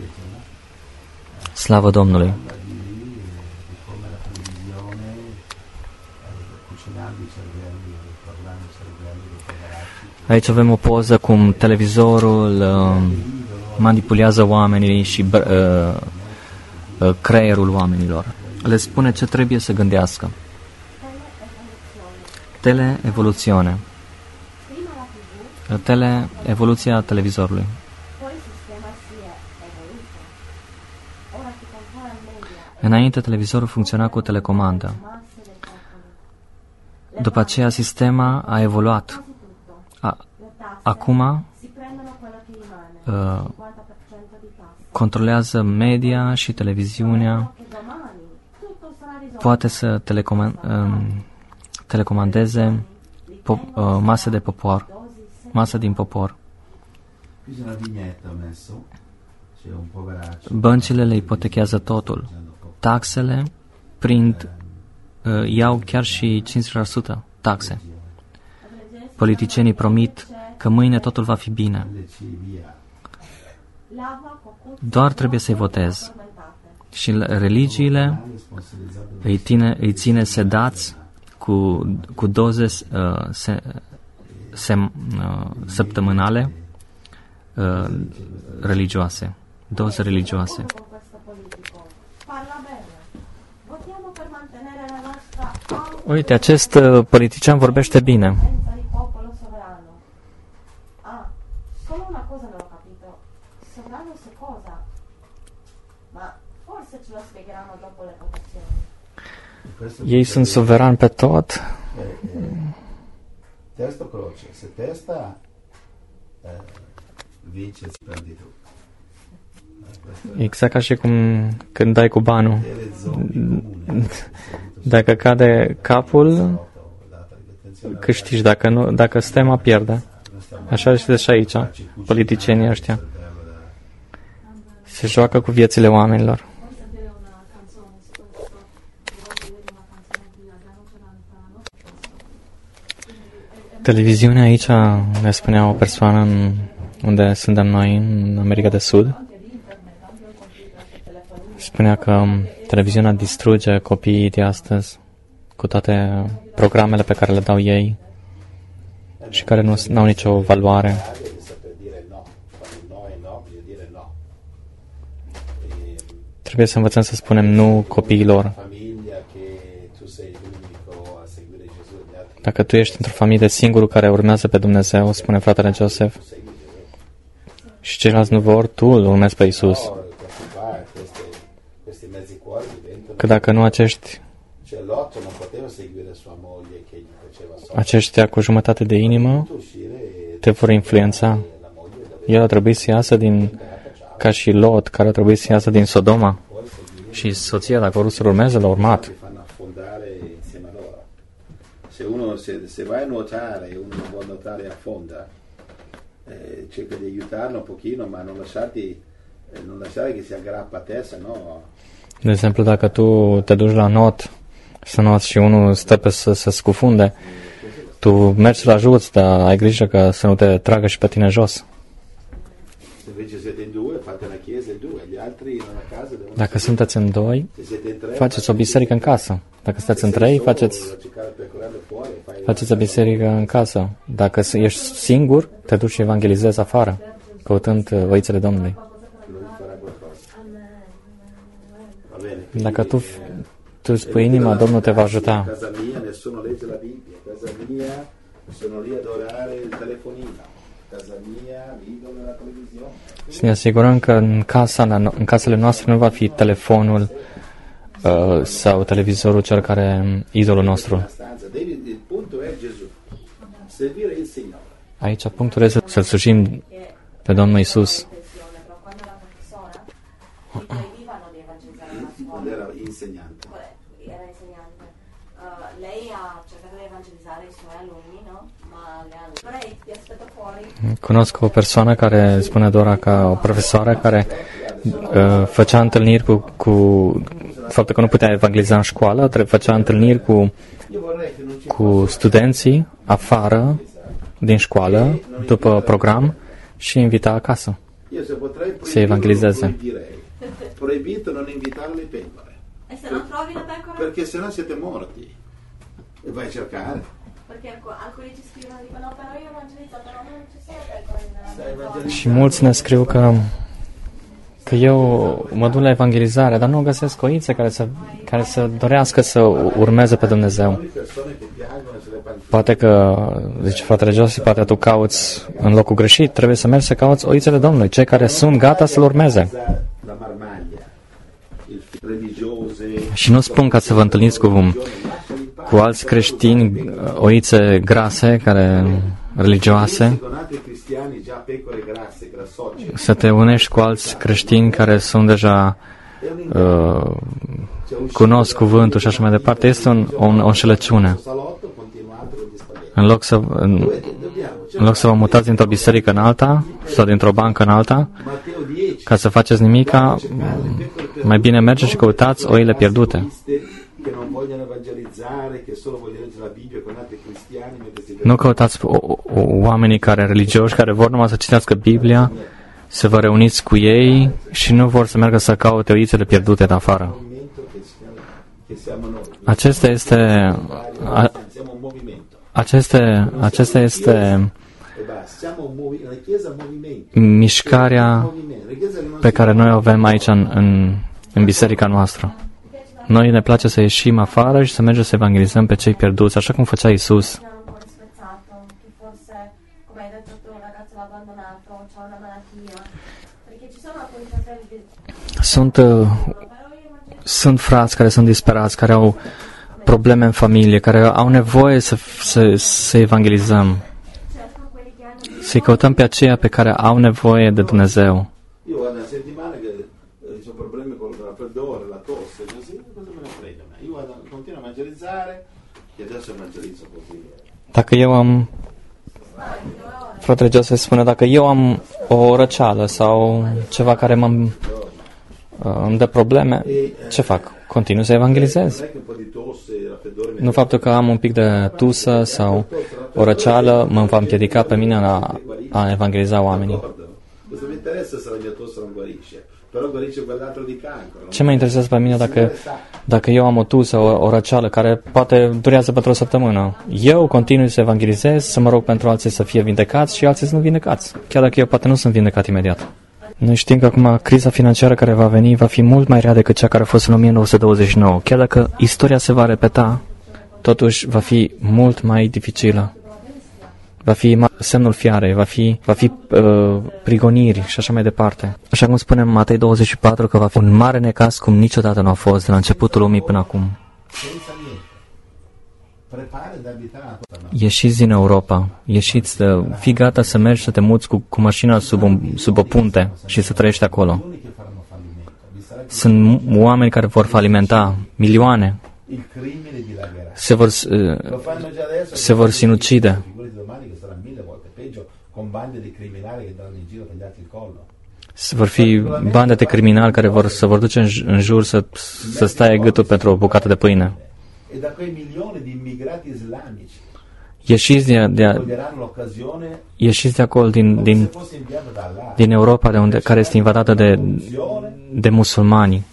Slavă Domnului! Aici avem o poză cum televizorul uh, manipulează oamenii și uh, uh, creierul oamenilor. Le spune ce trebuie să gândească. Teleevoluțiune. Teleevoluția televizorului. Înainte televizorul funcționa cu telecomandă. După aceea sistema a evoluat. A, acum uh, controlează media și televiziunea, poate să telecom- um, telecomandeze po- uh, masă de popor, masă din popor. Băncile le ipotechează totul. Taxele prind, uh, iau chiar și cincizeci la sută taxe. Politicienii promit că mâine totul va fi bine. Doar trebuie să-i votez. Și religiile îi, tine, îi ține sedați cu, cu doze uh, se, se, uh, săptămânale uh, religioase. Doze religioase. Parla bene. Votiamo per mantenere la nostra Uite, acest politician vorbește bine. Di popolo sovrano. Ah, solo una cosa non ho capito. Sovrano su cosa? Ma forse ce lo spiegheranno dopo le votazioni. Ei sunt suverani pe tot. Testa o croce. Se testa eh, vince, prendi tu. Exact ca și cum când dai cu banul. Dacă cade capul, câștigi. Dacă, nu, dacă stema, pierde. Așa este și aici. Politicienii ăștia se joacă cu viețile oamenilor. Televiziunea aici ne spunea o persoană în, unde suntem noi, în America de Sud. Spunea că televiziunea distruge copiii de astăzi cu toate programele pe care le dau ei și care nu au nicio valoare. Trebuie să învățăm să spunem nu copiilor. Dacă tu ești într-o familie singurul care urmează pe Dumnezeu, spune fratele Joseph, și ceilalți nu vor, tu îl urmezi pe Iisus. Că dacă nu acești aceștia cu jumătate de inimă te vor influența. El a trebuit să iasă din, ca și Lot, care a trebuit să iasă din Sodoma. Și soția, dacă a vrut să-l urmeze, l-a urmat. Se uno se, se va a nuotare e uno non vuole nuotare affonda, eh, cerca di aiutarlo un pochino, ma non lasciarti eh, non lasciare che si aggrappa a te, se no. De exemplu, dacă tu te duci la not, să noți și unul stă pe să se scufunde, tu mergi să-l ajuți, dar ai grijă că să nu te tragă și pe tine jos. Dacă sunteți în doi, faceți o biserică în casă. Dacă sunteți în trei, faceți, faceți o biserică în casă. Dacă ești singur, te duci și evangelizezi afară, căutând oițele Domnului. Dacă tu, tu spui inima, Domnul te va ajuta. Să ne asigurăm că în, casa, în casele noastre nu va fi telefonul uh, sau televizorul cel care idolul nostru. Aici punctul este să-L slujim pe Domnul Iisus. Cunosc o persoană care spune Dora, ca o profesoară care uh, făcea întâlniri cu, cu faptul că nu putea evangeliza în școală, făcea întâlniri cu, cu studenții afară din școală, după program, și invita acasă să evangelizeze. Proibito non invitare le pecore. E se non trovi la pecora? Perché sennò siete morti. E vai a cercare. Perché alcuni ci scrivono e dicono no, però io evangelizzo, però non ci sono pecore. Și mulți ne scriu că că eu mă duc la evangelizare, dar nu găsesc oițe care să, care să dorească să urmeze pe Dumnezeu. Poate că, zice fratele Joseph, poate tu cauți în locul greșit, trebuie să mergi să cauți oițele Domnului, cei care sunt gata să-L urmeze. Și nu spun ca să vă întâlniți cu, cu alți creștini, oițe grase, care religioase, să te unești cu alți creștini care sunt deja uh, cunosc cuvântul și așa mai departe. Este un, o, o înșelăciune. În loc să în, în loc să vă mutați dintr-o biserică în alta sau dintr-o bancă în alta, ca să faceți nimica, mai bine mergeți și căutați oile pierdute. Nu căutați o, o, oamenii care religioși, care vor numai să citească Biblia, să vă reuniți cu ei și nu vor să meargă să caute oițele pierdute de afară. Acesta este a, aceste, acesta este mișcarea pe care noi o avem aici în, în, în biserica noastră. Noi ne place să ieșim afară și să mergem să evangelizăm pe cei pierduți, așa cum făcea Iisus. Sunt, uh, sunt frați care sunt disperați, care au probleme în familie, care au nevoie să, să, să evangelizăm. Să-i căutăm pe aceia pe care au nevoie de Dumnezeu. Io guarda una settimana che eh, ho problemi con il raffreddore, la tosse, così, cosa me ne frega? Io guarda, continuo a evangelizzare e adesso evangelizzo così. Dacă eu am, fratele Joseph spune, dacă eu am o răceală sau ceva care mă îmi dă probleme, ce fac? Continui să evangelizez. Nu faptul că am un pic de tusă sau o răceală mă va împiedica pe mine a, a evangeliza oamenii. Ce mă interesează pe mine dacă, dacă eu am o tusă, o, o răceală care poate durează pentru o săptămână? Eu continui să evangelizez, să mă rog pentru alții să fie vindecați și alții să nu vindecați, chiar dacă eu poate nu sunt vindecat imediat. Noi știm că acum criza financiară care va veni va fi mult mai rea decât cea care a fost în o mie nouă sute douăzeci și nouă. Chiar dacă istoria se va repeta, totuși va fi mult mai dificilă. Va fi semnul fiarei, va fi, va fi uh, prigoniri și așa mai departe. Așa cum spunem în Matei douăzeci și patru că va fi un mare necaz cum niciodată nu a fost de la începutul lumii până acum. Ieșiți din Europa, ieșiți, de, fii gata să mergi să te muți cu, cu mașina sub, un, sub o punte și să trăiești acolo. Sunt oameni care vor falimenta, milioane. Se vor, se vor sinucide. Se vor fi bande de criminali care vor, se vor duce în, în jur să, să stai gâtul pentru o bucată de pâine. Ieșiți de, de, ieșiți de acolo din, din, din Europa, de unde, care este invadată de, de musulmani.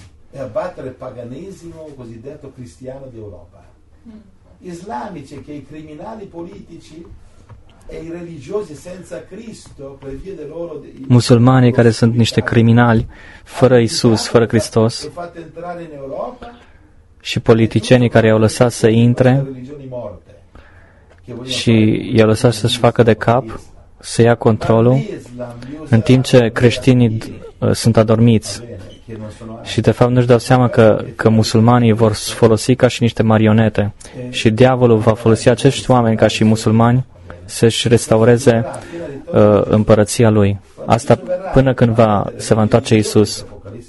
Islamici che i criminali politici e i religiosi senza Cristo per via del loro musulmanii care sunt niște criminali fără Isus, fără Hristos, și politicienii care i-au lăsat să intre și i-au lăsat să-și facă de cap, să ia controlul, în timp ce creștinii uh, sunt adormiți. Și de fapt nu-și dau seama că, că musulmanii vor folosi ca și niște marionete și diavolul va folosi acești oameni ca și musulmani să-și restaureze uh, împărăția lui. Asta până când va, se va întoarce Iisus.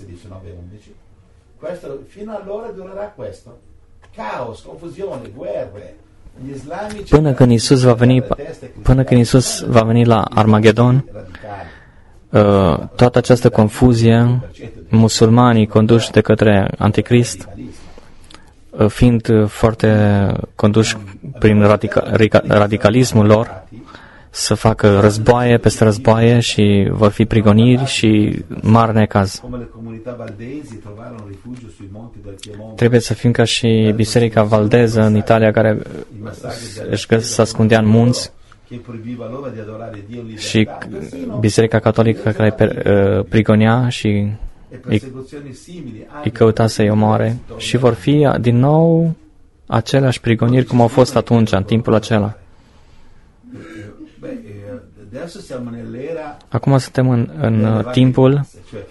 Până când Iisus va veni, până când Iisus va veni la Armagedon, uh, toată această confuzie, musulmanii conduși de către Anticrist, uh, fiind foarte conduși prin radica, radicalismul lor, să facă războaie peste războaie și vor fi prigoniri și mari necaz. Trebuie să fim ca și Biserica Valdeză în Italia, care își se ascundea în munți, și Biserica Catolică care prigonea și îi, îi căuta să-i omoare. Și vor fi din nou aceleași prigoniri cum au fost atunci, în timpul acela. Acum suntem în, în timpul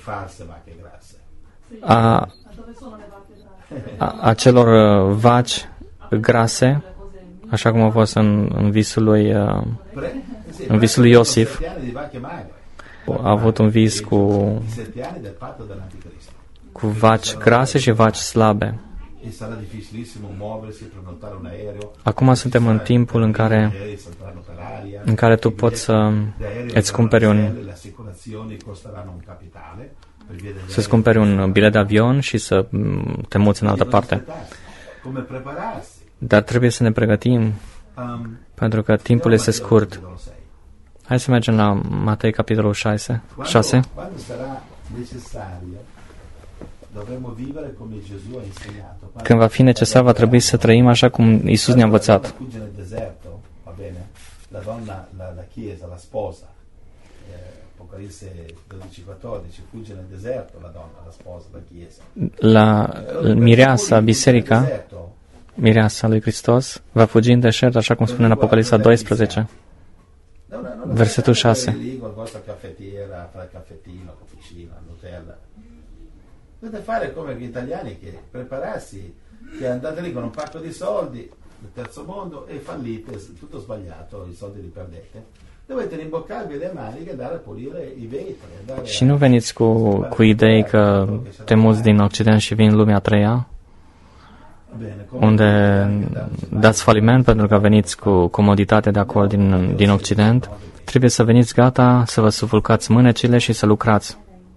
a, a, a celor vaci grase, așa cum a fost în, în visul lui în visul lui Iosif. A avut un vis cu cu vaci grase și vaci slabe. Acum suntem în timpul în care în care tu poți să îți cumperi un să-ți cumperi un bilet de avion și să te muți în altă parte. Dar trebuie să ne pregătim, pentru că timpul este scurt. Hai să mergem la Matei, capitolul șase. șase. Când va fi necesar, va trebui să trăim așa cum Iisus ne-a învățat. Apocalisse dodici quattordici, fugge nel deserto la donna, la sposa, la chiesa. La mireasa, biserica, mireasa lui Hristos, va fugi în deșert, așa cum spune în Apocalipsa doisprezece, versetul șase. Dovete fare come gli italiani che prepararsi, che andate lì con un pacco di soldi del terzo mondo e fallite, tutto sbagliato, i soldi li perdete. Dovete rimboccarvi le maniche e andare a pulire i vetri. Și nu veniți cu, cu idei că te muți din Occident și vii în lumea a treia, unde dați faliment pentru că veniți cu comoditate de acolo din, din Occident. Trebuie să veniți gata, să vă sufulcați mânecile și să lucrați.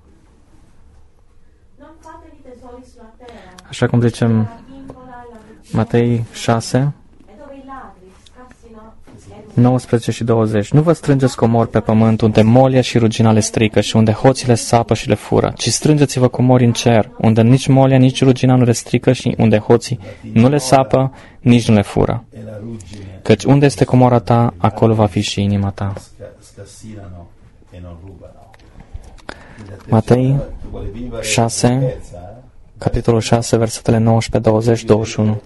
Așa cum zicem Matei șase, nouăsprezece și douăzeci. Nu vă strângeți comori pe pământ unde molia și rugina le strică și unde hoțile sapă și le fură, ci strângeți-vă comori în cer, unde nici molia, nici rugina nu le strică și unde hoții nu le sapă, nici nu le fură. Căci unde este comora ta, acolo va fi și inima ta. Matei șase, capitolul șase, versetele nouăsprezece, douăzeci, douăzeci și unu.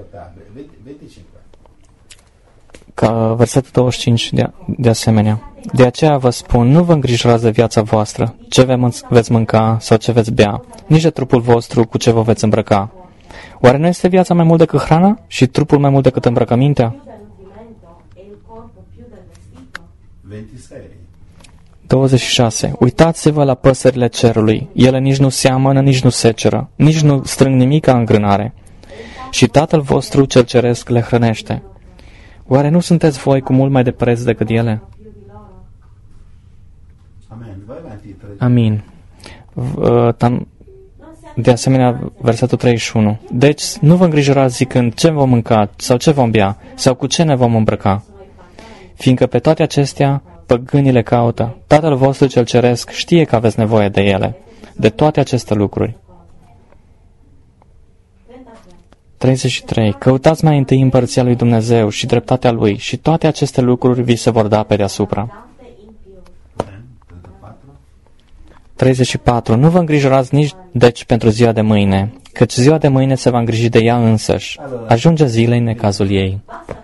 Ca versetul douăzeci și cinci de, de asemenea. De aceea vă spun, nu vă îngrijorați de viața voastră, ce veți mânca sau ce veți bea, nici de trupul vostru cu ce vă veți îmbrăca. Oare nu este viața mai mult decât hrana și trupul mai mult decât îmbrăcămintea? douăzeci și șase. Uitați-vă la păsările cerului. Ele nici nu seamănă, nici nu seceră, nici nu strâng nimica în grânare. Și Tatăl vostru cel ceresc le hrănește. Oare nu sunteți voi cu mult mai de preț decât ele? Amin. De asemenea, versetul treizeci și unu. Deci, nu vă îngrijorați zicând ce vom mânca sau ce vom bea sau cu ce ne vom îmbrăca. Fiindcă pe toate acestea păgânii le caută. Tatăl vostru cel ceresc știe că aveți nevoie de ele, de toate aceste lucruri. treizeci și trei. Căutați mai întâi împărăția lui Dumnezeu și dreptatea lui și toate aceste lucruri vi se vor da pe deasupra. treizeci și patru. Nu vă îngrijorați nici deci pentru ziua de mâine, căci ziua de mâine se va îngriji de ea însăși. Ajunge zilei necazul ei.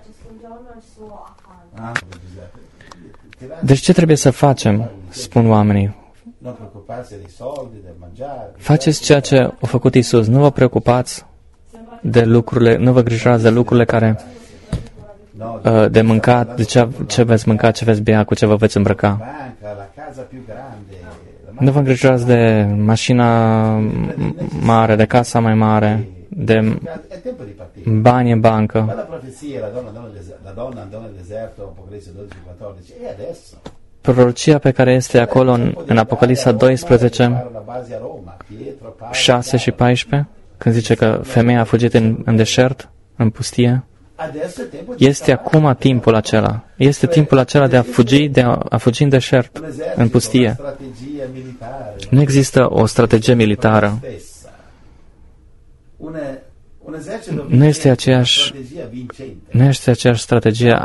Deci ce trebuie să facem, spun oamenii? Faceți ceea ce a făcut Iisus. Nu vă preocupați de lucrurile, nu vă îngrijorați de lucrurile care de mâncat, de ce, ce veți mânca, ce veți bea, cu ce vă veți îmbrăca. Nu vă îngrijorați de mașina mare, de casa mai mare, de bani în bancă. Prorocia pe care este acolo în, în Apocalipsa doisprezece, șase și paisprezece, când zice că femeia a fugit în, în deșert, în pustie, este acum timpul acela. Este timpul acela de a fugi, de a, a fugi în deșert, în pustie. Nu există o strategie militară. Nu este aceeași, nu este aceeași strategie.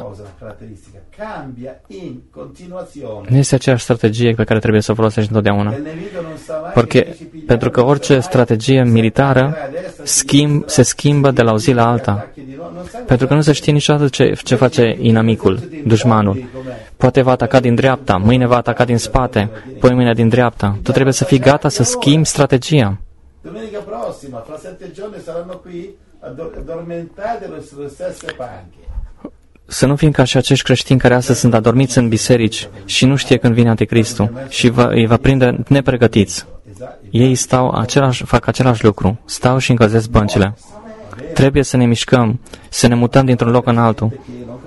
Nu este aceeași strategie pe care trebuie să o folosești întotdeauna. Porque, pentru că orice strategie militară schimb, se schimbă de la o zi la alta. Pentru că nu se știe niciodată ce, ce face inamicul, dușmanul. Poate va ataca din dreapta, mâine va ataca din spate, poi mâine din dreapta. Tu trebuie să fii gata să schimbi strategia. Domenica prossima, fra sette giorni, saranno qui addormentati sulle stesse panche. Să nu fim ca și acești creștini care astăzi sunt adormiți în biserici și nu știe când vine Anticristul și va, îi va prinde nepregătiți. Ei stau același, fac același lucru, stau și încălzesc băncile. Trebuie să ne mișcăm, să ne mutăm dintr-un loc în altul.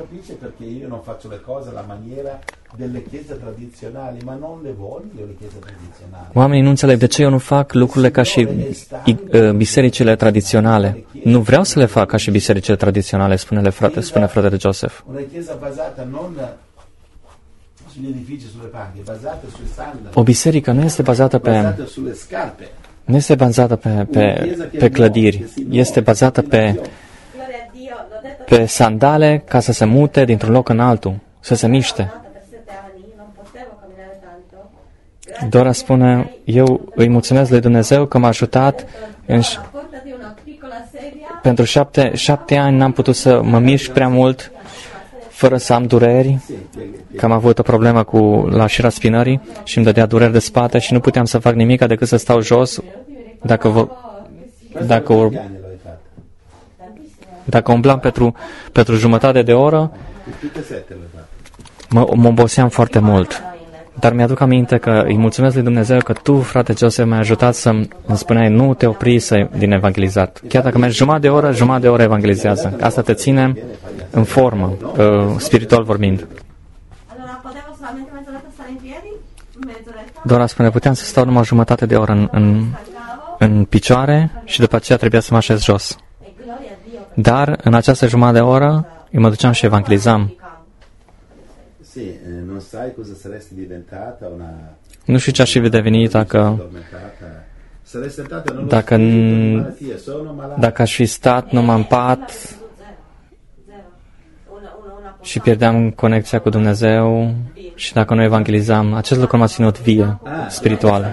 Oamenii nu înțeleg de ce eu nu fac lucrurile ca și bisericile tradiționale. Nu vreau să le fac ca și bisericile tradiționale, spune frate, spune fratele Joseph. O biserică nu este bazată pe nu este bazată pe, pe, pe clădiri, este bazată pe, pe sandale ca să se mute dintr-un loc în altul, să se miște. Dora spune, eu îi mulțumesc lui Dumnezeu că m-a ajutat. În, pentru șapte, șapte ani n-am putut să mă mișc prea mult fără să am dureri, că am avut o problemă cu lașirea spinării și îmi dădea dureri de spate și nu puteam să fac nimic decât să stau jos. Dacă, vă, dacă, dacă umblam pentru, pentru jumătate de oră, mă, mă oboseam foarte mult. Dar mi-aduc aminte că îi mulțumesc lui Dumnezeu că tu, frate Joseph, m-ai ajutat să-mi spuneai nu te opri să, din evangelizat. Chiar dacă mergi jumătate de oră, jumătate de oră evangelizează. Asta te ține în formă, uh, spiritual vorbind. Dora spune, puteam să stau numai jumătate de oră în, în, în picioare și după aceea trebuia să mă așez jos. Dar în această jumătate de oră îi mă duceam și evangelizam. Nu știu ce aș fi devenit dacă, dacă, dacă aș fi stat numai în pat și pierdeam conexia cu Dumnezeu și dacă nu evangelizam. Acest lucru m-a ținut vie, spiritual.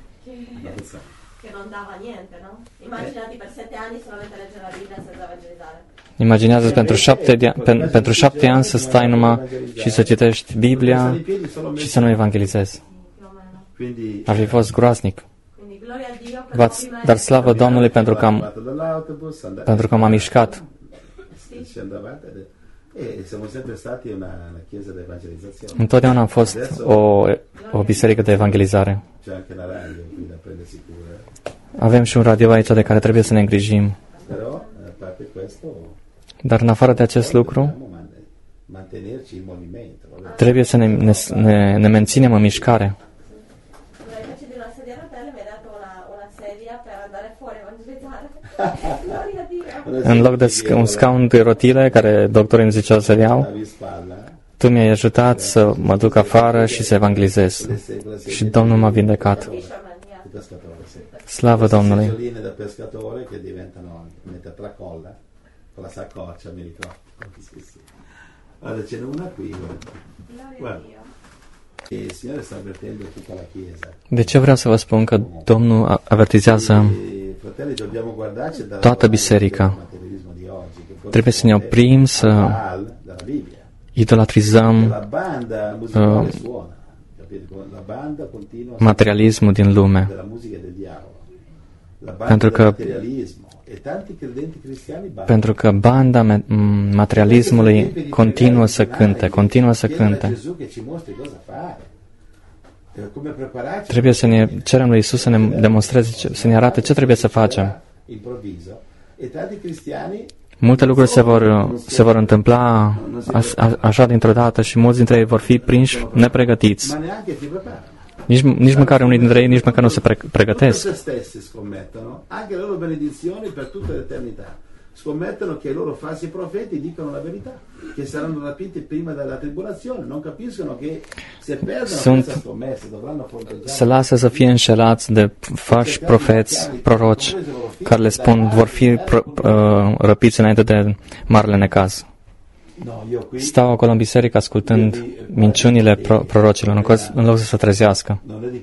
Imaginează pentru șapte, de, pen, pentru șapte ani să stai numai și să citești Biblia și să nu evangelizezi. Ar fi fost groaznic. Dar slavă Domnului pentru că am, pentru că m-am mișcat. Întotdeauna am fost o, o biserică de evangelizare. Avem și un radio aici de care trebuie să ne îngrijim. Dar în afară de acest lucru, trebuie să ne, ne, ne, ne menținem în mișcare. În loc de sc- un scaun de rotile, care doctorii îmi ziceau să iau, tu mi-ai ajutat să mă duc afară și să evangelizez. Și Domnul m-a vindecat. Slavă Domnului! Con la saccoccia, mi ricordo. Sì, sì. Guarda, ce n'è una qui, guarda. Guarda. E il Signore sta avvertendo tutta la Chiesa. De ce vreau să vă spun că Domnul avertizează toată biserica? Trebuie să ne oprim, să idolatrizăm uh, materialismul din lume. Pentru că Pentru că banda materialismului continuă să cânte, continuă să cânte. Trebuie să ne cerem lui Iisus să ne demonstreze, să ne arate ce trebuie să facem. Multe lucruri se vor, se vor întâmpla a, a, așa dintr-o dată și mulți dintre ei vor fi prinși nepregătiți. Nici, nici măcar unii dintre ei, nici măcar nu se pre- pregătesc. Scommettono che i loro falsi profeti dicano la verità, che saranno rapiti prima della tribolazione, non capiscono che se perdono questa scommessa dovranno fronteggiare. Se lasă să fie înșelați de falși profeți, proroci, care le spun vor fi pro, uh, răpiți înainte de marele necaz. Stau acolo în biserică ascultând minciunile pro, prorocilor, în loc să se trezească.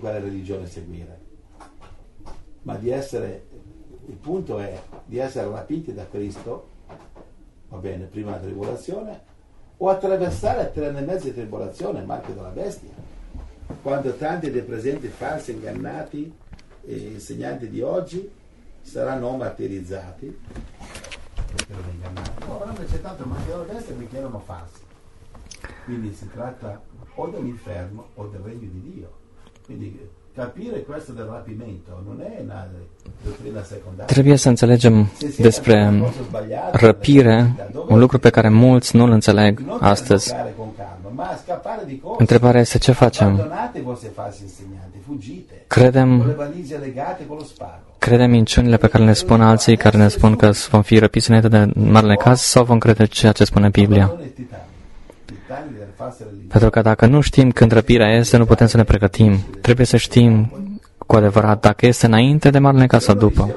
Il punto è di essere rapiti da Cristo, va bene, prima della tribolazione, o attraversare tre anni e mezzo di tribolazione, marchio della bestia. Quando tanti dei presenti falsi, ingannati e insegnanti di oggi saranno martirizzati, perché non ingannati. No, avranno accettato il marchio della bestia perché erano falsi. Quindi si tratta o dell'inferno o del regno di Dio. Quindi capire questo del rapimento non è una dottrina secondaria. Trebuie să înțelegem despre răpire, un lucru pe care mulți nu-l înțeleg astăzi. Întrebarea este ce facem? Credem, credem minciunile pe care ne spun alții, care ne spun că vom fi răpiți înainte de marele caz, sau vom crede ceea ce spune Biblia? Pentru că dacă nu știm când răpirea este, nu putem să ne pregătim. Trebuie să știm cu adevărat dacă este înainte de marele caz sau după.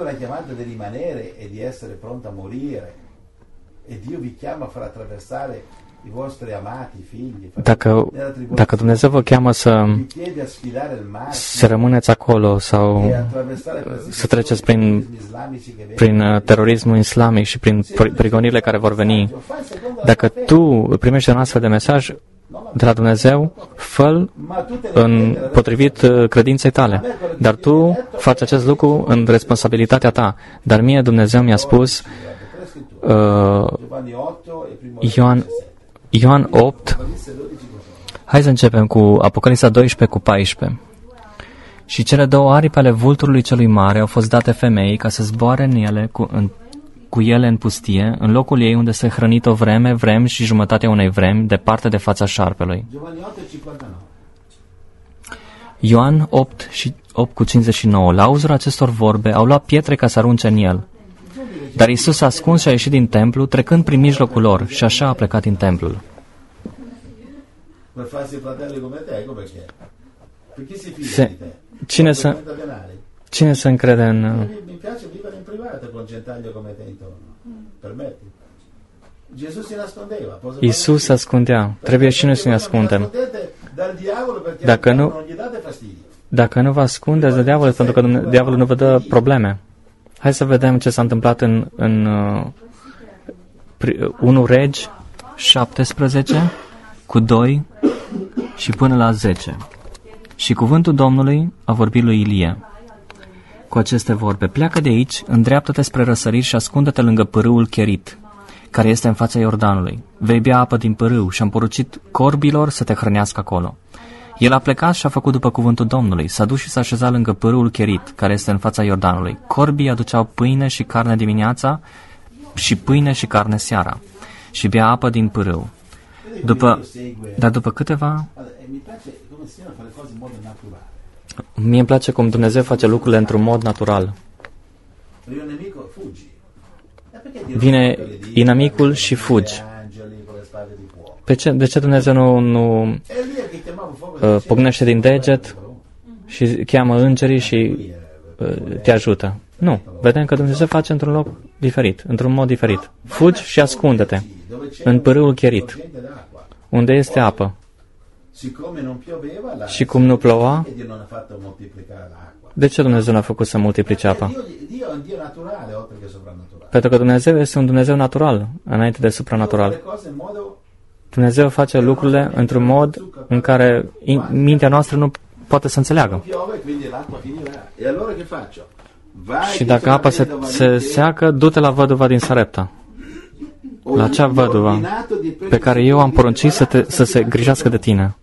Dacă, dacă Dumnezeu vă cheamă să, să rămâneți acolo sau să treceți prin, prin terorismul islamic și prin prigonirile care vor veni, dacă tu primești un astfel de mesaj de la Dumnezeu, fă-l în potrivit credinței tale. Dar tu faci acest lucru în responsabilitatea ta. Dar mie Dumnezeu mi-a spus uh, Ioan, Ioan opt. Hai să începem cu Apocalipsa doisprezece cu paisprezece. Și cele două aripi ale vulturului celui mare au fost date femeii ca să zboare în ele cu, în, cu ele în pustie, în locul ei unde se hrănit o vreme, vrem și jumătatea unei vremi, departe de fața șarpelui. Ioan opt, și opt cu cincizeci și nouă. La auzul acestor vorbe au luat pietre ca să arunce în el. Dar Iisus s-a ascuns și a ieșit din templu, trecând prin mijlocul lor, și așa a plecat din templul. Se, cine, să, cine să încrede în... Iisus se ascundea. Trebuie și noi să ne ascundem. Dacă nu, dacă nu vă ascundeți de diavol, pentru că diavolul nu vă dă probleme. Hai să vedem ce s-a întâmplat în, în uh, unu Regi șaptesprezece cu doi și până la zece. Și cuvântul Domnului a vorbit lui Ilie cu aceste vorbe: pleacă de aici, îndreaptă-te spre răsărit și ascunde-te lângă pârâul Cherit, care este în fața Iordanului. Vei bea apă din pârâu și am poruncit corbilor să te hrănească acolo. El a plecat și a făcut după cuvântul Domnului. S-a dus și s-a așezat lângă pârâul Cherit, care este în fața Iordanului. Corbii aduceau pâine și carne dimineața și pâine și carne seara și bea apă din pârâu. După, dar după câteva... Mie îmi place cum Dumnezeu face lucrurile într-un mod natural. Vine inamicul și fugi. Pe ce, de ce Dumnezeu nu, nu uh, pocnește din deget și cheamă îngerii și uh, te ajută? Nu. Vedem că Dumnezeu face într-un loc diferit, într-un mod diferit. Fugi și ascunde-te în pârâul Cherit, unde este apă. Și cum nu ploua, de ce Dumnezeu n-a făcut să multiplice apa? Pentru că Dumnezeu este un Dumnezeu natural, înainte de supranatural. Dumnezeu face lucrurile într-un mod în care mintea noastră nu poate să înțeleagă. Și dacă apa se, se seacă, du-te la văduva din Sarepta. La acea văduva pe care eu am poruncit să, te, să se grijească de tine.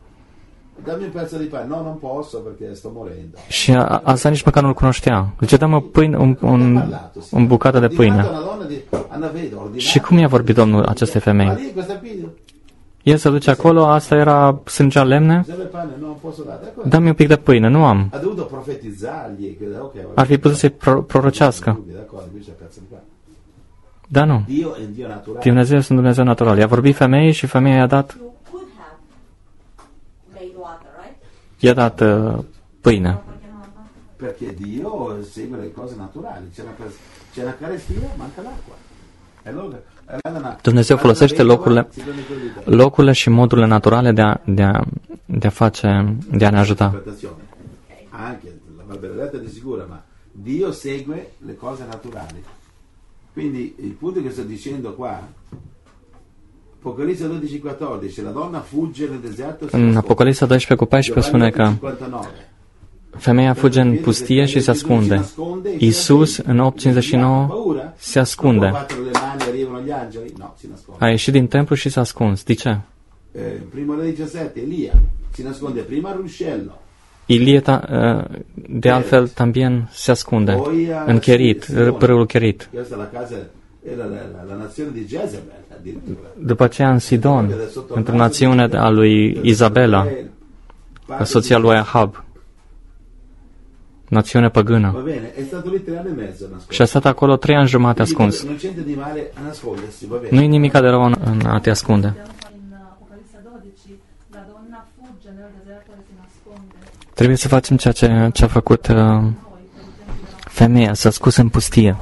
Și a, asta nici măcar nu-l cunoștea. Zice, dă-mă pâine, un, un, un bucată de pâine. Și cum i-a vorbit Domnul acestei femei? El se duce acolo, asta era, sângea lemne. Dă-mi un pic de pâine, nu am. Ar fi putut să-i pro- prorocească. Da, nu. Dumnezeu este un Dumnezeu natural. I-a vorbit femeii și femeia i-a dat i-a dat uh, pâine. Dumnezeu folosește locurile, locurile și modurile naturale de a, de a, de a face, de a ne ajuta. Dio segue le cose naturali. Quindi il punto che sto dicendo qua, Apocalisse dodici quattordici, la donna fugge nel deserto. În Apocalipsa doisprezece cu paisprezece spune că femeia fuge în pustie și se ascunde. Iisus, în opt cincizeci și nouă, se ascunde. A ieșit din templu și s-a ascuns. De ce? Ilie, de altfel, también se ascunde în Cherit, pârâul Cherit. După aceea în Sidon, într-o națiune a lui Izabela, soția lui Ahab, națiune păgână. Și a stat acolo trei ani jumate ascuns. Nu-i nimic de rău în a te ascunde. Trebuie să facem ceea ce, ce a făcut uh, femeia, s-a scus în pustie.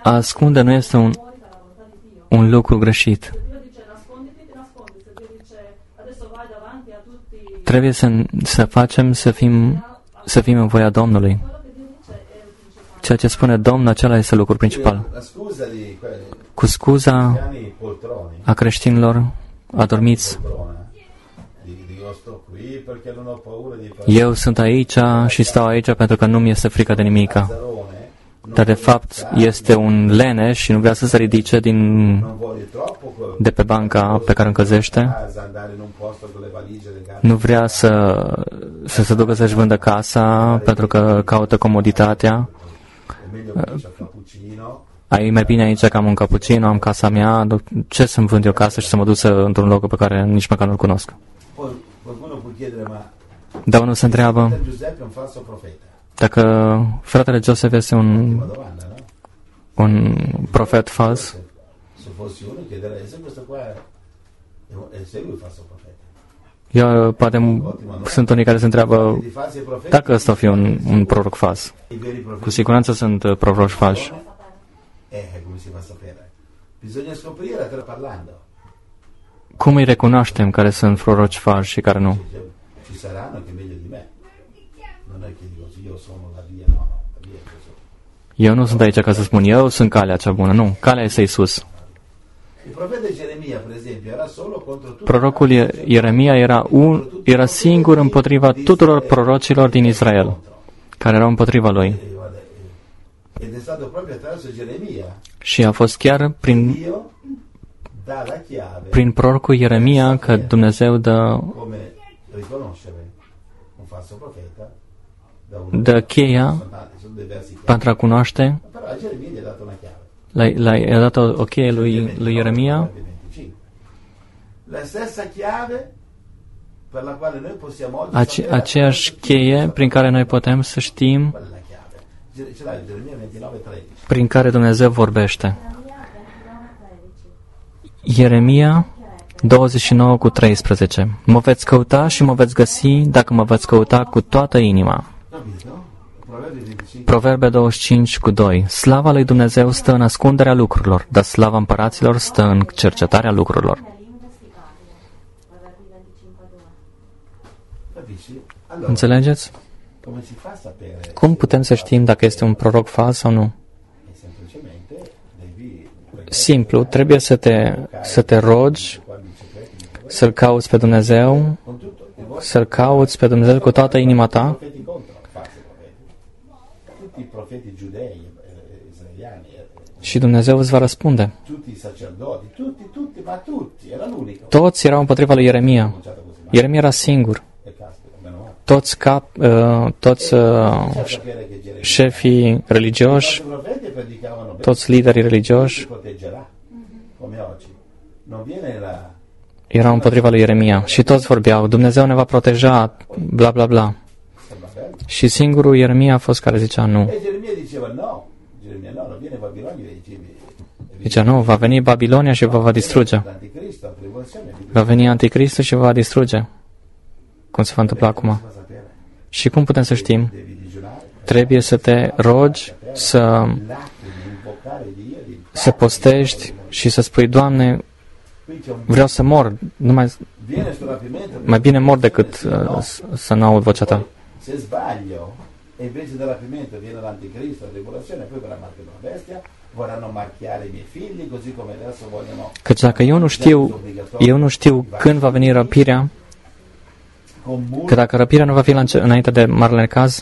a ascunde nu este un, fuori dalla volontà di Dio. un lucru greșit. Se Dio dice nasconditi, ti nascondi. Se Dio dice adesso vai davanti a tutti, Trebuie să, să facem să fim, să fim în voia Domnului. quello che Dio dice è il principale. Ceea ce spune Domnul, acela este lucrul principal. La scusa di quelli Cu scuza cristiani poltroni, a creștinilor adormiți, poltrona, di, di io sto qui perché non ho paura di fare eu sunt aici și stau aici pentru că nu mi este frică de nimica. Zarone, non Dar de fapt este un leneș și nu vrea să se ridice din, non voglio troppo quello de pe banca pe care încălzește. casa, andare in un posto con le valigie legate. Nu vrea să, să se ducă să-și vândă casa pentru că caută comoditatea. È meglio che c'è il cappuccino. Ai mai bine aici că am un cappuccino, am casa mea, ce să-mi vând eu casă și să mă duc să, într-un loc pe care nici măcar nu-l cunosc. Poi qualcuno può chiedere, ma Dar unul se întreabă Giuseppe è un falso profeta? dacă fratele Joseph este un, Una domanda, no? un profet fals. Se fossi uno chiederei se questo qua è, è se lui il falso profeta. Eu, poate sunt unii care se întreabă Di falsi profeti, dacă ăsta o fi un, un proroc fals. i veri profeti. Cu siguranță sunt uh, proroci falși. Eh, come si fa a sapere? Bisogna scoprire te parlando. Cum îi recunoaștem care sunt proroci falși și care nu? Ci saranno che meglio di me. Non è che dico io sono la via, no, no, la via è Gesù. Eu nu sunt aici ca să spun eu sunt calea cea bună. Nu, calea este Isus. Il profeta Geremia, per esempio, era solo contro tutti. Prorocul Ieremia era, un, era singur împotriva tuturor prorocilor din Israel, care erau împotriva lui. Eh, guarda, eh, Ed è stato proprio attraverso Geremia Și a fost chiar prin, Dio dà la chiave prin prorocul Ieremia că Dumnezeu dă, come riconoscere un falso profeta da uno. dă cheia Sono tanti, sono dei versi chiave. pentru a cunoaște. Però a Geremia gli ha dato una chiave. L-a, l-a, i-a dat o, o cheie lui, lui Ieremia, venticinque. La stessa chiave per la quale noi possiamo oggi ace, sapere aceeași cheie prin care noi putem să știm, qual è la chiave. Ce ce l'hai Geremia ventinove tredici. prin care Dumnezeu vorbește. Ieremia douăzeci și nouă cu treisprezece. Mă veți căuta și mă veți găsi dacă mă veți căuta cu toată inima. Capito? Proverbi venticinque. Proverbe douăzeci și cinci cu doi. Slava lui Dumnezeu stă în ascunderea lucrurilor, dar slava împăraților stă în cercetarea lucrurilor. Capisci? Allora, Înțelegeți? come si fa a sapere? Cum putem să știm dacă este un proroc fals sau nu? E semplicemente devi Simplu, trebuie să te, să te rogi, quando i segreti să-L cauți pe Dumnezeu, con tutto i vostri să-L cauți pe Dumnezeu cu toată inima ta profeti contro falsi profeti. Tutti i profeti giudei, eh, israeliani, eh, și Dumnezeu îți va răspunde. tutti i sacerdoti, tutti, tutti, ma tutti, era l'unico. Toți erau împotriva lui Ieremia. Cominciato così, ma Ieremia era singur. e caspita, meno male. Toți, cap, uh, toți uh, Comincia a sapere che Geremia, șefii religioși, i profeti predicavano bene, toți liderii ti religioși proteggerà, come oggi. Non viene la... erau împotriva lui Ieremia și toți vorbeau, Dumnezeu ne va proteja, bla bla bla. Sembra bello. Și singurul Ieremia a fost care zicea nu. E Geremia diceva no, Geremia no, non viene Babilonia, dicevi, Zicea nu, va veni Babilonia și vă va distruge. l'anticristo, la tribolazione, di Va veni Anticristul și vă va distruge. Cum se va întâmpla acum? fa sapere. Și cum putem să știm? Devi digiunare, Trebuie să te rogi, să, lacrime, invocare Dio, di... să postești și să spui, Doamne, Qui c'è un... vreau să mor, numai, Viene sto rapimento, mai bine mor decât uh, s- să nu aud vocea ta. se sbaglio e invece del rapimento viene l'anticristo, la tribolazione, poi verrà marchiata una bestia, vorranno marchiare i miei figli, così come adesso vogliono Căci dacă eu nu știu, eu nu știu când va veni răpirea, con muri, că dacă răpirea nu va fi la înce- înainte de marele caz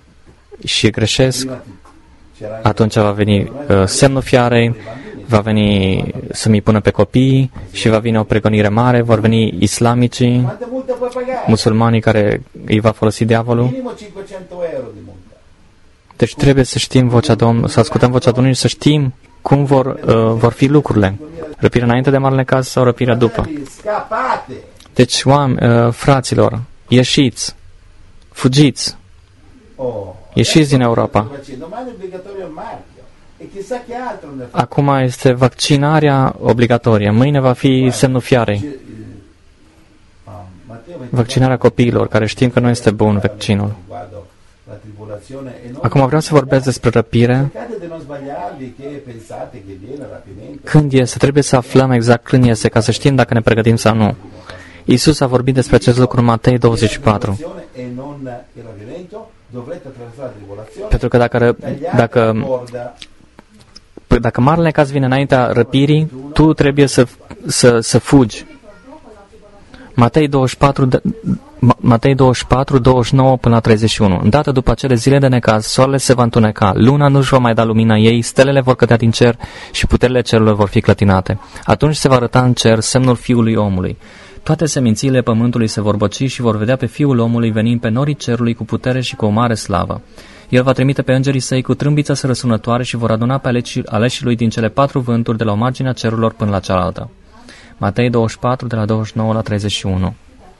și greșesc, prima c'era anche atunci va veni uh, semnul fiarei, va veni să mi pună pe copii și va veni o pregonire mare, vor veni islamicii, quante multe puoi pagare? musulmanii care îi va folosi diavolul. Minimo cinquecento euro di multa. Deci trebuie să știm vocea Domnului, să ascultăm vocea Domnului și să știm cum vor, uh, vor fi lucrurile. Răpirea înainte de marele caz sau răpirea după. Fratelli, scappate! Deci, oameni, uh, fraților, ieșiți, fugiți, Oh, ieșiți din Europa. domani è obbligatorio il marchio e chissà che altro ne fa. Acum este vaccinarea obligatorie, mâine va fi semnul fiarei. Ah, Matteo Vaccinarea copiilor, care știm că nu este bun vaccinul. Guardo la tribolazione e non Acum vreau să vorbesc despre răpire. cercate di non sbagliarvi che pensate che viene il rapimento. Când este, trebuie să aflăm exact când este, ca să știm dacă ne pregătim sau nu. Iisus a vorbit despre acest lucru în Matei douăzeci și patru. E non il rapimento, dovrete attraversare la tribolazione. Pentru că dacă, ră- dacă, dacă marele necaz vine înaintea răpirii, tu trebuie să, să, să fugi. Matei douăzeci și patru, Matei douăzeci și patru, douăzeci și nouă până la treizeci și unu. Îndată după acele zile de necaz, soarele se va întuneca, luna nu își va mai da lumina ei, stelele vor cădea din cer și puterile cerurilor vor fi clătinate. Atunci se va arăta în cer semnul Fiului Omului. Toate semințiile pământului se vor băci și vor vedea pe Fiul Omului venind pe norii cerului cu putere și cu o mare slavă. El va trimite pe îngerii săi cu trâmbița răsunătoare și vor aduna pe aleșii, aleșii lui din cele patru vânturi de la o margine a cerurilor până la cealaltă. Matei douăzeci și patru, de la douăzeci și nouă la treizeci și unu.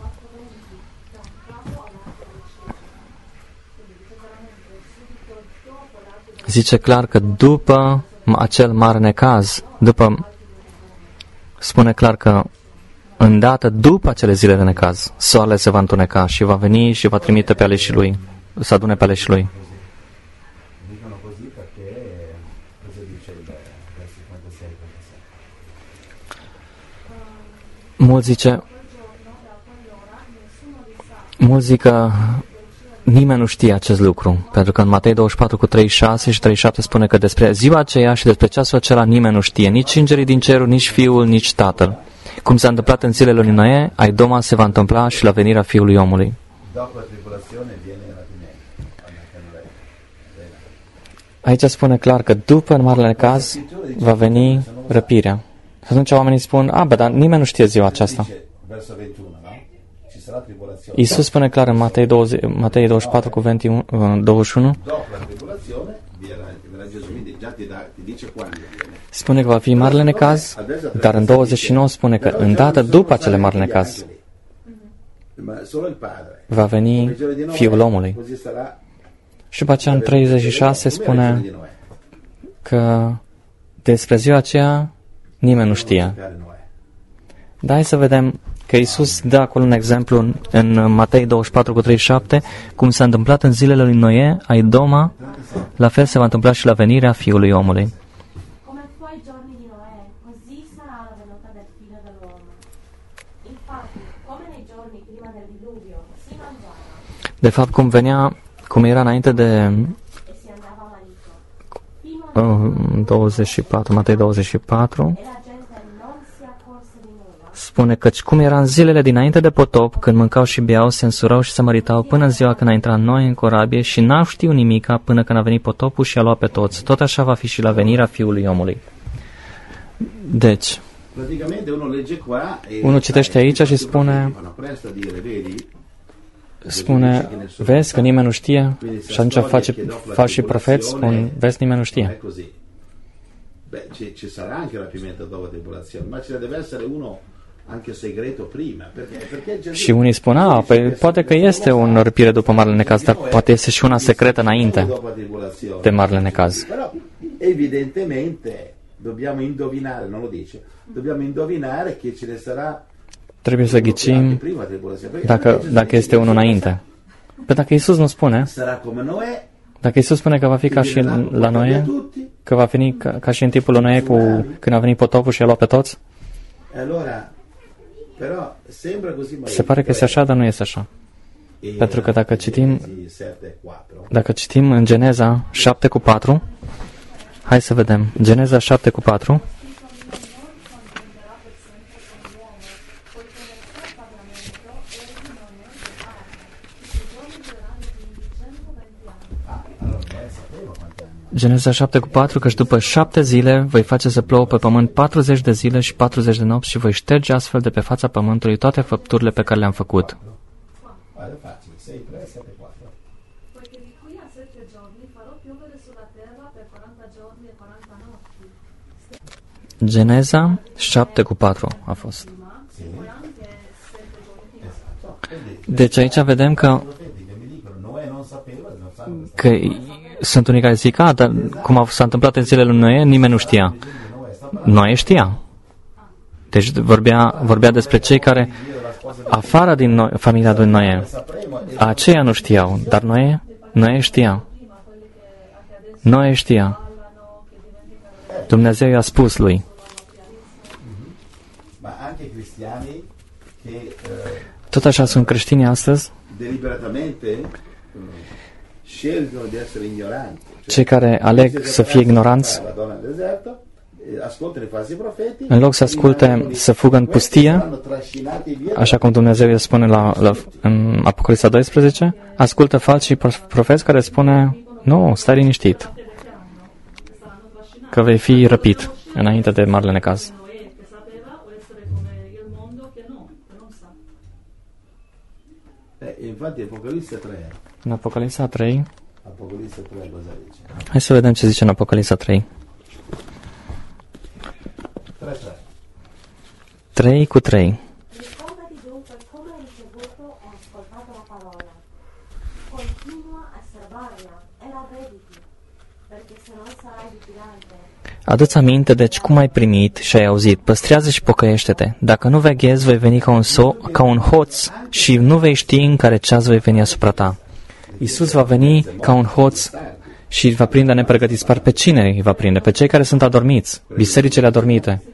Zice clar că după acel mare necaz, după, spune clar că îndată după acele zile de necaz, soarele se va întuneca și va veni și va trimite pe aleșii lui, să adune pe aleșii lui. Mulți zice, mulți zic că nimeni nu știe acest lucru, pentru că în Matei douăzeci și patru cu treizeci și șase și treizeci și șapte spune că despre ziua aceea și despre ceasul acela nimeni nu știe, nici îngerii din cerul, nici Fiul, nici Tatăl. Cum s-a întâmplat în zilele lui Noe, ai doma se va întâmpla și la venirea Fiului Omului. Aici spune clar că după în marele necaz va veni răpirea. Și atunci oamenii spun, a, bă, dar nimeni nu știe ziua aceasta. Iisus spune clar în Matei, douăzeci, Matei douăzeci și patru cu douăzeci și unu, spune că va fi marele necaz, dar în douăzeci și nouă spune că îndată după acele mari necaz va veni Fiul Omului. Și după aceea în treizeci și șase spune că despre ziua aceea nimeni nu știe. Dar hai să vedem că Iisus dă acolo un exemplu în Matei douăzeci și patru cu treizeci și șapte, cum s-a întâmplat în zilele lui Noe, ai doma, la fel se va întâmpla și la venirea Fiului Omului. De fapt, cum venea, cum era înainte de uh, douăzeci și patru, Matei douăzeci și patru, spune că cum era în zilele dinainte de potop, când mâncau și beau, se însurau și se măritau până în ziua când a intrat Noe în corabie și n-au știut nimica până când a venit potopul și a luat pe toți. Tot așa va fi și la venirea Fiului Omului. Deci, unul citește aici și spune, spune, vezi că nimeni nu știe? Și atunci face, faci și profeți, spun, vezi, nimeni nu știe. Ci sarà anche il rapimento dopo la tribolazione, ma ce ne deve essere uno anche segreto prima, perché, perché Gesù... Și unii spun, a, păi, poate că este un răpire după marele necaz, dar poate este și una secretă înainte de marele necaz. Però evidentemente dobbiamo indovinare, non lo dice, dobbiamo indovinare che ce ne sarà. Trebuie să ghicim dacă, dacă este unul înainte. Păi dacă Iisus nu spune, dacă Iisus spune că va fi ca și la Noe, că va veni ca, ca și în timpul lui Noe cu, când a venit potopul și a luat pe toți, se pare că este așa, dar nu este așa. Pentru că dacă citim, dacă citim în Geneza șapte cu patru, hai să vedem, Geneza șapte cu patru, Geneza șapte cu patru, căci după șapte zile voi face să plouă pe pământ patruzeci de zile și patruzeci de nopți și voi șterge astfel de pe fața pământului toate făpturile pe care le-am făcut. Geneza șapte cu patru a fost. Deci aici vedem că că sunt unii care zic, a, dar cum s-a întâmplat în zilele lui Noe, nimeni nu știa. Noe știa. Deci vorbea, vorbea despre cei care, afară din Noe, familia lui Noe, aceia nu știau, dar Noe Noe știa. Noe știa. Dumnezeu i-a spus lui. Tot așa sunt creștinii astăzi, cei care aleg să fie ignoranți, în loc să asculte, să fugă în pustie, așa cum Dumnezeu îi spune la, la, în Apocalipsa doisprezece, ascultă falsii profeți care spune, nu, stai liniștit, că vei fi răpit înainte de marele necaz. În Apocalipsa trei, hai să vedem ce zice în Apocalipsa trei. trei cu trei. Ricordati dunque come hai ricevuto e ascoltato la parola. Continua a serbarla e ravvediti, perché se no sarai vigilante. Adu-ți aminte, deci, cum ai primit și ai auzit, păstrează și pocăiește-te. Dacă nu veghezi, vei veni ca un, so, ca un hoț și nu vei ști în care ceas vei veni asupra ta. Iisus va veni ca un hoț și va prinde nepregătiți. Par pe cine îi va prinde? Pe cei care sunt adormiți, bisericile adormite.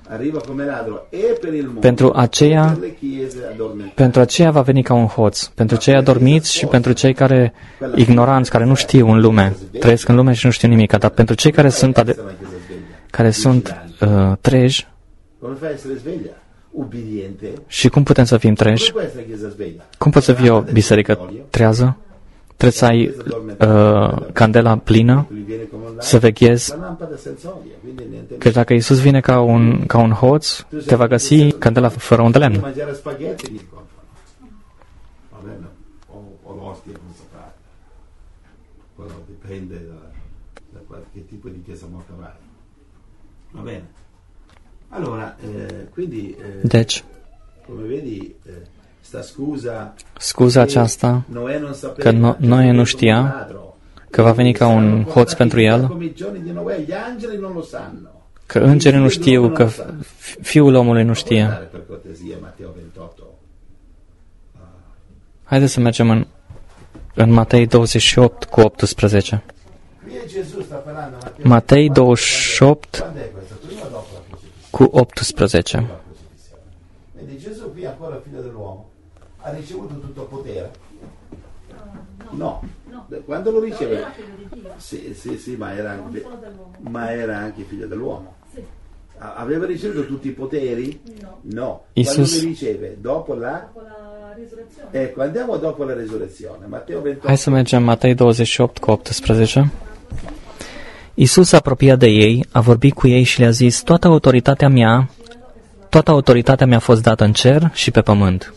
Pentru aceea, pentru aceea va veni ca un hoț, pentru cei adormiți și pentru cei care ignoranți, care nu știu în lume, trăiesc în lume și nu știu nimic, dar pentru cei care sunt, ade- care sunt uh, treji. Și cum putem să fim treji? Cum poți să fii o biserică trează? Trebuie să ai uh, candela plină, să veghezi. Că dacă Iisus vine ca un, ca un hoț, te va găsi candela fără un de lemn. Deci, scuza aceasta că no, Noe nu știa că va veni ca un hoț pentru el, că îngerii nu știu, că Fiul omului nu știe. Haideți să mergem în, în Matei douăzeci și opt cu optsprezece. Matei douăzeci și opt cu optsprezece. Ha ricevuto tutto potere? No, quando lo riceve? Sì, sì, sì, ma era anche, ma era anche figlio dell'uomo. Aveva ricevuto tutti i poteri? No. Quando li riceve? Dopo la risurrezione. Ecco, andiamo dopo la risurrezione. Matteo ventotto. Hai să mergem Matei douăzeci și opt cu optsprezece. Iisus s-a apropiat de ei, a vorbit cu ei și le-a zis, toată autoritatea mea, toată autoritatea mi-a fost dată în cer și pe pământ.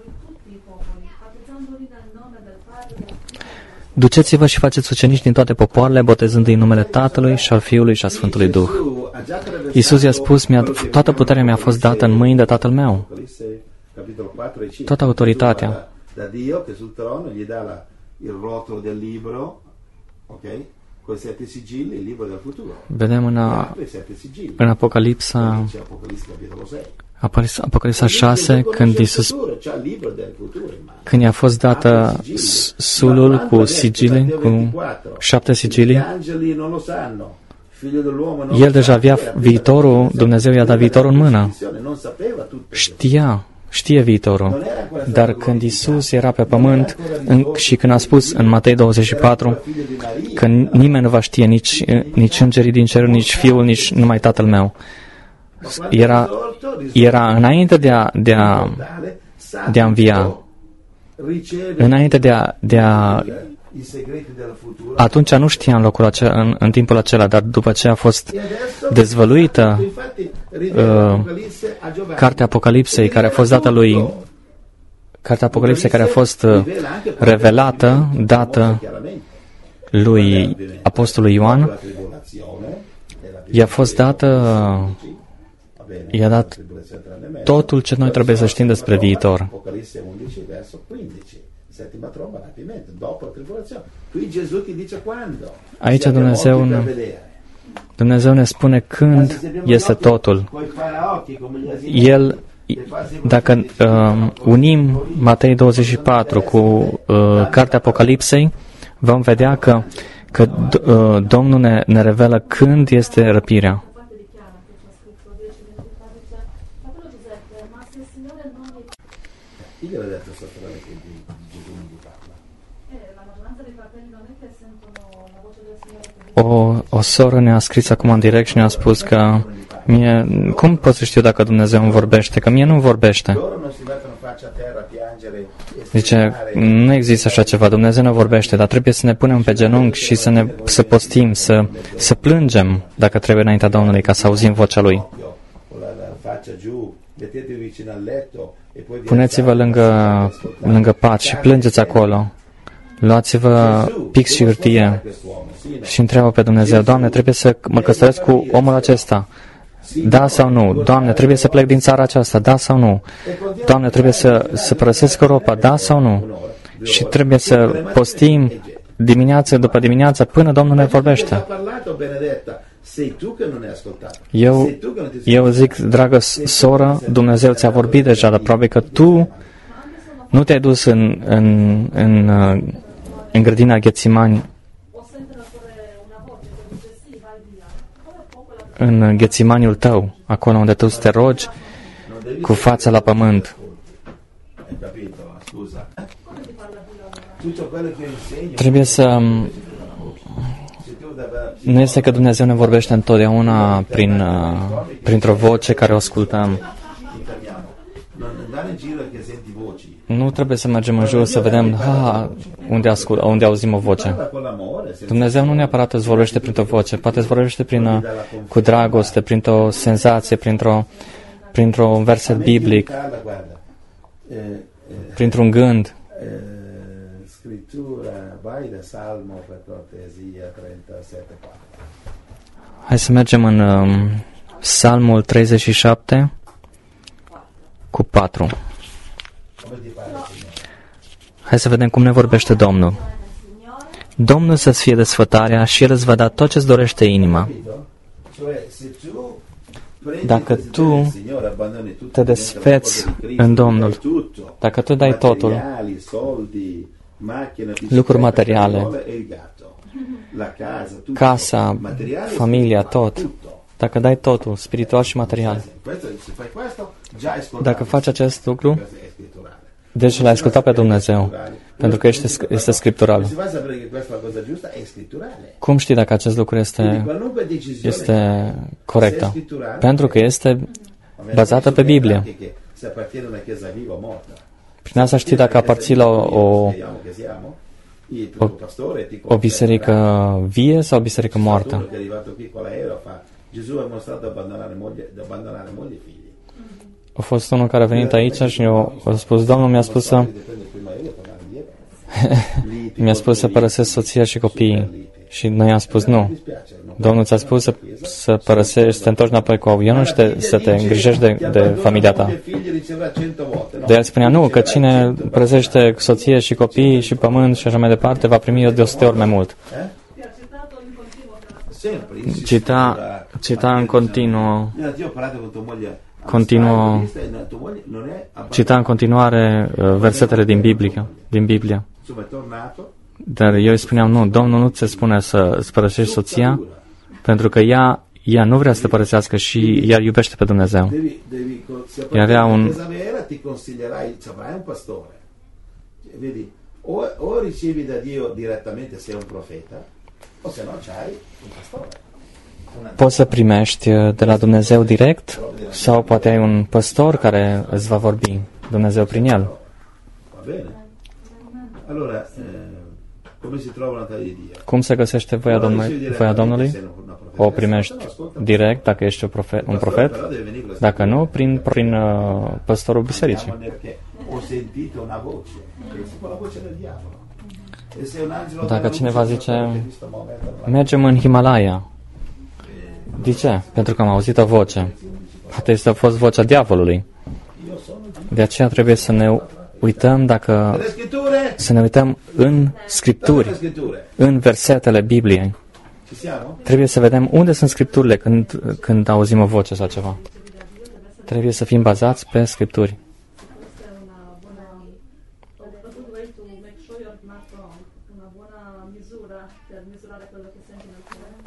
Duceți-vă și faceți ucenici din toate popoarele, botezându-i în numele Tatălui și al Fiului și al Sfântului Duh. Iisus i-a spus, mi-a, toată puterea mi-a fost dată în mâini de Tatăl meu. Toată autoritatea. Vedem în, a, în Apocalipsa Apocalipsa șase, când Iisus, când i-a fost dată sulul cu sigile, cu șapte sigilii, el deja avea viitorul, Dumnezeu i-a dat viitorul în mână. Știa, știe viitorul. Dar când Iisus era pe pământ în, și când a spus în Matei douăzeci și patru că nimeni nu va știe, nici, nici îngerii din cer, nici Fiul, nici numai Tatăl meu, Era, era înainte de a, de a, de a învia, înainte de a, de a, atunci nu știa în locul acela, în, în timpul acela, dar după ce a fost dezvăluită uh, cartea Apocalipsei, care a fost dată lui, cartea Apocalipsei care a fost uh, revelată, dată lui Apostolul Ioan, i-a fost dată, uh, i-a dat totul ce noi trebuie să știm despre viitor. Aici Dumnezeu, Dumnezeu ne spune când este totul. El, dacă uh, unim Matei douăzeci și patru cu uh, cartea Apocalipsei, vom vedea că, că uh, Domnul ne, ne revelă când este răpirea. Infatti dichiara che c'è scritto dieci minuti fa, dice, fratello Giuseppe, ma se il Signore non mi... Chi gliel'ha detto sta frase che di Gesù non gli parla? Eh, la maggioranza dei fratelli non è che sentono la voce del Signore che dice, O, o soră ne-a scris acum în direct și ne-a spus că mie, cum pot să știu dacă Dumnezeu îmi vorbește? Că mie nu vorbește. Loro non si mettono faccia a terra a piangere e Zice, strillare. nu există așa ceva, Dumnezeu ne vorbește, dar trebuie să ne punem pe genunchi și să ne să postim, să, să plângem dacă trebuie înaintea Domnului ca să auzim vocea Lui. Con la, la faccia giù, mettetevi vicino al letto e poi vi Puneți-vă alzate lângă, e ascoltate. lângă pat și plângeți acolo. Luați-vă pix și hârtie și întreabă pe Dumnezeu, Doamne, trebuie să mă căsătoresc cu omul acesta. Da sau nu? Doamne, trebuie să plec din țara aceasta. Da sau nu? Doamne, trebuie să, să părăsesc Europa. Da sau nu? Și trebuie să postim dimineață după dimineață până Domnul ne vorbește. Eu, eu zic, dragă soră, Dumnezeu ți-a vorbit deja, dar probabil că tu nu te-ai dus în, în, în, în grădina Ghețimani, o sente pure una voce che dice sì, vai via. Come poco la în Ghețimaniul tău, acolo unde tu să te rogi cu fața la pământ. Hai capito? Scusa. Tutto quello che io insegno, Trebuie să... se tu davvero Nu este că Dumnezeu ne vorbește întotdeauna prin, uh, printr-o voce care o ascultăm. interviamo. Non andare in giro che senti voci. Nu trebuie să mergem în jur să vedem ha, unde, ascult, unde auzim o voce. Parla con l'amore, senza Dumnezeu nu neapărat îți vorbește printr-o voce, poate îți vorbește prin, uh, cu dragoste, printr-o senzație, printr-o, printr-un verset biblic, Parla, guarda. Eh, eh, printr-un gând. eh, scrittura, vai da Salmo per cortesia trentasette quattro. Hai să mergem în um, Psalmul treizeci și șapte cu patru. Come ti pare, Signore? Hai să vedem cum ne vorbește Domnul. Domnul să-ți fie desfătarea și El îți va da tot ce-ți dorește inima. Capito? Cioè, se tu prendi Dacă il desiderio tu del Signore, abbandoni tutto, te diventa desfeți la foto di Cristo, în Domnul, dai tutto. dacă tu dai totul, Materiali, soldi, macchine, lucruri materiale, e il gatto, la casa, tutto. casa, Materiale, familia, spirituale, tot, tutto. dacă dai totul, spiritual și material, Questo, se fai questo, già hai ascoltato. dacă faci acest lucru, Questo è scritturale. deci l-ai ascultat pe Dumnezeu, pentru că este, este scriptural. Si va a sapere che questa è la cosa giusta, è scritturale. Cum știi dacă acest lucru Quindi este, qualunque decisione este se è corectă? scritturale, Pentru că este bazată pe Biblie. anche che se appartiene a una chiesa viva o morta. Prin asta știi dacă aparții la o, o, Speriamo che siamo. Il tuo pastore ti o biserică vie sau o biserică Uno moartă. che è arrivato qui con l'aereo fa Gesù ha mostrato abbandonare moglie, di abbandonare moglie e figli. A fost unul care a venit aici și eu a spus, Domnul mi-a spus să, Devi prendere prima aereo e tornare indietro. Liti, mi-a spus să părăsesc soția și copiii. Și noi am spus nu. Mi dispiace, non Domnul ți-a spus să, să părăsești, să te întorci înapoi cu avionul și te, să te îngrijești de, de familia ta. moglie e figli riceverà cento volte. No. De el spunea, nu, că cine părăsește soție și copii și pământ și așa mai departe, va primi de o sută ori mai mult. Eh? Ti ha citato in continuo per la Sempre. Cita, cita în continuă, Io ho parlato con tua moglie. continuă, Tua moglie non è abbandonata. cita în continuare uh, versetele din Biblie, din Biblie. Insomma, è tornato. Dar eu îi spuneam, nu, Domnul nu ți spune să îți părăsești soția, pentru că ea, ea nu vrea să te părăsească și ea iubește pe Dumnezeu. Devi, devi, se E avea un- una chiesa vera ti consiglierai, ci avrai un pastore. Vedi, o, o ricevi da Dio direttamente se è un profeta, o se no c'hai un pastore. Una- Poți să primești uh, de la Dumnezeu direct sau poate ai un păstor care îți va vorbi, Dumnezeu prin el. Va bene? Allora, eh, come si trova una taglia di Dio? Cum se găsește voia, Domnului, voia Domnului? O primești direct dacă ești un profet, un profet, Però deve venire con la dacă nu, prin, prin uh, păstorul bisericii. perché ho sentito una voce, che è tipo la voce del diavolo. E se un angelo Dacă della cineva luce zice, che ti sta muovendo la- mergem în Himalaya. De ce? Pentru că am auzit o voce. Poate este a fost vocea diavolului. De aceea trebuie să ne uităm dacă Le scritture? să ne uităm în Le scripturi, scritture. în versetele Bibliei. Ci siamo? Trebuie să vedem unde sunt scripturile când, când auzim o voce sau ceva. Trebuie să fim bazați pe scripturi. Questa è una buona a good way to make sure you're not wrong. Una buona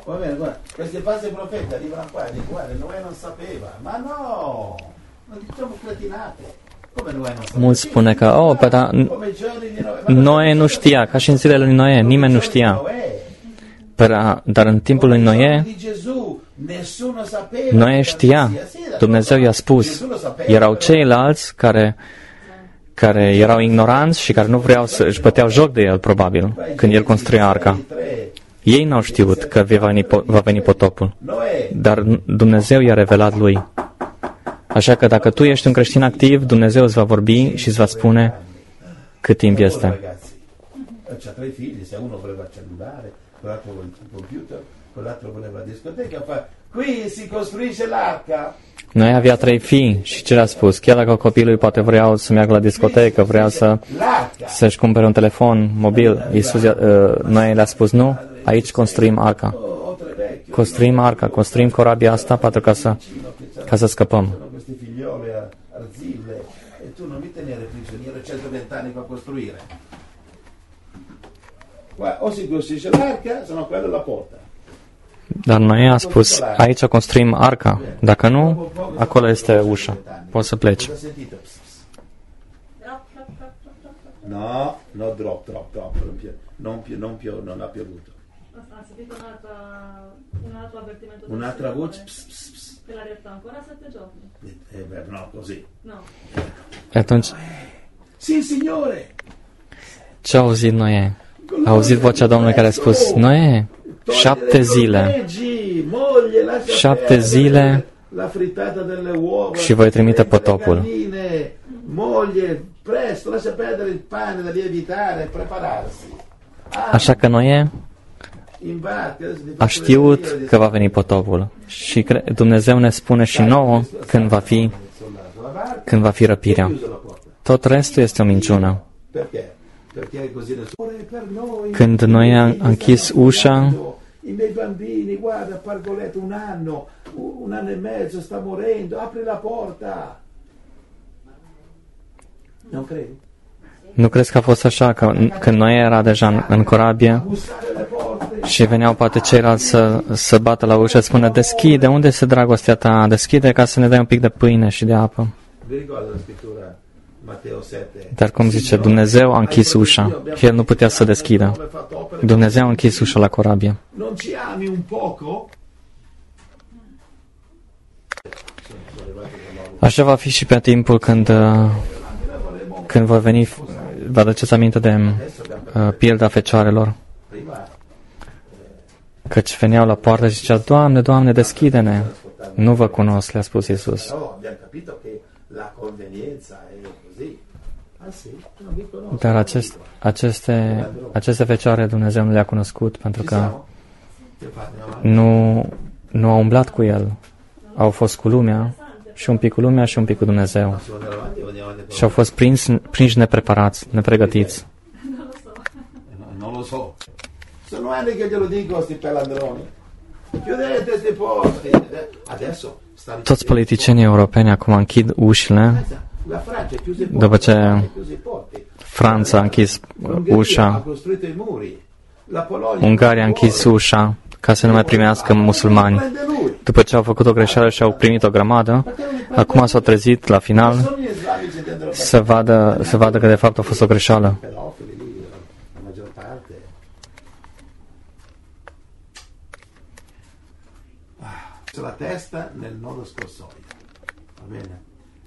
Va bene, guarda, questi falsi profeti arrivano qua e dicono, guarda, Noè non sapeva. Ma no, non diciamo cretinate. Come Noè non sapeva? Mulți spune că, oh, pe da, Come i giorni di Noè. Ma Noe nu știa, ca și în zilele lui Noe, nimeni nu știa. Dar, dar în timpul lui Noe, di Gesù, nessuno sapeva. Noe știa, Dumnezeu i-a spus. Erau ceilalți care, care erau ignoranți și care nu vreau să își băteau joc de el, probabil, când el construia arca. Ei n-au știut că va veni, va veni potopul, dar Dumnezeu i-a revelat lui. Așa că dacă tu ești un creștin activ, Dumnezeu îți va vorbi și îți va spune cât timp este. C'ha tre figli, se uno voleva il cellulare, quell'altro voleva il computer, quell'altro voleva la discoteca, fa, qui si costruisce l'arca. Noi avea trei fii și ce le-a spus? Chiar dacă copilul poate vrea să meargă la discotecă, vrea să, să-și cumpere un telefon mobil, Iisus, uh, noi le-a spus nu, aici construim arca. Construim arca, construim corabia asta pentru ca să, ca să scăpăm. Questi figlioli arzille e tu non mi tenere prigioniero centoventi anni per costruire. Qua, o si costruisce l'arca, se no quella è la porta. Dar noi a spus, aici construim arca. Dacă nu, acolo este ușa. Poți să pleci. No, no drop, drop, drop, non più, non più, non più, non ha piovuto. Ha sentito un'altra, un altro avvertimento. Un'altra voce, pss, pss, pss. Che l'ha detto ancora sette giorni. Eh, beh, no, così. No. Atunci, Sì, signore. ce a auzit Noe? A auzit vocea Domnului care a spus, Noe, șapte zile, șapte zile și voi trimite potopul. Așa că Noe a știut că va veni potopul și Dumnezeu ne spune și nouă când va fi, când va fi răpirea. Tot restul este o minciună. Când noi am închis ușa, i miei bambini, guarda, Pargoletto, un anno, un anno e mezzo, sta morendo, apri la porta. Non credi? Nu crezi că a fost așa, că când noi era deja în, în corabie și veneau poate ceilalți să, să bată la ușă, spună, deschide, unde este dragostea ta? Deschide ca să ne dai un pic de pâine și de apă. Dar cum zice, Dumnezeu a închis ușa și el nu putea să deschidă. Dumnezeu a închis ușa la corabie. Așa va fi și pe timpul când, când vor veni, vă aduceți aminte de uh, pilda fecioarelor. Căci veneau la poartă și zicea, Doamne, Doamne, deschide-ne. Nu vă cunosc, le-a spus Iisus. Dar acest, aceste, aceste fecioare Dumnezeu nu le-a cunoscut pentru că nu, nu au umblat cu El. Au fost cu lumea și un pic cu lumea și un pic cu Dumnezeu. Și au fost prins, prinși nepreparați, nepregătiți. Non lo so. Sono anni che glielo dico sti pelandroni. Chiudete sti posti. Adesso toți politicienii europeni acum închid ușile după ce Franța a închis ușa, Ungaria a închis ușa ca să nu mai primească musulmani. După ce au făcut o greșeală și au primit o grămadă, acum s-au trezit la final să vadă, să vadă că de fapt a fost o greșeală. La testa nel nodo scorsoio. Va bene?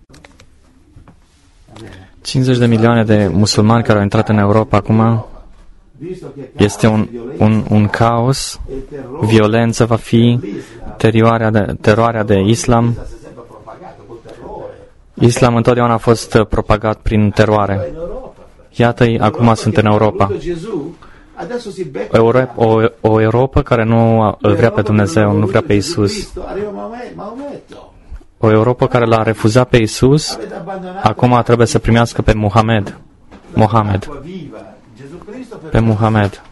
cincizeci de milioane de musulmani care au intrat în Europa acum. Este un, un, un caos, violență va fi, teroarea de, teroarea de islam. Islam întotdeauna a fost propagat prin teroare. Iată-i, acum sunt în Europa. O Europa, o, o Europa care nu îl vrea pe Dumnezeu, nu vrea pe Iisus. O Europa care l-a refuzat pe Iisus, acum trebuie să primească pe Muhammad. Mohamed. Pe Muhammad.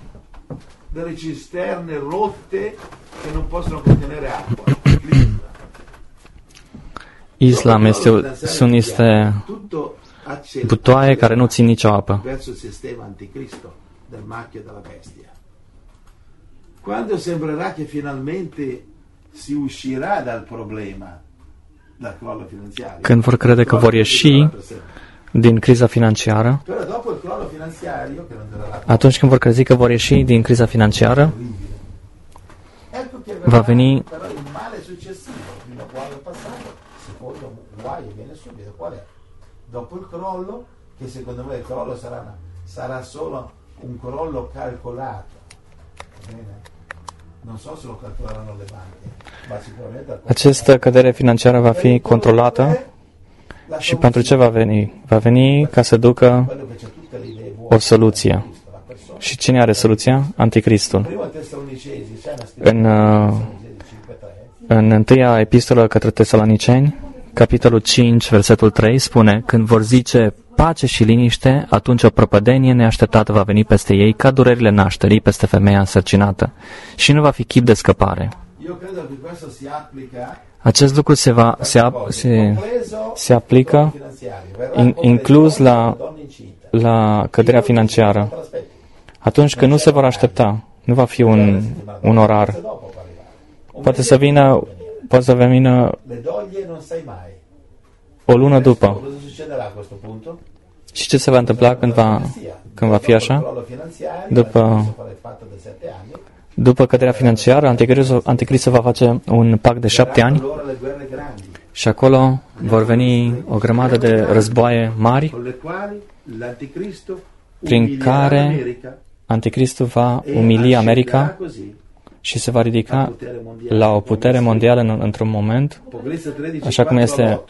Islam este, sunt niște butoaie care nu țin nicio apă. Del marchio della bestia. quando sembrerà che finalmente si uscirà dal problema, dal crollo finanziario. Când vor crede că vor ieși din criza financiară, Però dopo il crollo finanziario, che non durerà atunci când vor crezi că vor ieși din criza financiară, ecco che va veni però il male successivo, prima quale è passato, secondo guai viene subito. Qual è? Dopo il crollo, che secondo me il crollo sarà, sarà solo un crollo calcolato. Va bene? Non so se lo calcoleranno le banche, ma sicuramente... această cădere financiară va fi controlată. Și pentru ce va veni? Va veni ca să ducă quello che c'è tutte le idee buone, o soluție. Și cine are soluția? Anticristul. prima Tessalonicesi c'è una scrittura În, uh, cinque tre, în întâia epistolă către Tesaloniceni, capitolul cinci, versetul trei, spune: când vor zice pace și liniște, atunci o prăpădenie neașteptată va veni peste ei, ca durerile nașterii peste femeia însărcinată. Și nu va fi chip de scăpare. io credo che questo si applica Acest lucru se, va, se, ap, se, se aplică in, inclus la, la căderea financiară. Atunci când nu se vor aștepta, nu va fi un, un orar. Poate să vină, poate să vină le doglie non sai mai. o lună după. Cosa succederà a questo punto? Și ce se va întâmpla când va, când va fi așa? După, după căderea financiară, Anticristul, Anticristul va face un pact de șapte ani și acolo vor veni o grămadă de războaie mari prin care Anticristul va umili America și se va ridica la o putere mondială în, într-un moment, așa cum este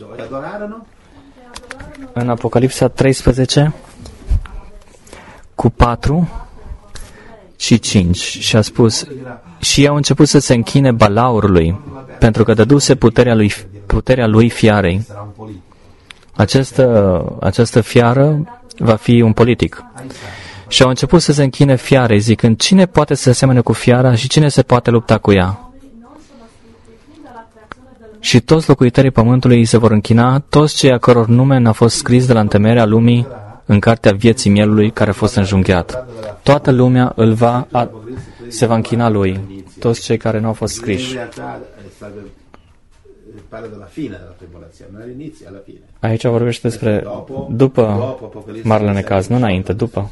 în Apocalipsa treisprezece cu patru și cinci. Și a spus: și au început să se închine balaurului, pentru că dăduse puterea lui, puterea lui fiarei. Această, această fiară va fi un politic. Și au început să se închine fiarei, zicând: cine poate să se asemene cu fiara și cine se poate lupta cu ea? Și toți locuitorii pământului se vor închina, toți cei a căror nume n-a fost scris de la întemeierea lumii în cartea vieții mielului care a fost înjunghiat. Toată lumea îl va, a, se va închina lui, toți cei care nu au fost scriși. Aici vorbește despre după Marele Necaz, nu înainte, după.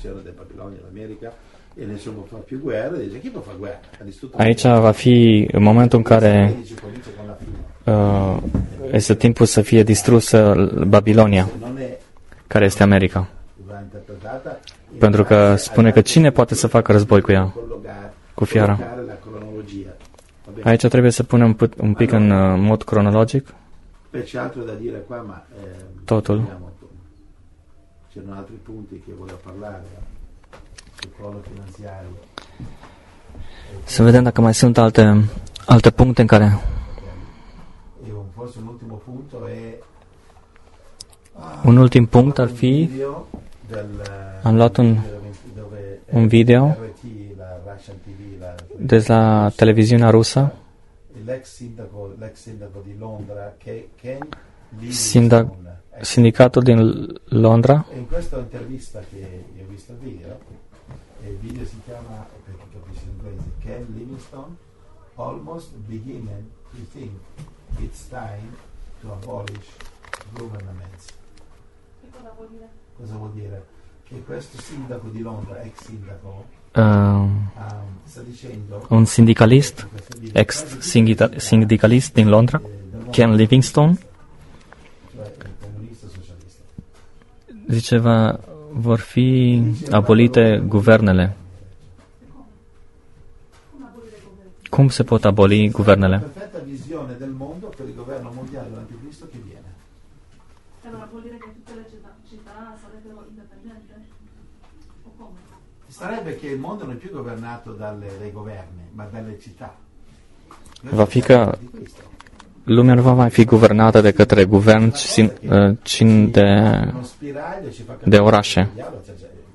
Aici va fi momentul în care uh, este timpul să fie distrusă Babilonia, care este America. Pentru că spune că cine poate să facă război cu ea, cu fiara. Aici trebuie să punem un pic în uh, mod cronologic totul. Să vedem dacă mai sunt alte, alte puncte în care... Un ultim punct ar fi... Am luat un, un video de la televiziunea rusă, Sindac, sindicatul din Londra. In questa intervista che ho visto il video, il video si chiama, per chi capisce l'inglese, Ken Livingstone, almost beginning to think it's time to abolish governments. Cosa vuol dire? Che questo sindaco di Londra, ex sindaco, Uh, un sindicalist, ex-sindicalist din Londra, Ken Livingstone, zice, va, vor fi abolite guvernele. Cum se pot aboli guvernele? Sarebbe che il mondo non è più governato dalle, dai governi, ma dalle città. Va fi că lumea nu va mai fi guvernată de către guvern, ci de, de orașe.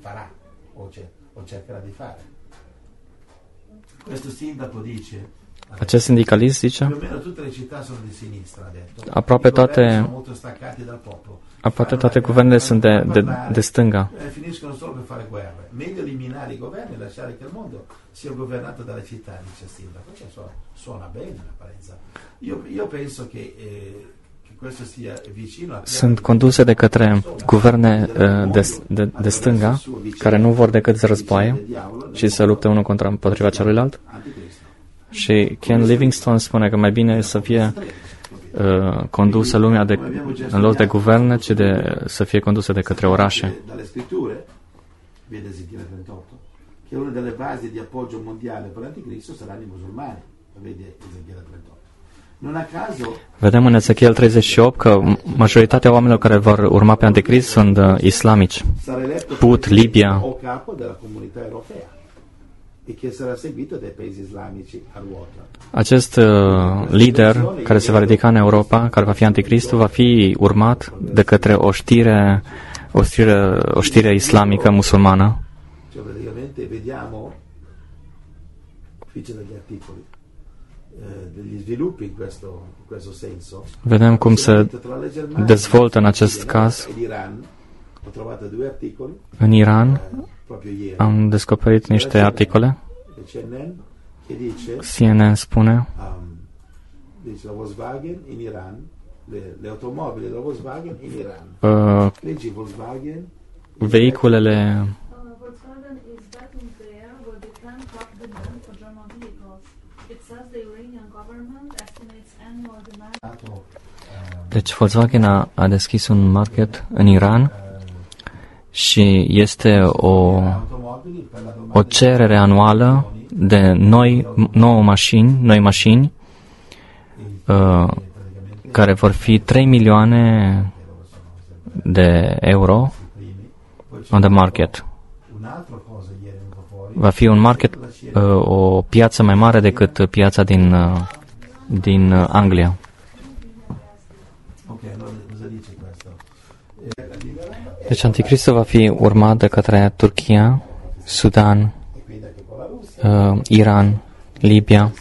Questo sindaco dice, Acest sindicalist zice, Più o meno tutte le città sono di sinistra, ha detto. aproape I governi toate, sono molto staccati dal popolo. aproape toate guvernele sunt de, de, de stânga. Eh, finiscono solo per fare guerre. Meglio eliminare i governi e lasciare che il mondo sia governato dalle città, dice Sindaco. Cioè, suona, suona bene in apparenza. Io, io penso che, eh, che questo sia vicino a... Sunt conduse de către guverne uh, de, de, de stânga, care nu vor decât să războaie și să lupte unul contra împotriva celuilalt. Și Ken Livingstone spune că mai bine e să fie uh, condusă lumea de, în loc de guverne, ci de, să fie condusă de către orașe. Dalle scritture, vede Ezechiele trentotto, che una delle basi di appoggio mondiale per l'anticristo saranno i musulmani, vede Ezechiele trentotto. Non a caso, Vedem în Ezechiel treizeci și opt că majoritatea oamenilor care vor urma pe anticrist sunt uh, islamici. sarà eletto Put, Libia. o capo della comunità europea e che sarà seguito dai paesi islamici a ruota. Acest uh, lider care se va ridica în Europa, care va fi anticristul, va fi urmat de către o știre, o știre, o știre islamică musulmană. Cioè praticamente vediamo, qui c'è degli articoli, eh, degli sviluppi in questo, in questo senso. Vedem cum se Tra la Germania dezvoltă în acest caz. e l'Iran, ho trovato due articoli, În Iran eh, proprio ieri, am descoperit niște articole. C N N, che dice, C N N spune um, dice la Volkswagen in Iran, le, le automobili della Volkswagen in Iran. uh, Leggi Volkswagen, vehiculele Uh, Volkswagen is betting there will be ten top demand for German vehicles. It says the Iranian government estimates annual demand. Deci Volkswagen a, a deschis un market în Iran și este o, automobili per la domanda o cerere anuală de noi, nouă mașini, noi mașini uh, care vor fi trei milioane de euro on the market. un'altra cosa ieri è venuto fuori. Va fi un market, uh, o piață mai mare decât piața din, uh, din uh, Anglia. Ok, allora cosa dice questo? Deci Anticristul va fi urmat de către Turcia, Sudan, uh, Iran, Libia.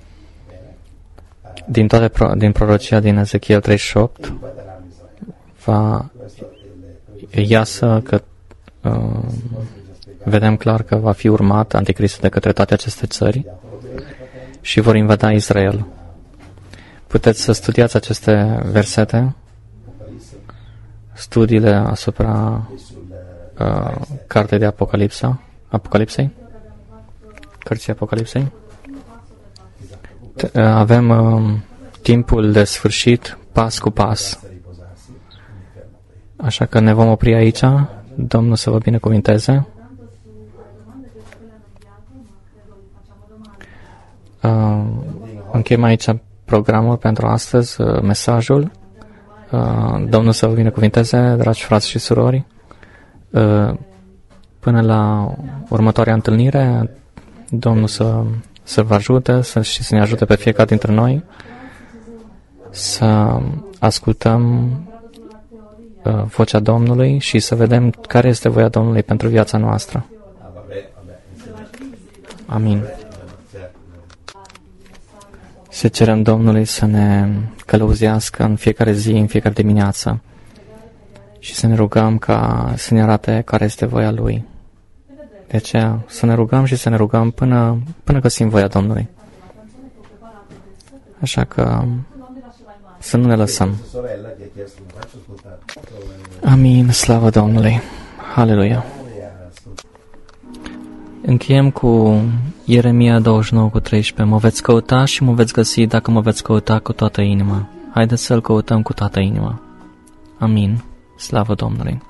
Din toate pro, din prorocia din Ezechiel treizeci și opt va iasă că uh, vedem clar că va fi urmat Anticristul de către toate aceste țări și vor invada Israel. Puteți să studiați aceste versete, studiile asupra uh, cartei de Apocalipsa, Apocalipsei, cărții Apocalipsei. T- uh, avem uh, timpul de sfârșit, pas cu pas. Așa că ne vom opri aici. Domnul să vă binecuvinteze. Uh, încheiem aici programul pentru astăzi, uh, mesajul. Uh, Domnul să vă binecuvinteze, dragi frați și surori. Uh, până la următoarea întâlnire, Domnul să, să vă ajute să, și să ne ajute pe fiecare dintre noi să ascultăm uh, vocea Domnului și să vedem care este voia Domnului pentru viața noastră. Amin. Să cerem Domnului să ne călăuzească în fiecare zi, în fiecare dimineață și să ne rugăm ca să ne arate care este voia Lui. De aceea să ne rugăm și să ne rugăm până, până găsim voia Domnului. Așa că să nu ne lăsăm. Amin, slavă Domnului. Haleluia. Încheiem cu Ieremia douăzeci și nouă cu treisprezece. Mă veți căuta și mă veți găsi dacă mă veți căuta cu toată inima. Haideți să-L căutăm cu toată inima. Amin. Slavă Domnului.